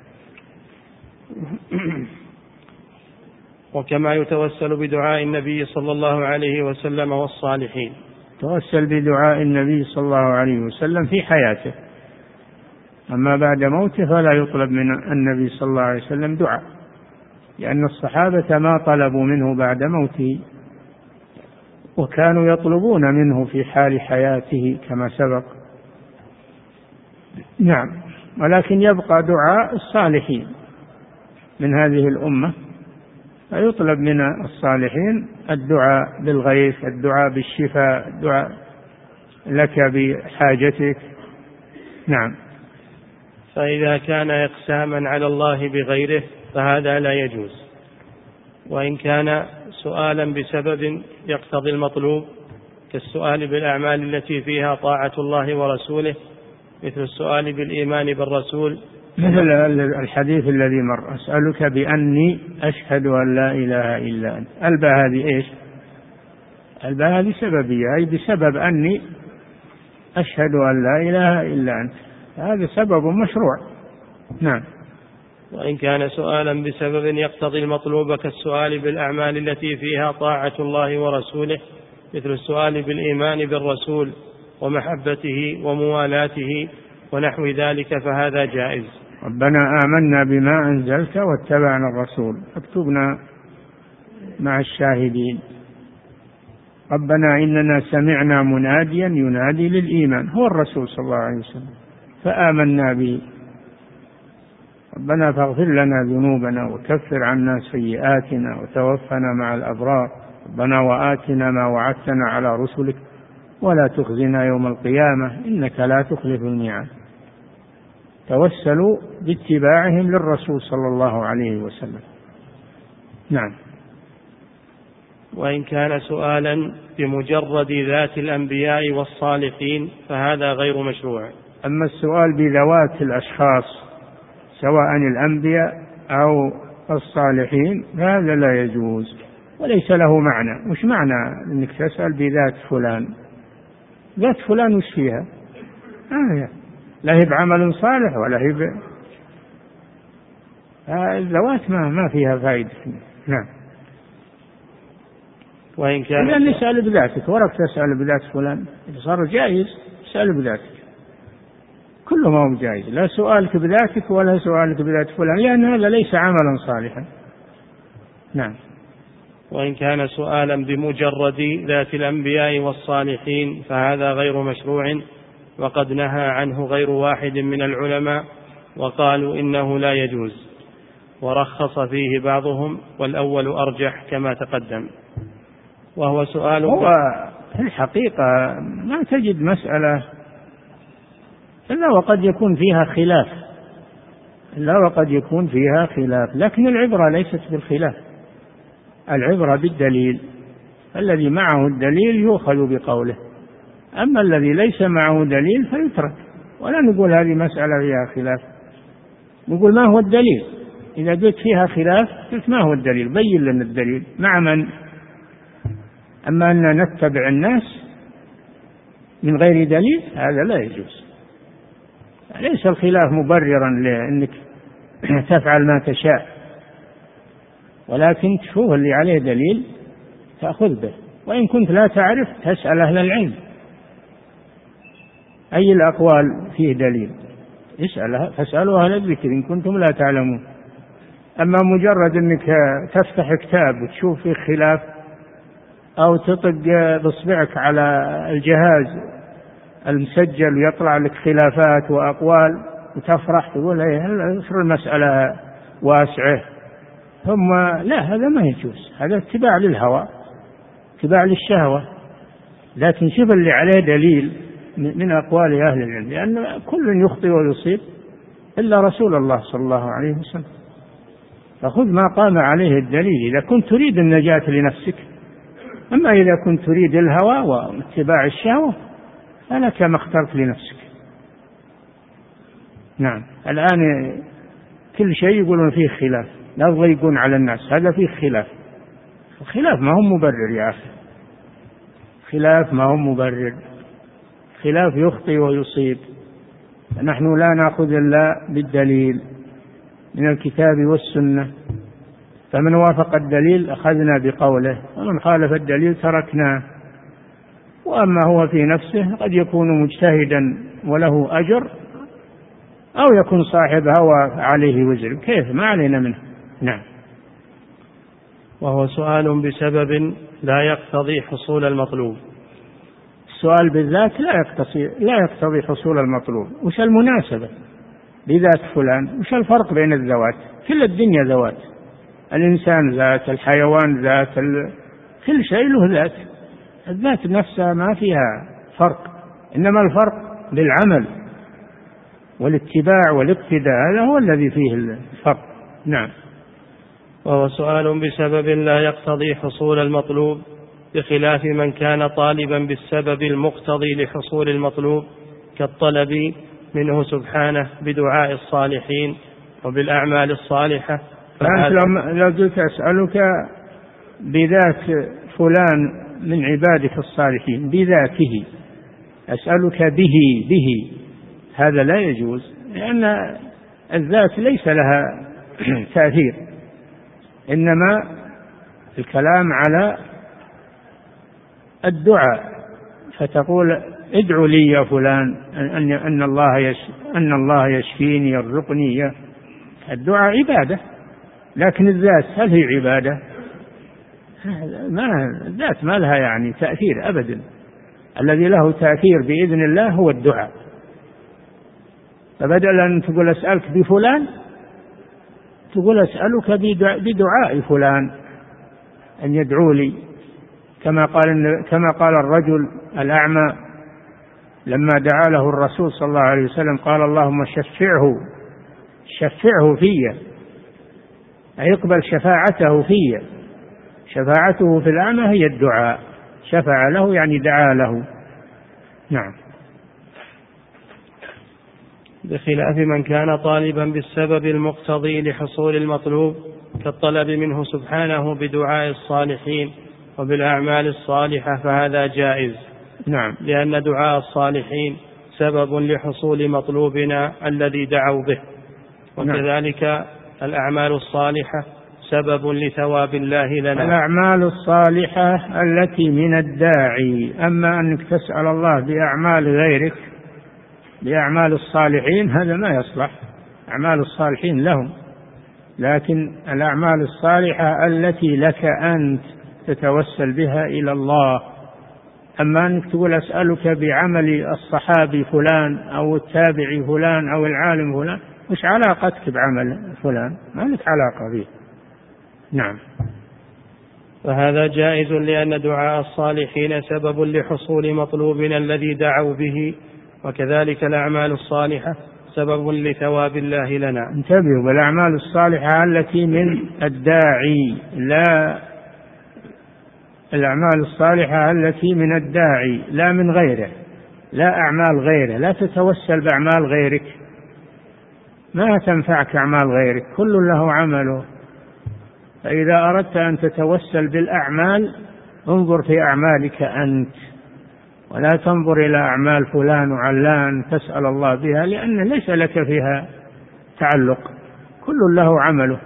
وكما يتوسل بدعاء النبي صلى الله عليه وسلم والصالحين. توسل بدعاء النبي صلى الله عليه وسلم في حياته، أما بعد موته فلا يطلب من النبي صلى الله عليه وسلم دعاء، لأن الصحابة ما طلبوا منه بعد موته، وكانوا يطلبون منه في حال حياته كما سبق. نعم. ولكن يبقى دعاء الصالحين من هذه الأمة، فيطلب من الصالحين الدعاء بالغيث، الدعاء بالشفاء، الدعاء لك بحاجتك. نعم. فإذا كان إقساما على الله بغيره فهذا لا يجوز، وإن كان سؤالا بسبب يقتضي المطلوب كالسؤال بالأعمال التي فيها طاعة الله ورسوله، مثل السؤال بالإيمان بالرسول، مثل الحديث الذي مر: أسألك بأني أشهد أن لا إله إلا أنت. الباء هذه إيش؟ الباء هذه سببية، أي بسبب أني أشهد أن لا إله إلا أنت، هذا سبب مشروع. نعم. وإن كان سؤالا بسبب يقتضي المطلوب كالسؤال بالأعمال التي فيها طاعة الله ورسوله، مثل السؤال بالإيمان بالرسول ومحبته وموالاته ونحو ذلك، فهذا جائز. ربنا آمنا بما أنزلت واتبعنا الرسول فاكتبنا مع الشاهدين. ربنا إننا سمعنا مناديا ينادي للإيمان، هو الرسول صلى الله عليه وسلم، فآمنا به. ربنا فاغفر لنا ذنوبنا وكفر عنا سيئاتنا وتوفنا مع الأبرار. ربنا وآتنا ما وعدتنا على رسلك ولا تخزنا يوم القيامة إنك لا تخلف الميعاد. توسلوا باتباعهم للرسول صلى الله عليه وسلم. نعم. وإن كان سؤالا بمجرد ذات الأنبياء والصالحين فهذا غير مشروع. أما السؤال بذوات الأشخاص سواء الأنبياء أو الصالحين فهذا لا يجوز وليس له معنى. وش معنى أنك تسأل بذات فلان؟ ذات فلان وش فيها؟ آه لا هي بعمل صالح ولا هي ب... آه الذوات ما, ما فيها فائدة. نعم. وإن كان إذا نسأل بذاتك، ورك تسأل بذات فلان صار جائز، اسأل بذاتك، كله ما هو جائز، لا سؤالك بذاتك ولا سؤالك بذات فلان، لأن هذا ليس عملا صالحا. نعم. وإن كان سؤالا بمجرد ذات الأنبياء والصالحين فهذا غير مشروع، وقد نهى عنه غير واحد من العلماء وقالوا إنه لا يجوز، ورخص فيه بعضهم، والأول أرجح كما تقدم، وهو سؤال. هو في الحقيقة ما تجد مسألة إلا وقد يكون فيها خلاف، إلا وقد يكون فيها خلاف، لكن العبرة ليست بالخلاف، العبرة بالدليل، الذي معه الدليل يؤخذ بقوله، أما الذي ليس معه دليل فيترك. ولا نقول هذه مسألة فيها خلاف، نقول ما هو الدليل. إذا جئت فيها خلاف قلت ما هو الدليل، بين لنا الدليل مع من. أما أن نتبع الناس من غير دليل هذا لا يجوز. ليس الخلاف مبررا لأنك تفعل ما تشاء، ولكن تشوف اللي عليه دليل تأخذ به، وإن كنت لا تعرف تسأل أهل العلم أي الأقوال فيه دليل، اسأل فاسألوا أهل الذكر إن كنتم لا تعلمون. أما مجرد أنك تفتح كتاب وتشوف فيه خلاف أو تطق بإصبعك على الجهاز المسجل ويطلع لك خلافات وأقوال وتفرح تقول ايه المسألة واسعة، ثم لا، هذا ما يجوز، هذا اتباع للهوى، اتباع للشهوة. لكن شوف اللي عليه دليل من أقوال أهل العلم، لأن كل يخطئ ويصيب إلا رسول الله صلى الله عليه وسلم، فخذ ما قام عليه الدليل إذا كنت تريد النجاة لنفسك. أما إذا كنت تريد الهوى واتباع الشهوة أنا كما اخترت لنفسك. نعم. الآن كل شيء يقولون فيه خلاف، لا يضيقون على الناس، هذا فيه خلاف. الخلاف ما هو مبرر يا أخي، خلاف ما هو مبرر، خلاف يخطئ ويصيب. نحن لا نأخذ إلا بالدليل من الكتاب والسنة، فمن وافق الدليل أخذنا بقوله، ومن خالف الدليل تركناه. وأما هو في نفسه قد يكون مجتهدا وله أجر، أو يكون صاحب هوى عليه وزر، كيف؟ ما علينا منه. نعم. وهو سؤال بسبب لا يقتضي حصول المطلوب. السؤال بالذات لا يقتضي لا يقتضي حصول المطلوب. وش المناسبة بذات فلان؟ وش الفرق بين الذوات؟ كل الدنيا ذوات، الإنسان ذات، الحيوان ذات، ال... كل شيء له ذات. الذات نفسها ما فيها فرق، إنما الفرق بالعمل والاتباع والاقتداء، هذا هو الذي فيه الفرق. نعم. وهو سؤال بسبب لا يقتضي حصول المطلوب، بخلاف من كان طالبا بالسبب المقتضي لحصول المطلوب، كالطلب منه سبحانه بدعاء الصالحين وبالأعمال الصالحة. فأنت لو قلت أسألك بذات فلان من عبادك الصالحين، بذاته، أسألك به به هذا لا يجوز، لأن الذات ليس لها تأثير، إنما الكلام على الدعاء. فتقول ادعو لي يا فلان أن أن الله يش أن الله يشفيني يرزقني. الدعاء عبادة، لكن الذات هل هي عبادة؟ ما الذات ما لها يعني تأثير أبدا. الذي له تأثير بإذن الله هو الدعاء. فبدل أن تقول أسألك بفلان، تقول أسألك بدعاء فلان أن يدعو لي، كما قال كما قال الرجل الأعمى لما دعا له الرسول صلى الله عليه وسلم، قال اللهم شفعه شفعه في، أي اقبل شفاعته في. شفاعته في الأعمى هي الدعاء، شفع له يعني دعا له. نعم. بخلاف من كان طالبا بالسبب المقتضي لحصول المطلوب، كالطلب منه سبحانه بدعاء الصالحين وبالأعمال الصالحة، فهذا جائز. نعم. لأن دعاء الصالحين سبب لحصول مطلوبنا الذي دعوا به، وكذلك نعم. الأعمال الصالحة سبب لثواب الله لنا. الأعمال الصالحة التي من الداعي، أما أنك تسأل الله بأعمال غيرك بأعمال الصالحين هذا ما يصلح. أعمال الصالحين لهم، لكن الأعمال الصالحة التي لك أنت تتوسل بها إلى الله. أما أنك تقول أسألك بعمل الصحابي فلان أو التابعي فلان أو العالم فلان، مش علاقتك بعمل فلان، ما لك علاقة به. نعم. فهذا جائز لأن دعاء الصالحين سبب لحصول مطلوبنا الذي دعوا به، وكذلك الأعمال الصالحة سبب لثواب الله لنا. انتبهوا، بالأعمال الصالحة التي من الداعي، لا الأعمال الصالحة التي من الداعي لا من غيره، لا أعمال غيره. لا تتوسل بأعمال غيرك، ما تنفعك أعمال غيرك، كل له عمله. فإذا أردت أن تتوسل بالأعمال انظر في أعمالك أنت، ولا تنظر إلى أعمال فلان وعلان تسأل الله بها، لأن ليس لك فيها تعلق، كل له عمله.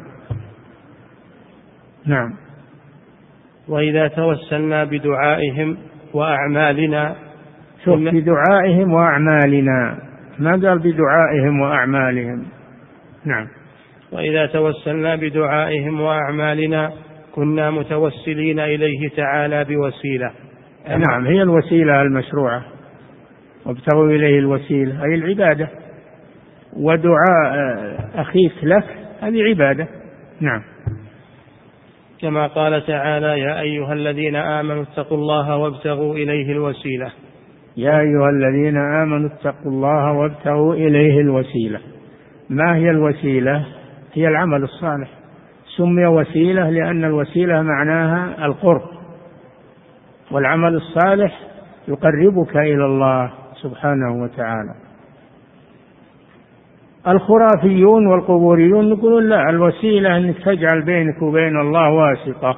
نعم. وإذا توسلنا بدعائهم وأعمالنا، شوف بدعائهم وأعمالنا، ما قال بدعائهم وأعمالهم. نعم. وإذا توسلنا بدعائهم وأعمالنا كنا متوسلين إليه تعالى بوسيلة. نعم، هي الوسيلة المشروعة، وابتغوا إليه الوسيلة أي العبادة، ودعاء أخيك لك هذه عبادة. نعم. كما قال تعالى يا أيها الذين آمنوا اتقوا الله وابتغوا إليه الوسيلة. يا أيها الذين آمنوا اتقوا الله وابتغوا إليه الوسيلة. ما هي الوسيلة؟ هي العمل الصالح. سمي وسيلة لأن الوسيلة معناها القرب، والعمل الصالح يقربك إلى الله سبحانه وتعالى. الخرافيون والقبوريون يقولون لا، الوسيلة أنك تجعل بينك وبين الله واسطة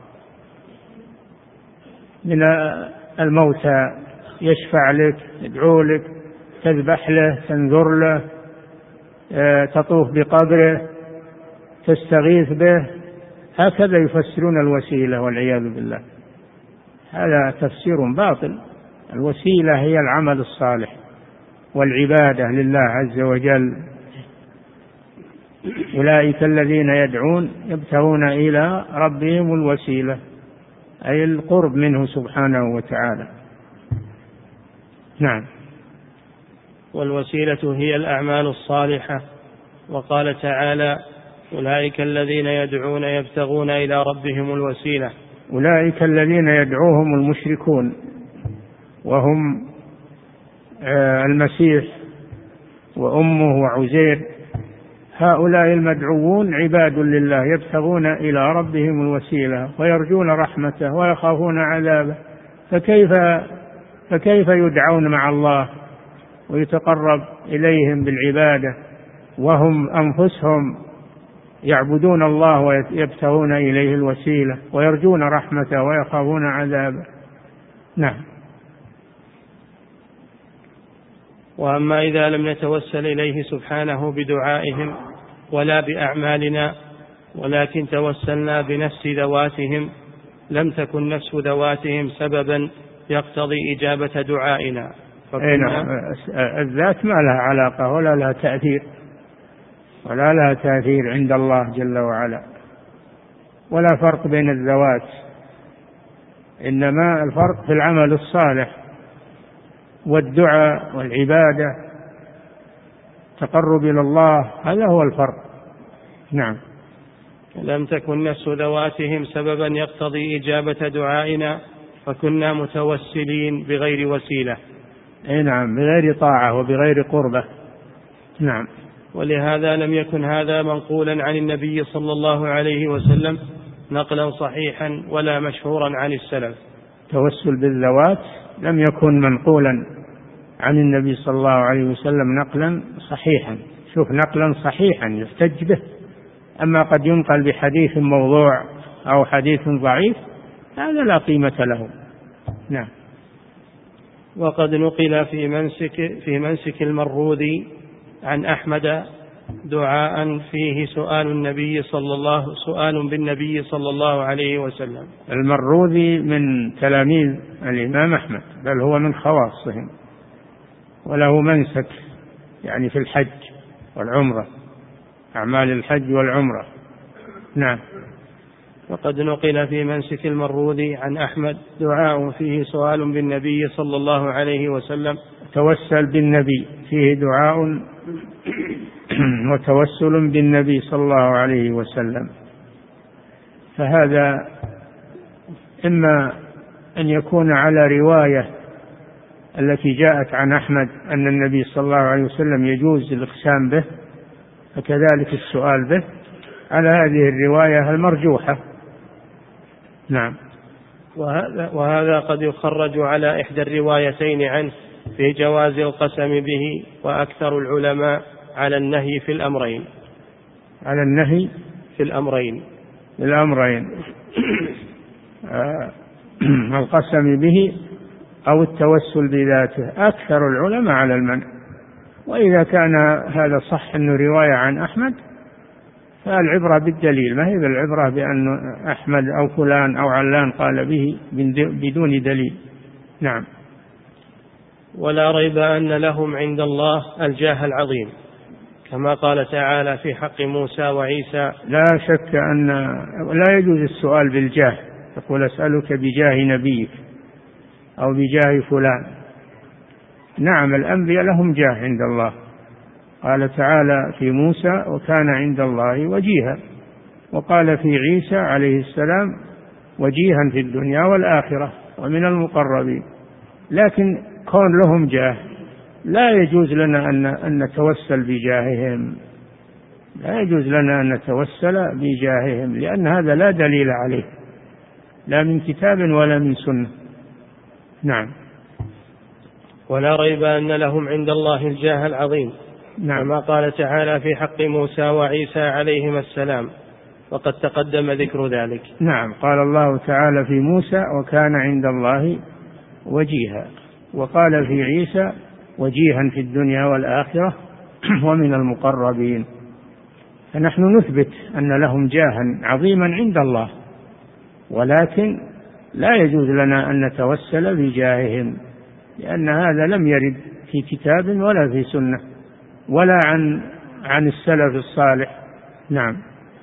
من الموتى، يشفع لك، يدعو لك، تذبح له، تنذر له، تطوف بقبره، تستغيث به. هكذا يفسرون الوسيلة والعياذ بالله. هذا تفسير باطل. الوسيلة هي العمل الصالح والعبادة لله عز وجل. أولئك الذين يدعون يبتغون إلى ربهم الوسيلة، أي القرب منه سبحانه وتعالى. نعم. والوسيلة هي الأعمال الصالحة. وقال تعالى: أولئك الذين يدعون يبتغون إلى ربهم الوسيلة. أولئك الذين يدعوهم المشركون وهم المسيح وأمه وعزير، هؤلاء المدعوون عباد لله يبتغون إلى ربهم الوسيلة ويرجون رحمته ويخافون عذابه، فكيف فكيف يدعون مع الله ويتقرب إليهم بالعبادة وهم أنفسهم يعبدون الله ويبتغون إليه الوسيلة ويرجون رحمته ويخافون عذابه. نعم. وأما إذا لم نتوسل إليه سبحانه بدعائهم ولا بأعمالنا، ولكن توسلنا بنفس ذواتهم، لم تكن نفس ذواتهم سببا يقتضي إجابة دعائنا. الذات ما لها علاقة ولا لها تأثير ولا لها تأثير عند الله جل وعلا، ولا فرق بين الذوات، إنما الفرق في العمل الصالح والدعاء والعبادة، تقرب إلى الله، هذا هو الفرق. نعم. لم تكن نفس ذواتهم سببا يقتضي إجابة دعائنا، فكنا متوسلين بغير وسيلة. أي نعم، بغير طاعة وبغير قربة. نعم. ولهذا لم يكن هذا منقولا عن النبي صلى الله عليه وسلم نقلا صحيحا ولا مشهورا عن السلف. توسل بالذوات لم يكن منقولا عن النبي صلى الله عليه وسلم نقلا صحيحا. شوف، نقلا صحيحا يحتج به، أما قد ينقل بحديث موضوع أو حديث ضعيف هذا لا قيمة له. نعم. وقد نقل في منسك, في منسك المروذي عن أحمد دعاء فيه سؤال النبي صلى الله سؤال بالنبي صلى الله عليه وسلم. المروذي من تلاميذ الإمام أحمد، بل هو من خواصهم، وله منسك يعني في الحج والعمرة، أعمال الحج والعمرة. نعم. وقد نقل في منسك المروذي عن أحمد دعاء فيه سؤال بالنبي صلى الله عليه وسلم. توسل بالنبي فيه دعاء وتوسل بالنبي صلى الله عليه وسلم، فهذا إما أن يكون على رواية التي جاءت عن أحمد أن النبي صلى الله عليه وسلم يجوز الإقسام به، فكذلك السؤال به على هذه الرواية المرجوحة. نعم. وهذا, وهذا قد يخرج على إحدى الروايتين عنه في جواز القسم به، وأكثر العلماء على النهي في الأمرين. على النهي في الأمرين الأمرين القسم به أو التوسل بذاته، أكثر العلماء على المنع. وإذا كان هذا صح أنه رواية عن أحمد فالعبرة بالدليل، ما هي بالعبرة بأن أحمد أو فلان أو علان قال به بدون دليل. نعم. ولا ريب أن لهم عند الله الجاه العظيم، كما قال تعالى في حق موسى وعيسى: لا شك أن لا يجوز السؤال بالجاه، تقول أسألك بجاه نبيك أو بجاه فلان. نعم، الأنبياء لهم جاه عند الله، قال تعالى في موسى: وكان عند الله وجيها، وقال في عيسى عليه السلام: وجيها في الدنيا والآخرة ومن المقربين. لكن كون لهم جاه لا يجوز لنا أن نتوسل بجاههم، لا يجوز لنا أن نتوسل بجاههم، لأن هذا لا دليل عليه، لا من كتاب ولا من سنة. نعم. ولا ريب أن لهم عند الله الجاه العظيم. نعم. كما قال تعالى في حق موسى وعيسى عليهما السلام، وقد تقدم ذكر ذلك. نعم. قال الله تعالى في موسى وكان عند الله وجيها، وقال في عيسى وجيها في الدنيا والآخرة ومن المقربين. فنحن نثبت أن لهم جاها عظيما عند الله، ولكن لا يجوز لنا أن نتوسل بجاههم، لأن هذا لم يرد في كتاب ولا في سنة ولا عن عن السلف الصالح. نعم.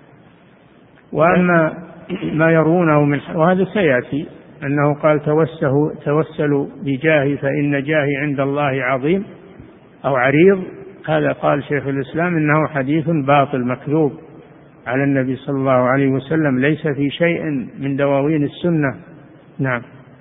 وأما ما يرونه من، وهذا سيأتي، أنه قال توسلوا توسلوا بجاهي فإن جاهي عند الله عظيم أو عريض، هذا قال شيخ الإسلام إنه حديث باطل مكذوب على النبي صلى الله عليه وسلم، ليس في شيء من دواوين السنة. نعم.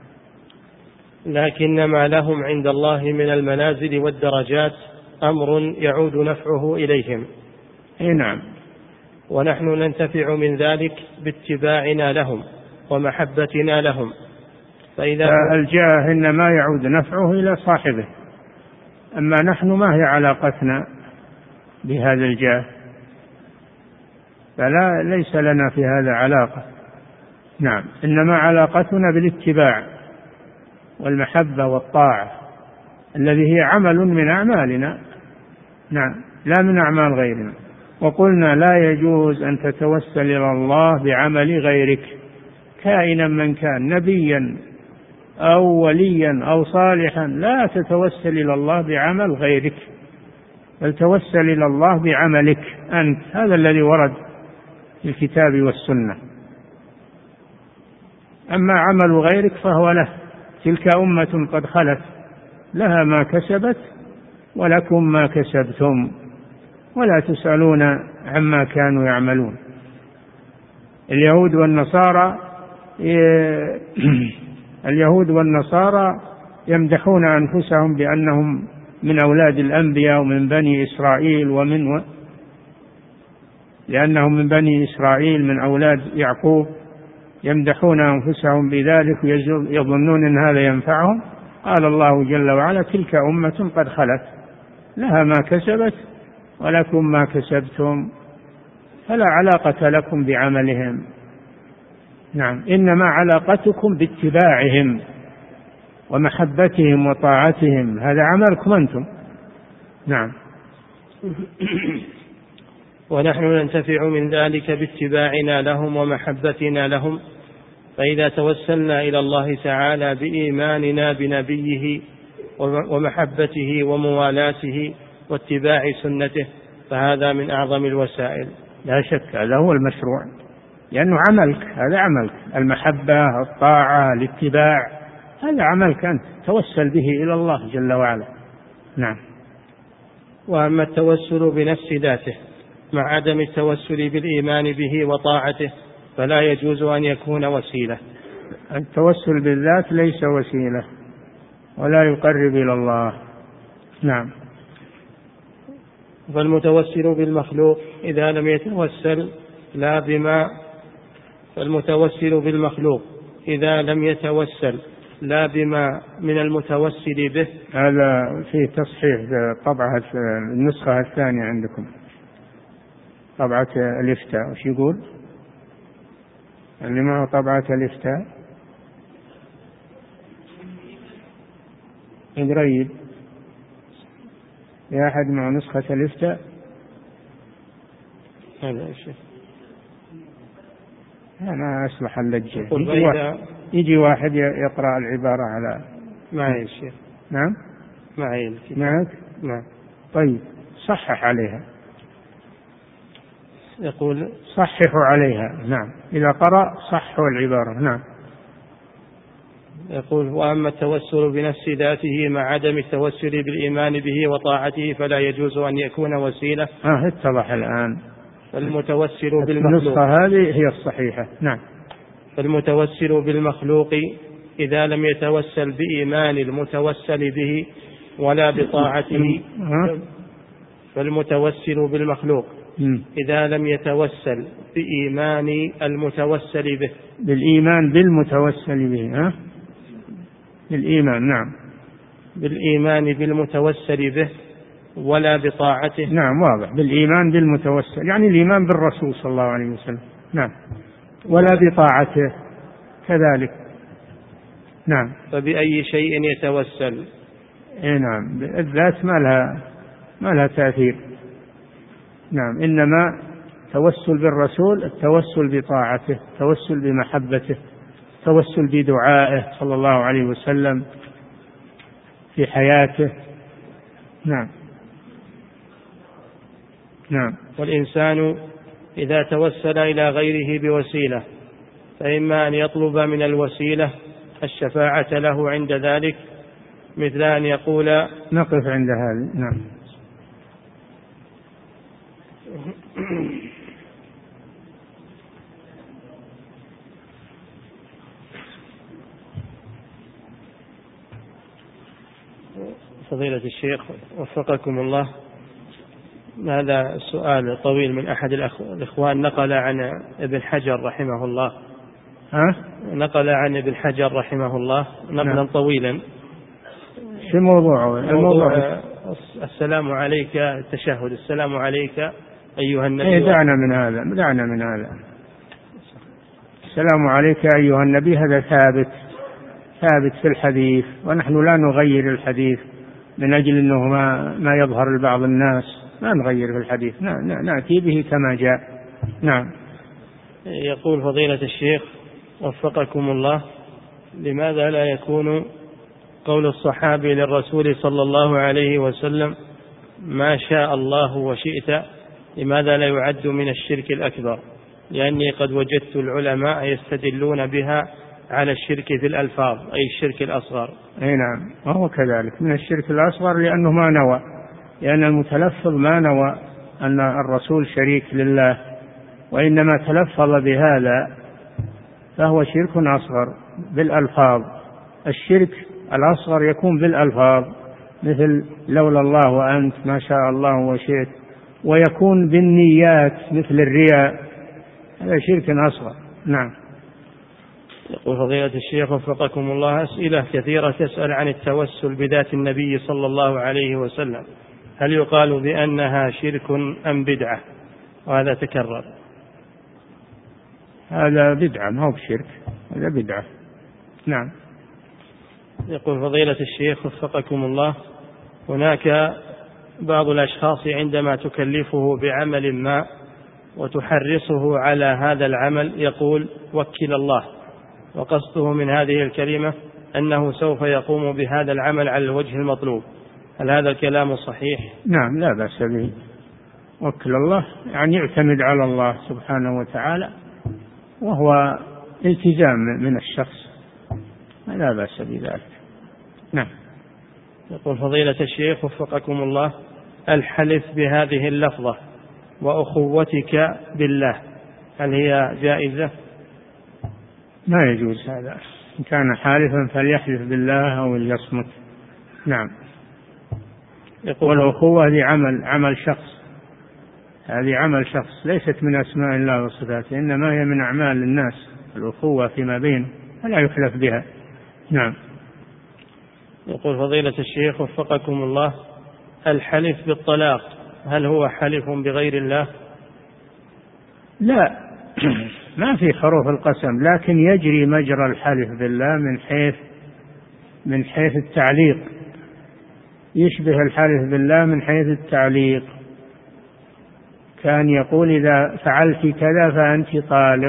لكن ما لهم عند الله من المنازل والدرجات أمر يعود نفعه إليهم. أي نعم. ونحن ننتفع من ذلك باتباعنا لهم ومحبتنا لهم. فإذا الجاه إنما يعود نفعه إلى صاحبه، أما نحن ما هي علاقتنا بهذا الجاه، فلا ليس لنا في هذا علاقة. نعم. إنما علاقتنا بالاتباع والمحبة والطاعة الذي هي عمل من أعمالنا. نعم. لا من أعمال غيرنا. وقلنا لا يجوز أن تتوسل إلى الله بعمل غيرك كائنا من كان، نبيا أو وليا أو صالحا، لا تتوسل إلى الله بعمل غيرك، بل توسل إلى الله بعملك أنت، هذا الذي ورد في الكتاب والسنة. أما عمل غيرك فهو له، تلك أمة قد خلت لها ما كسبت ولكم ما كسبتم ولا تسألون عما كانوا يعملون. اليهود والنصارى اليهود والنصارى يمدحون أنفسهم بأنهم من أولاد الأنبياء ومن بني إسرائيل، ومن و... لأنهم من بني إسرائيل من أولاد يعقوب، يمدحون أنفسهم بذلك ويظنون أن هذا ينفعهم. قال الله جل وعلا تلك أمة قد خلت لها ما كسبت ولكم ما كسبتم، فلا علاقة لكم بعملهم. نعم. إنما علاقتكم باتباعهم ومحبتهم وطاعتهم، هذا عملكم أنتم. نعم. ونحن ننتفع من ذلك باتباعنا لهم ومحبتنا لهم. فإذا توسلنا إلى الله تعالى بإيماننا بنبيه ومحبته وموالاته واتباع سنته، فهذا من أعظم الوسائل. لا شك هذا هو المشروع، لأنه عملك، هذا عملك، المحبة الطاعة الاتباع، هذا عملك أنت، توسل به إلى الله جل وعلا. نعم. وأما التوسل بنفس ذاته مع عدم التوسل بالإيمان به وطاعته فلا يجوز أن يكون وسيلة. التوسل بالذات ليس وسيلة ولا يقرب إلى الله. نعم. فالمتوسل بالمخلوق إذا لم يتوسل لا بما فالمتوسل بالمخلوق إذا لم يتوسل لا بما من المتوسل به. هذا فيه تصحيح طبعة النسخة الثانية عندكم، طبعة الإفتاء. وش يقول اللي معه طبعة الإفتاء؟ قريب يا أحد مع نسخة الإفتاء؟ هذا الشيء أنا أصلح اللجة. يجي واحد, يجي واحد يقرأ العبارة على معي الشيخ. نعم معي معك. نعم. طيب صحح عليها. يقول صححوا عليها. نعم. إذا قرأ صحوا العبارة. نعم. يقول وأما التوسل بنفس ذاته مع عدم التوسل بالإيمان به وطاعته فلا يجوز أن يكون وسيلة. آه اتضح الآن. فالمتوسل بالمخلوق، النسخة هذه هي الصحيحة. نعم. فالمتوسل بالمخلوق إذا لم يتوسل بإيمان المتوسل به ولا بطاعته فالمتوسل بالمخلوق إذا لم يتوسل بإيمان المتوسل به بالإيمان بالمتوسل به ها بالإيمان. نعم. بالإيمان بالمتوسل به ولا بطاعته؟ نعم واضح، بالإيمان بالمتوسل يعني الإيمان بالرسول صلى الله عليه وسلم. نعم، ولا بطاعته كذلك. نعم. فبأي شيء يتوسل؟ إيه نعم، الذات ما لها ما لها تأثير. نعم، إنما توسل بالرسول التوسل بطاعته، التوسل بمحبته، التوسل بدعائه صلى الله عليه وسلم في حياته. نعم. نعم. والإنسان إذا توسل إلى غيره بوسيلة فإما أن يطلب من الوسيلة الشفاعة له عند ذلك، مثل أن يقول نقف عند هذه. نعم. فضيلة الشيخ وفقكم الله، هذا سؤال طويل من أحد الإخوان، نقل عن ابن حجر رحمه الله ها؟ نقل عن ابن حجر رحمه الله نقلا نعم. طويلا. شو موضوعه؟ الموضوع السلام عليك التشهد، السلام عليك أيها النبي. إيه دعنا من هذا، دعنا من هذا. السلام عليك أيها النبي هذا ثابت ثابت في الحديث، ونحن لا نغير الحديث من أجل أنه ما, ما يظهر لبعض الناس، لا نغير في الحديث، نأتي به كما جاء. نعم. يقول فضيلة الشيخ وفقكم الله، لماذا لا يكون قول الصحابي للرسول صلى الله عليه وسلم ما شاء الله وشئت، لماذا لا يعد من الشرك الأكبر؟ لأني قد وجدت العلماء يستدلون بها على الشرك في الألفاظ، أي الشرك الأصغر. أي نعم، وهو كذلك من الشرك الأصغر، لأنه ما نوى، لأن المتلفظ ما نوى أن الرسول شريك لله، وإنما تلفظ بهذا، فهو شرك أصغر بالألفاظ. الشرك الأصغر يكون بالألفاظ، مثل لولا الله وأنت، ما شاء الله وشئت، ويكون بالنيات مثل الرياء، هذا شرك أصغر. نعم. يقول فضيلة الشيخ وفقكم الله، أسئلة كثيرة تسأل عن التوسل بذات النبي صلى الله عليه وسلم، هل يقال بأنها شرك أم بدعة؟ وهذا تكرر. هذا بدعة، ما هو بشرك، هذا بدعة. نعم. يقول فضيلة الشيخ وفقكم الله، هناك بعض الأشخاص عندما تكلفه بعمل ما وتحرصه على هذا العمل يقول وكل الله، وقصده من هذه الكلمة أنه سوف يقوم بهذا العمل على الوجه المطلوب، هل هذا الكلام صحيح؟ نعم، لا بأس به. وكل الله يعني يعتمد على الله سبحانه وتعالى، وهو التزام من الشخص، لا بأس بذلك. نعم. يقول فضيلة الشيخ وفقكم الله، الحلف بهذه اللفظة وأخوتك بالله هل هي جائزة؟ ما يجوز هذا، إن كان حالفا فليحلف بالله أو ليصمت. نعم. والأخوة هذه عمل عمل شخص، هذه عمل شخص، ليست من أسماء الله وصفاته، إنما هي من أعمال الناس، الأخوة فيما بين فلا يحلف بها. نعم. يقول فضيلة الشيخ وفقكم الله، الحلف بالطلاق هل هو حلف بغير الله؟ لا، ما في حروف القسم، لكن يجري مجرى الحلف بالله من حيث من حيث التعليق، يشبه الحلف بالله من حيث التعليق، كان يقول إذا فعلت كذا فأنت طالق،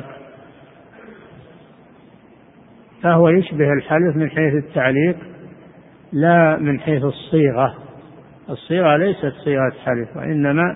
فهو يشبه الحلف من حيث التعليق لا من حيث الصيغة. الصيغة ليست صيغة حلف، وإنما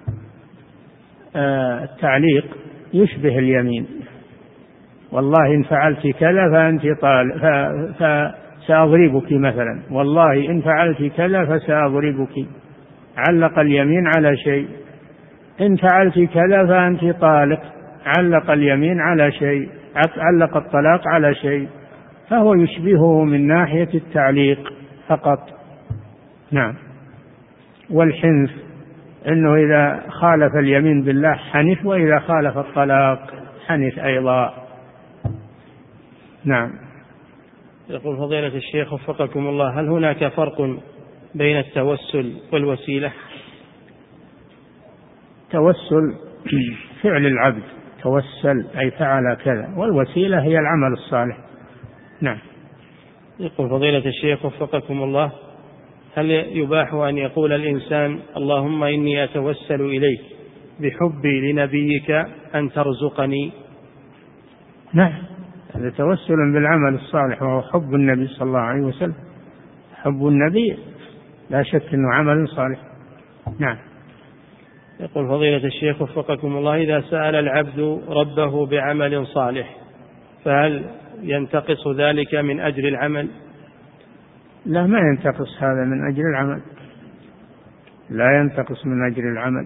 التعليق يشبه اليمين، والله إن فعلت كذا فأنت طالق فسأضربك مثلا، والله إن فعلت كذا فسأضربك، علق اليمين على شيء، إن فعلت كذا فأنت طالق، علق اليمين على شيء، علق الطلاق على شيء، فهو يشبهه من ناحية التعليق فقط. نعم. والحنث إنه إذا خالف اليمين بالله حنث، وإذا خالف الطلاق حنث أيضا. نعم. يقول فضيلة الشيخ وفقكم الله، هل هناك فرق بين التوسل والوسيلة؟ توسل فعل العبد، توسل أي فعل كذا، والوسيلة هي العمل الصالح. نعم. يقول فضيلة الشيخ وفقكم الله، هل يباح أن يقول الإنسان اللهم إني أتوسل إليك بحبي لنبيك أن ترزقني؟ نعم، هذا توسل بالعمل الصالح، وهو حب النبي صلى الله عليه وسلم. حب النبي لا شك أنه عمل صالح. نعم. يقول فضيلة الشيخ وفقكم الله، إذا سأل العبد ربه بعمل صالح فهل ينتقص ذلك من أجر العمل؟ لا، ما ينتقص هذا من أجر العمل، لا ينتقص من أجر العمل،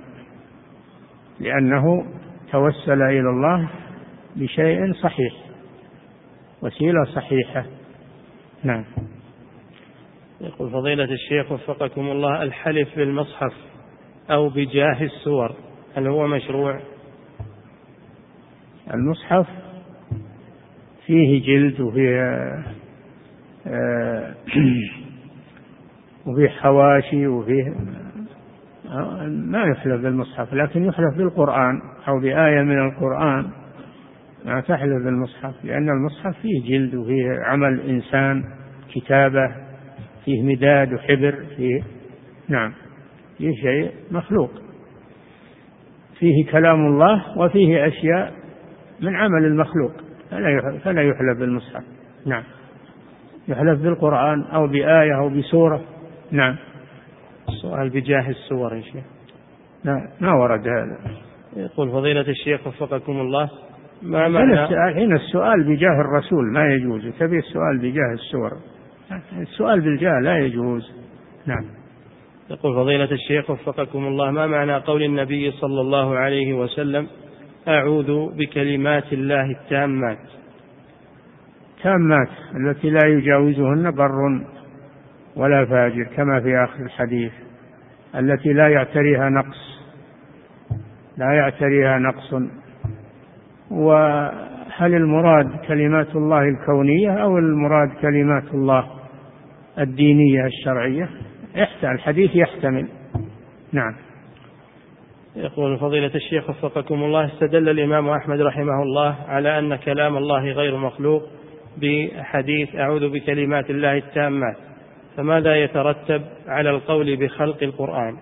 لأنه توسل إلى الله بشيء صحيح، وسيلة صحيحة. نعم. يقول فضيلة الشيخ وفقكم الله، الحلف بالمصحف أو بجاه السور هل هو مشروع؟ المصحف فيه جلد وفيه آه وفيه حواشي وفيه ما يحلف بالمصحف، لكن يحلف بالقرآن أو بآية من القرآن، ما تحلف بالمصحف، لأن المصحف فيه جلد وفيه عمل إنسان، كتابة، فيه مداد وحبر، فيه نعم فيه شيء مخلوق، فيه كلام الله وفيه أشياء من عمل المخلوق، فلا يحلف بالمصحف. نعم، يحلف بالقرآن أو بآية أو بسورة. نعم. السؤال بجاه السور يا شيخ؟ لا، ما ورد هذا. يقول فضيلة الشيخ وفقكم الله، ما معنى هنا السؤال بجاه الرسول ما يجوز، تبي السؤال بجاه السور، السؤال بالجاه لا يجوز. نعم. يقول فضيلة الشيخ وفقكم الله، ما معنى قول النبي صلى الله عليه وسلم أعوذ بكلمات الله التامات؟ تامات التي لا يجاوزهن بر ولا فاجر، كما في آخر الحديث، التي لا يعتريها نقص، لا يعتريها نقص. وهل المراد كلمات الله الكونية أو المراد كلمات الله الدينية الشرعية؟ الحديث يحتمل. نعم. يقول فضيلة الشيخ وفقكم الله، استدل الإمام أحمد رحمه الله على أن كلام الله غير مخلوق بحديث أعوذ بكلمات الله التامات، فماذا يترتب على القول بخلق القرآن؟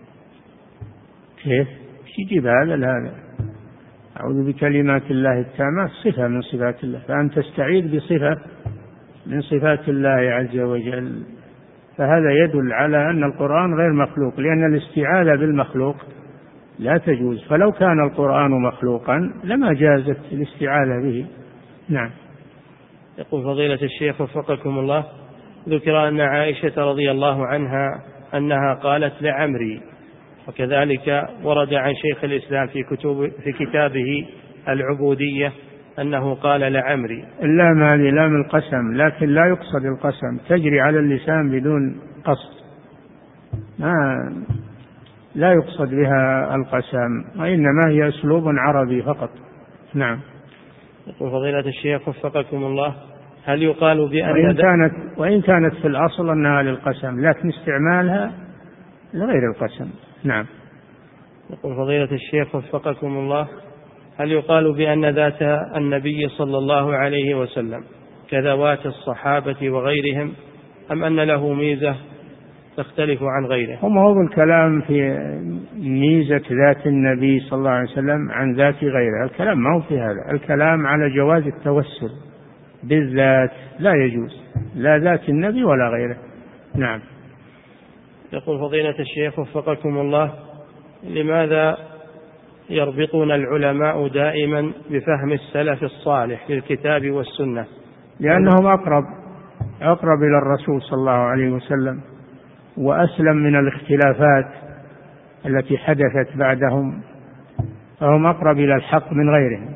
كيف يجيب هذا لهذا؟ أعوذ بكلمات الله التامات صفة من صفات الله، فأنت تستعيذ بصفة من صفات الله عز وجل، فهذا يدل على أن القرآن غير مخلوق، لأن الاستعاذة بالمخلوق لا تجوز، فلو كان القرآن مخلوقا لما جازت الاستعاذة به. نعم. يقول فضيلة الشيخ وفقكم الله، ذكر أن عائشة رضي الله عنها أنها قالت لعمري، وكذلك ورد عن شيخ الإسلام في, كتب في كتابه العبودية أنه قال لعمري. اللام هذه لام القسم، لكن لا يقصد القسم، تجري على اللسان بدون قصد، ما لا يقصد بها القسم، وإنما هي أسلوب عربي فقط. نعم. يقول فضيلة الشيخ وفقكم الله، هل يقال بأن وإن كانت, وإن كانت في الأصل أنها للقسم، لكن استعمالها لغير القسم. نعم. يقول فضيلة الشيخ وفقكم الله، هل يقال بأن ذات النبي صلى الله عليه وسلم كذوات الصحابة وغيرهم، أم أن له ميزة تختلف عن غيره؟ هم هو الكلام في ميزة ذات النبي صلى الله عليه وسلم عن ذات غيره، الكلام ما هو في هذا، الكلام على جواز التوسل بالذات، لا يجوز لا ذات النبي ولا غيره. نعم. يقول فضيلة الشيخ وفقكم الله، لماذا يربطون العلماء دائما بفهم السلف الصالح للكتاب والسنة؟ لأنهم أقرب أقرب إلى الرسول صلى الله عليه وسلم، وأسلم من الاختلافات التي حدثت بعدهم، فهم أقرب إلى الحق من غيرهم.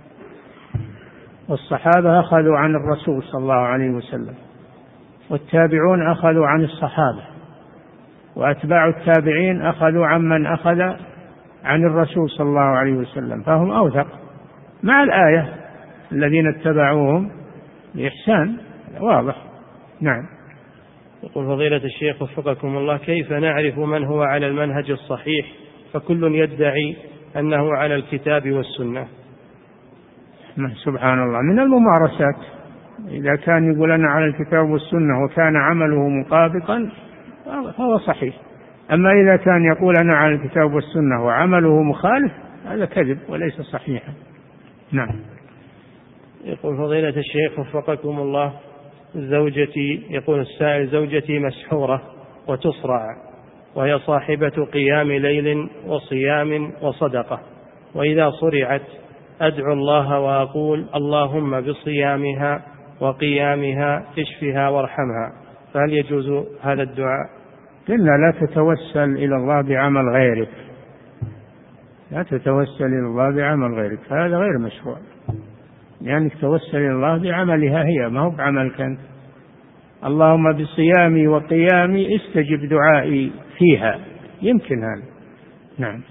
والصحابة أخذوا عن الرسول صلى الله عليه وسلم، والتابعون أخذوا عن الصحابة، وأتباع التابعين أخذوا عمن أخذ عن الرسول صلى الله عليه وسلم، فهم أوثق، مع الآية الذين اتبعوهم بإحسان واضح. نعم. يقول فضيلة الشيخ وفقكم الله: كيف نعرف من هو على المنهج الصحيح فكل يدعي أنه على الكتاب والسنة؟ سبحان الله، من الممارسات. إذا كان يقول أنا على الكتاب والسنة وكان عمله مطابقا فهو صحيح. أما إذا كان يقول أنا على الكتاب والسنة وعمله مخالف هذا كذب وليس صحيحا. نعم. يقول فضيلة الشيخ وفقكم الله: زوجتي، يقول السائل، زوجتي مسحورة وتصرع وهي صاحبة قيام ليل وصيام وصدقة، وإذا صرعت أدعو الله وأقول اللهم بصيامها وقيامها اشفها وارحمها، فهل يجوز هذا الدعاء؟ قلنا لا تتوسل إلى الله بعمل غيرك، لا تتوسل إلى الله بعمل غيرك، هذا غير مشروع، لأنك توسل إلى الله بعملها هي، ما هو بعملك أنت. اللهم بصيامي وقيامي استجب دعائي فيها، يمكن هذا. نعم.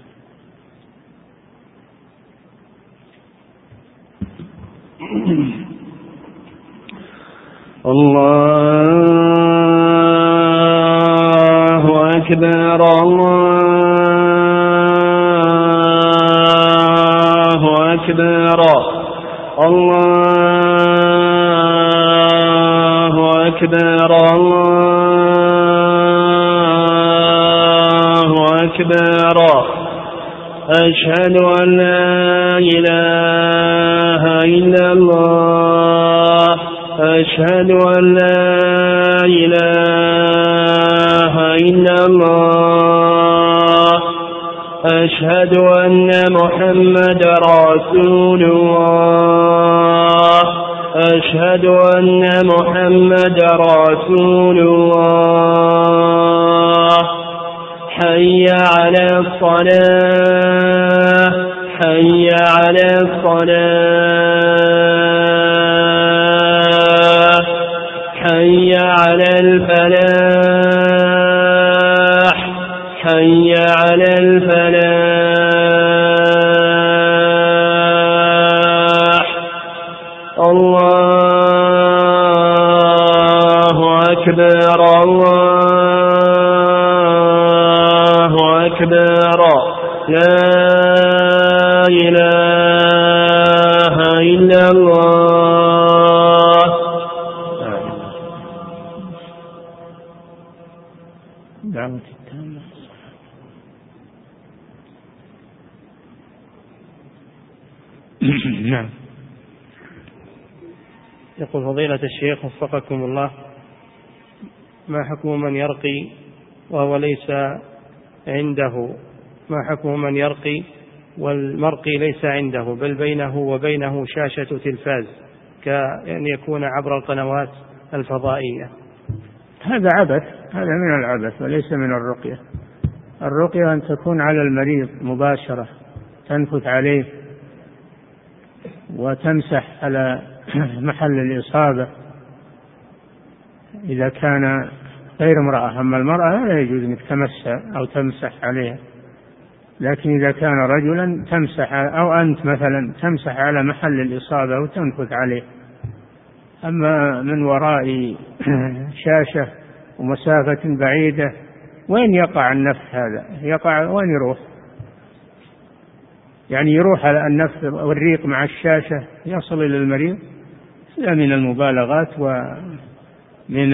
الله أكبر الله أكبر الله أكبر الله أكبر. أشهد أن لا إله إلا الله أشهد أن لا إله إلا الله أشهد أن محمد رسول الله أشهد أن محمد رسول الله. حي على الصلاة حي على الصلاة حي على الفلاح حي على الفلاح. الله أكبر الله أكبر. لا إله إلا الله. دعوة التامة. نعم. يقول فضيلة الشيخ وفقكم الله: ما حكم من يرقي وهو ليس عنده ما حكم من يرقي والمرقي ليس عنده بل بينه وبينه شاشة تلفاز كأن يكون عبر القنوات الفضائية؟ هذا عبث، هذا من العبث وليس من الرقية. الرقية أن تكون على المريض مباشرة، تنفث عليه وتمسح على محل الإصابة إذا كان غير امرأة. أما المرأة لا يجوز أنك تمسح أو تمسح عليها، لكن إذا كان رجلا تمسح، أو أنت مثلا تمسح على محل الإصابة وتنفث عليه. أما من وراء شاشة ومسافة بعيدة وين يقع النفث؟ هذا يقع وين يروح؟ يعني يروح على النفث والريق مع الشاشة يصل إلى المريض. هذا من المبالغات ومن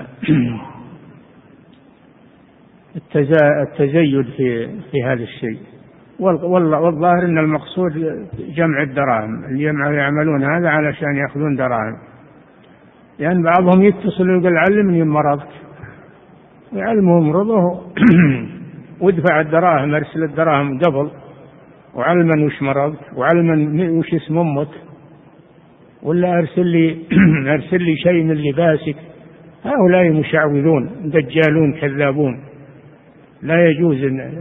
التزيد في في هذا الشيء. والظاهر أن المقصود جمع الدراهم، اللي يعملون هذا علشان يأخذون دراهم، لأن بعضهم يتصل ويقول علمني مرضك، ويعلمه مرضه وادفع الدراهم، ارسل الدراهم قبل، وعلما وش مرضك، وعلما وش اسم أمك، ولا أرسل لي أرسل لي شيء من لباسك. هؤلاء مشعوذون دجالون كذابون، لا يجوز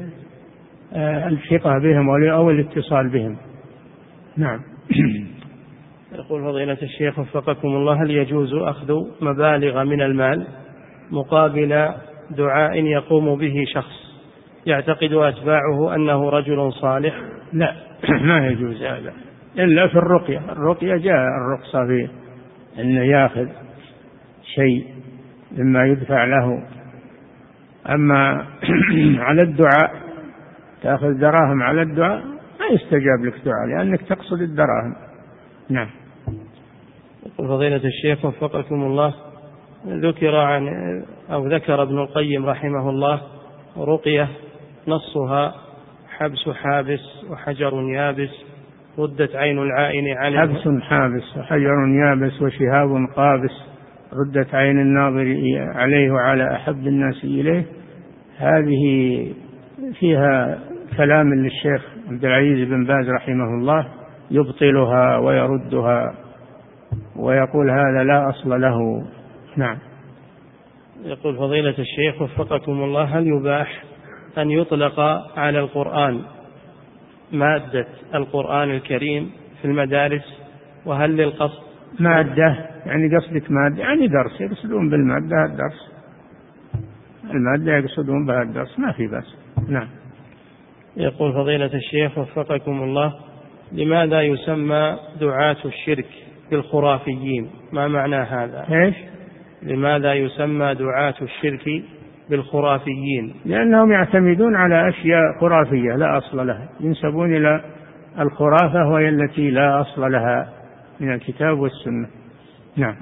الثقة بهم أو الاتصال بهم. نعم. يقول فضيلة الشيخ وفقكم الله: هل يجوز أخذ مبالغ من المال مقابل دعاء يقوم به شخص يعتقد أتباعه أنه رجل صالح؟ لا، ما يجوز هذا إلا في الرقية. الرقية جاء الرخصة فيه أنه يأخذ شيء مما يدفع له. أما على الدعاء تأخذ دراهم على الدعاء ما يستجاب لك دعاء لأنك تقصد الدراهم. نعم. يقول فضيلة الشيخ وفقكم الله، ذكر عن أو ذكر ابن القيم رحمه الله رقية نصها حبس حابس وحجر يابس ردت عين العائن عن حبس حابس وحجر يابس وشهاب قابس ردت عين الناظر عليه وعلى أحب الناس إليه. هذه فيها كلام للشيخ عبد العزيز بن باز رحمه الله يبطلها ويردها ويقول هذا لا أصل له. نعم. يقول فضيلة الشيخ وفقكم الله، هل يباح أن يطلق على القرآن مادة القرآن الكريم في المدارس؟ وهل للقصد مادة يعني قصدك مادة يعني درس يقصدون بالمادة الدرس، المادة يقصدون بها الدرس ما في بس. نعم. يقول فضيلة الشيخ وفقكم الله، لماذا يسمى دعاة الشرك بالخرافيين؟ ما معنى هذا؟ إيش؟ لماذا يسمى دعاة الشرك بالخرافيين؟ لأنهم يعتمدون على أشياء خرافية لا أصل لها، ينسبون إلى الخرافة وهي التي لا أصل لها من الكتاب والسنة. نعم.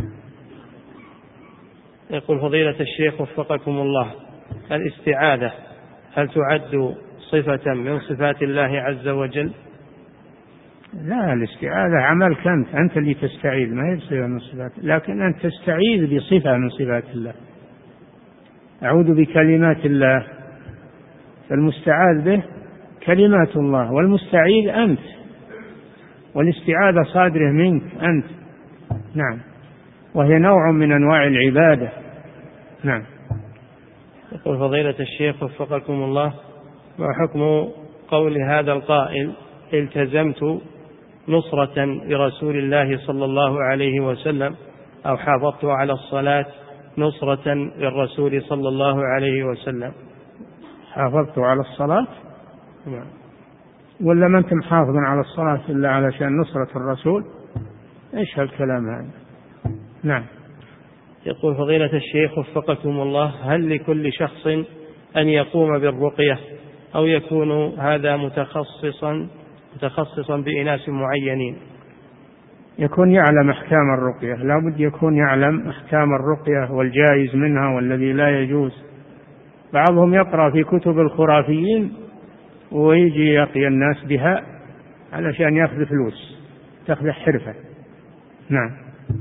يقول فضيلة الشيخ وفقكم الله، الاستعاذة هل تعد صفة من صفات الله عز وجل؟ لا، الاستعاذة عملك أنت، أنت اللي تستعيذ، ما هي بصفة من صفات، لكن أن تستعيذ بصفة من صفات الله. أعوذ بكلمات الله، فالمستعاذ به كلمات الله والمستعيذ أنت، والاستعاذة صادرة منك أنت. نعم. وهي نوع من أنواع العبادة. نعم. يقول فضيلة الشيخ وفقكم الله، ما حكم قول هذا القائل التزمت نصرة لرسول الله صلى الله عليه وسلم أو حافظت على الصلاة نصرة للرسول صلى الله عليه وسلم؟ حافظت على الصلاة؟ نعم. ولا ما أنت محافظ على الصلاة إلا علشان نصرة الرسول؟ إيش هالكلام هذا؟ نعم. يقول فضيلة الشيخ وفقكم الله، هل لكل شخص أن يقوم بالرقية أو يكون هذا متخصصا متخصصا بإناس معينين؟ يكون يعلم أحكام الرقية، لا بد يكون يعلم أحكام الرقية والجائز منها والذي لا يجوز. بعضهم يقرأ في كتب الخرافيين ويجي يقي الناس بها علشان يأخذ فلوس، تأخذ حرفة. نعم.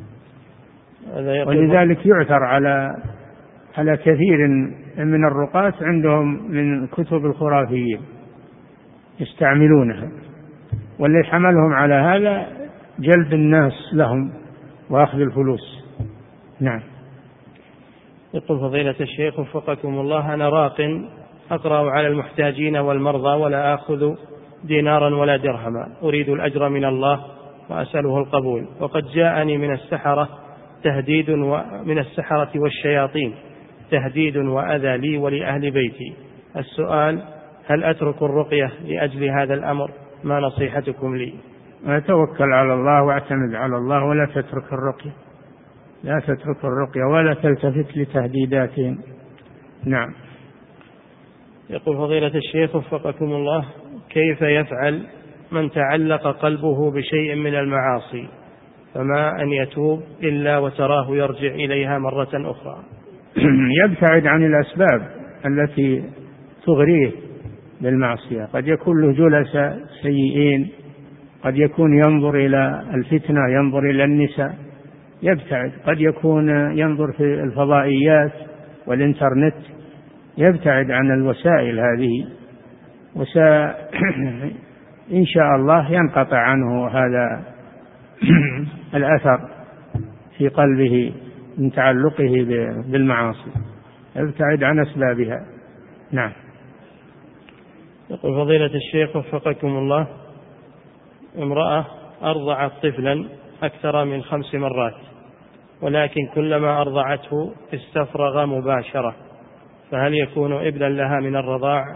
ولذلك يعثر على على كثير من الرقاة عندهم من كتب الخرافيين يستعملونها، واللي حملهم على هذا جلب الناس لهم وأخذ الفلوس. نعم. يقول فضيلة الشيخ وفقكم الله، أنا راق أقرأ على المحتاجين والمرضى ولا آخذ دينارا ولا درهما، أريد الأجر من الله وأسأله القبول، وقد جاءني من السحرة تهديد ومن السحرة والشياطين تهديد وأذى لي ولأهل بيتي. السؤال، هل أترك الرقية لأجل هذا الأمر؟ ما نصيحتكم لي؟ توكل على الله واعتمد على الله ولا تترك الرقية، لا تترك الرقية ولا تلتفت لتهديداتهم. نعم. يقول فضيلة الشيخ وفقكم الله، كيف يفعل من تعلق قلبه بشيء من المعاصي فما أن يتوب إلا وتراه يرجع إليها مرة أخرى؟ يبتعد عن الأسباب التي تغريه بالمعصية. قد يكون له جلساء سيئين، قد يكون ينظر إلى الفتنة، ينظر إلى النساء، يبتعد. قد يكون ينظر في الفضائيات والإنترنت، يبتعد عن الوسائل هذه، وسا إن شاء الله ينقطع عنه هذا الأثر في قلبه من تعلقه بالمعاصي، يبتعد عن أسبابها. نعم. يقول فضيلة الشيخ وفقكم الله، امرأة أرضعت طفلا أكثر من خمس مرات، ولكن كلما أرضعته استفرغ مباشرة، فهل يكون ابنا لها من الرضاع؟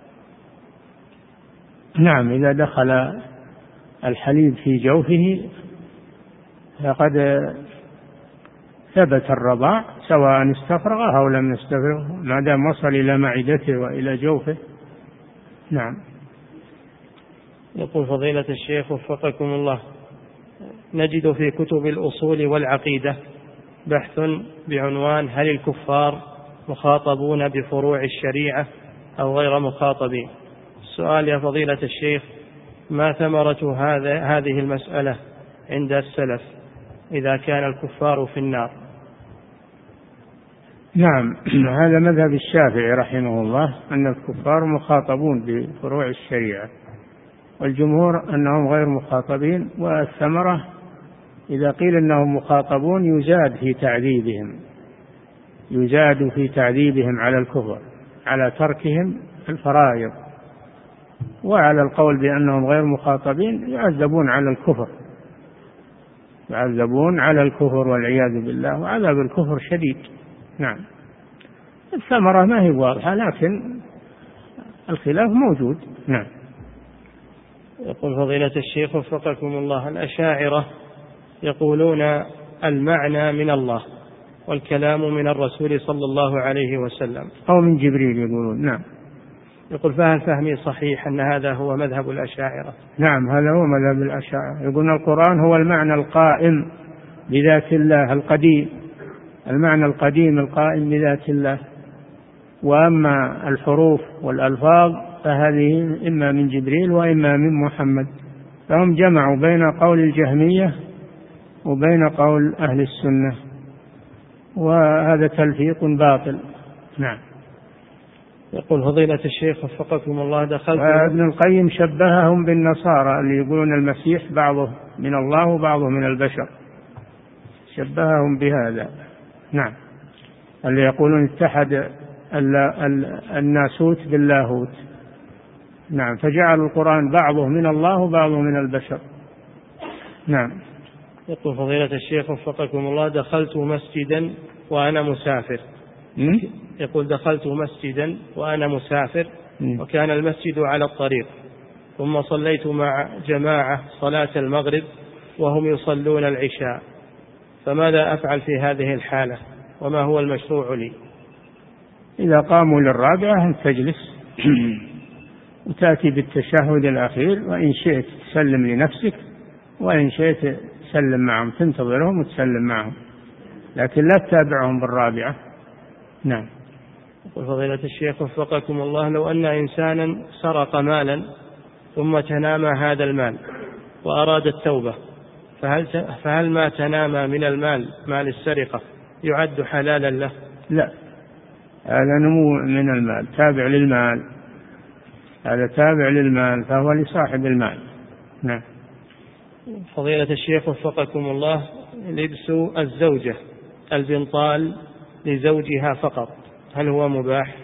نعم، إذا دخل الحليب في جوفه فقد ثبت الرضاع سواء استفرغه أو لم يستفرغه ما دام وصل إلى معدته وإلى جوفه. نعم. يقول فضيلة الشيخ وفقكم الله، نجد في كتب الأصول والعقيدة بحث بعنوان هل الكفار مخاطبون بفروع الشريعة أو غير مخاطبين؟ السؤال يا فضيلة الشيخ، ما ثمرة هذا هذه المسألة عند السلف إذا كان الكفار في النار؟ نعم، هذا مذهب الشافعي رحمه الله أن الكفار مخاطبون بفروع الشريعة، والجمهور أنهم غير مخاطبين. والثمرة إذا قيل أنهم مخاطبون يزاد في تعذيبهم، يزاد في تعذيبهم على الكفر، على تركهم الفرائض. وعلى القول بأنهم غير مخاطبين يعذبون على الكفر، يعذبون على الكفر والعياذ بالله، وعذاب الكفر شديد. نعم. الثمرة ما هي واضحة لكن الخلاف موجود. نعم. يقول فضيلة الشيخ وفقكم الله، الأشاعرة يقولون المعنى من الله والكلام من الرسول صلى الله عليه وسلم أو من جبريل يقولون. نعم. يقول فهل فهمي صحيح أن هذا هو مذهب الأشاعرة؟ نعم، هذا هو مذهب الأشاعرة، يقولون القرآن هو المعنى القائم بذات الله القديم، المعنى القديم القائم بذات الله، وأما الحروف والألفاظ فهذه إما من جبريل وإما من محمد. فهم جمعوا بين قول الجهمية وبين قول أهل السنة، وهذا تلفيق باطل. نعم. يقول فضيلة الشيخ وفقكم الله، دخلت ابن القيم شبههم بالنصارى اللي يقولون المسيح بعضه من الله وبعضه من البشر، شبههم بهذا. نعم. اللي يقولون اتحد الناسوت باللاهوت. نعم. فجعل القرآن بعضه من الله وبعضه من البشر. نعم. يقول فضيلة الشيخ وفقكم الله، دخلت مسجدا وأنا مسافر. م? يقول دخلت مسجدا وأنا مسافر م. وكان المسجد على الطريق، ثم صليت مع جماعة صلاة المغرب وهم يصلون العشاء، فماذا أفعل في هذه الحالة وما هو المشروع لي؟ إذا قاموا للرابعة أن تجلس وتأتي بالتشهد الأخير، وإن شئت تسلم لنفسك وإن شئت تسلم معهم، تنتظرهم وتسلم معهم، لكن لا تتابعهم بالرابعة. نعم. يقول فضيلة الشيخ وفقكم الله، لو أن إنسانا سرق مالا ثم تنامى هذا المال وأراد التوبة، فهل, فهل ما تنامى من المال مال السرقة يعد حلالا له؟ لا، هذا نمو من المال، تابع للمال، هذا تابع للمال فهو لصاحب المال. نعم. فضيلة الشيخ وفقكم الله، لبس الزوجة البنطال لزوجها فقط هل هو مباح؟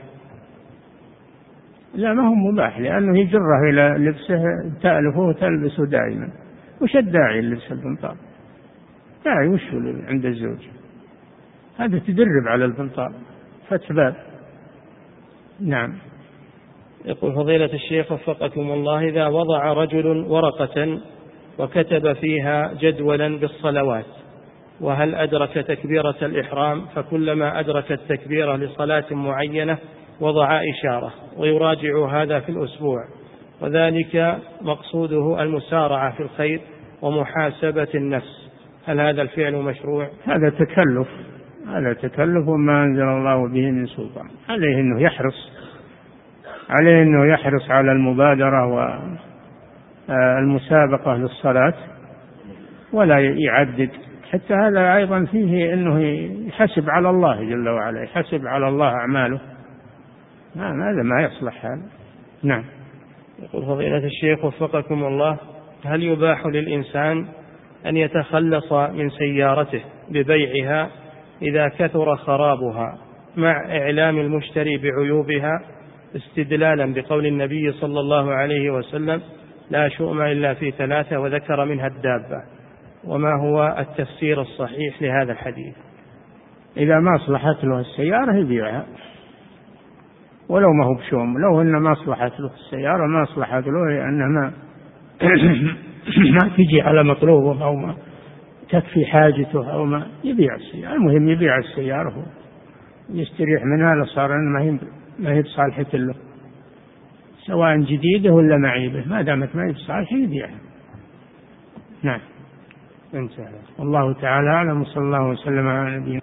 لا، ما هو مباح، لأنه يجره إلى لبسه، تألفه وتلبسه دائما. وش الداعي لبس البنطال؟ داعي وش عند الزوج؟ هذا تدرب على البنطال، فتح باب. نعم. يقول فضيلة الشيخ وفقكم الله، إذا وضع رجل ورقة وكتب فيها جدولا بالصلوات، وهل أدرك تكبيرة الإحرام، فكلما أدرك التكبيرة لصلاة معينة وضع إشارة، ويراجع هذا في الأسبوع، وذلك مقصوده المسارعة في الخير ومحاسبة النفس، هل هذا الفعل مشروع؟ هذا تكلف، هذا تكلف وما أنزل الله به من سلطان. عليه أنه يحرص عليه أنه يحرص على المبادرة والمسابقة للصلاة ولا يعدد. حتى هذا أيضا فيه أنه يحسب على الله جل وعلا، يحسب على الله أعماله. نعم، هذا ما يصلح هذا. نعم. يقول فضيلة الشيخ وفقكم الله، هل يباح للإنسان أن يتخلص من سيارته ببيعها إذا كثر خرابها مع إعلام المشتري بعيوبها، استدلالا بقول النبي صلى الله عليه وسلم لا شؤم إلا في ثلاثة وذكر منها الدابة، وما هو التفسير الصحيح لهذا الحديث؟ إذا ما أصلحت له السيارة يبيعها ولو ما هو بشؤم، لو إن ما أصلحت له السيارة ما أصلحت له لأنها ما ما تجي على مطلوبه أو ما تكفي حاجته أو ما يبيع السيارة، المهم يبيع السيارة ويستريح منها لصار ما هي ما هي بصالحة له، سواء جديدة ولا معيبة، ما دامت ما هي بصالحة يبيعها. نعم. انتهى. والله تعالى أعلم، صلى الله وسلم على نبينا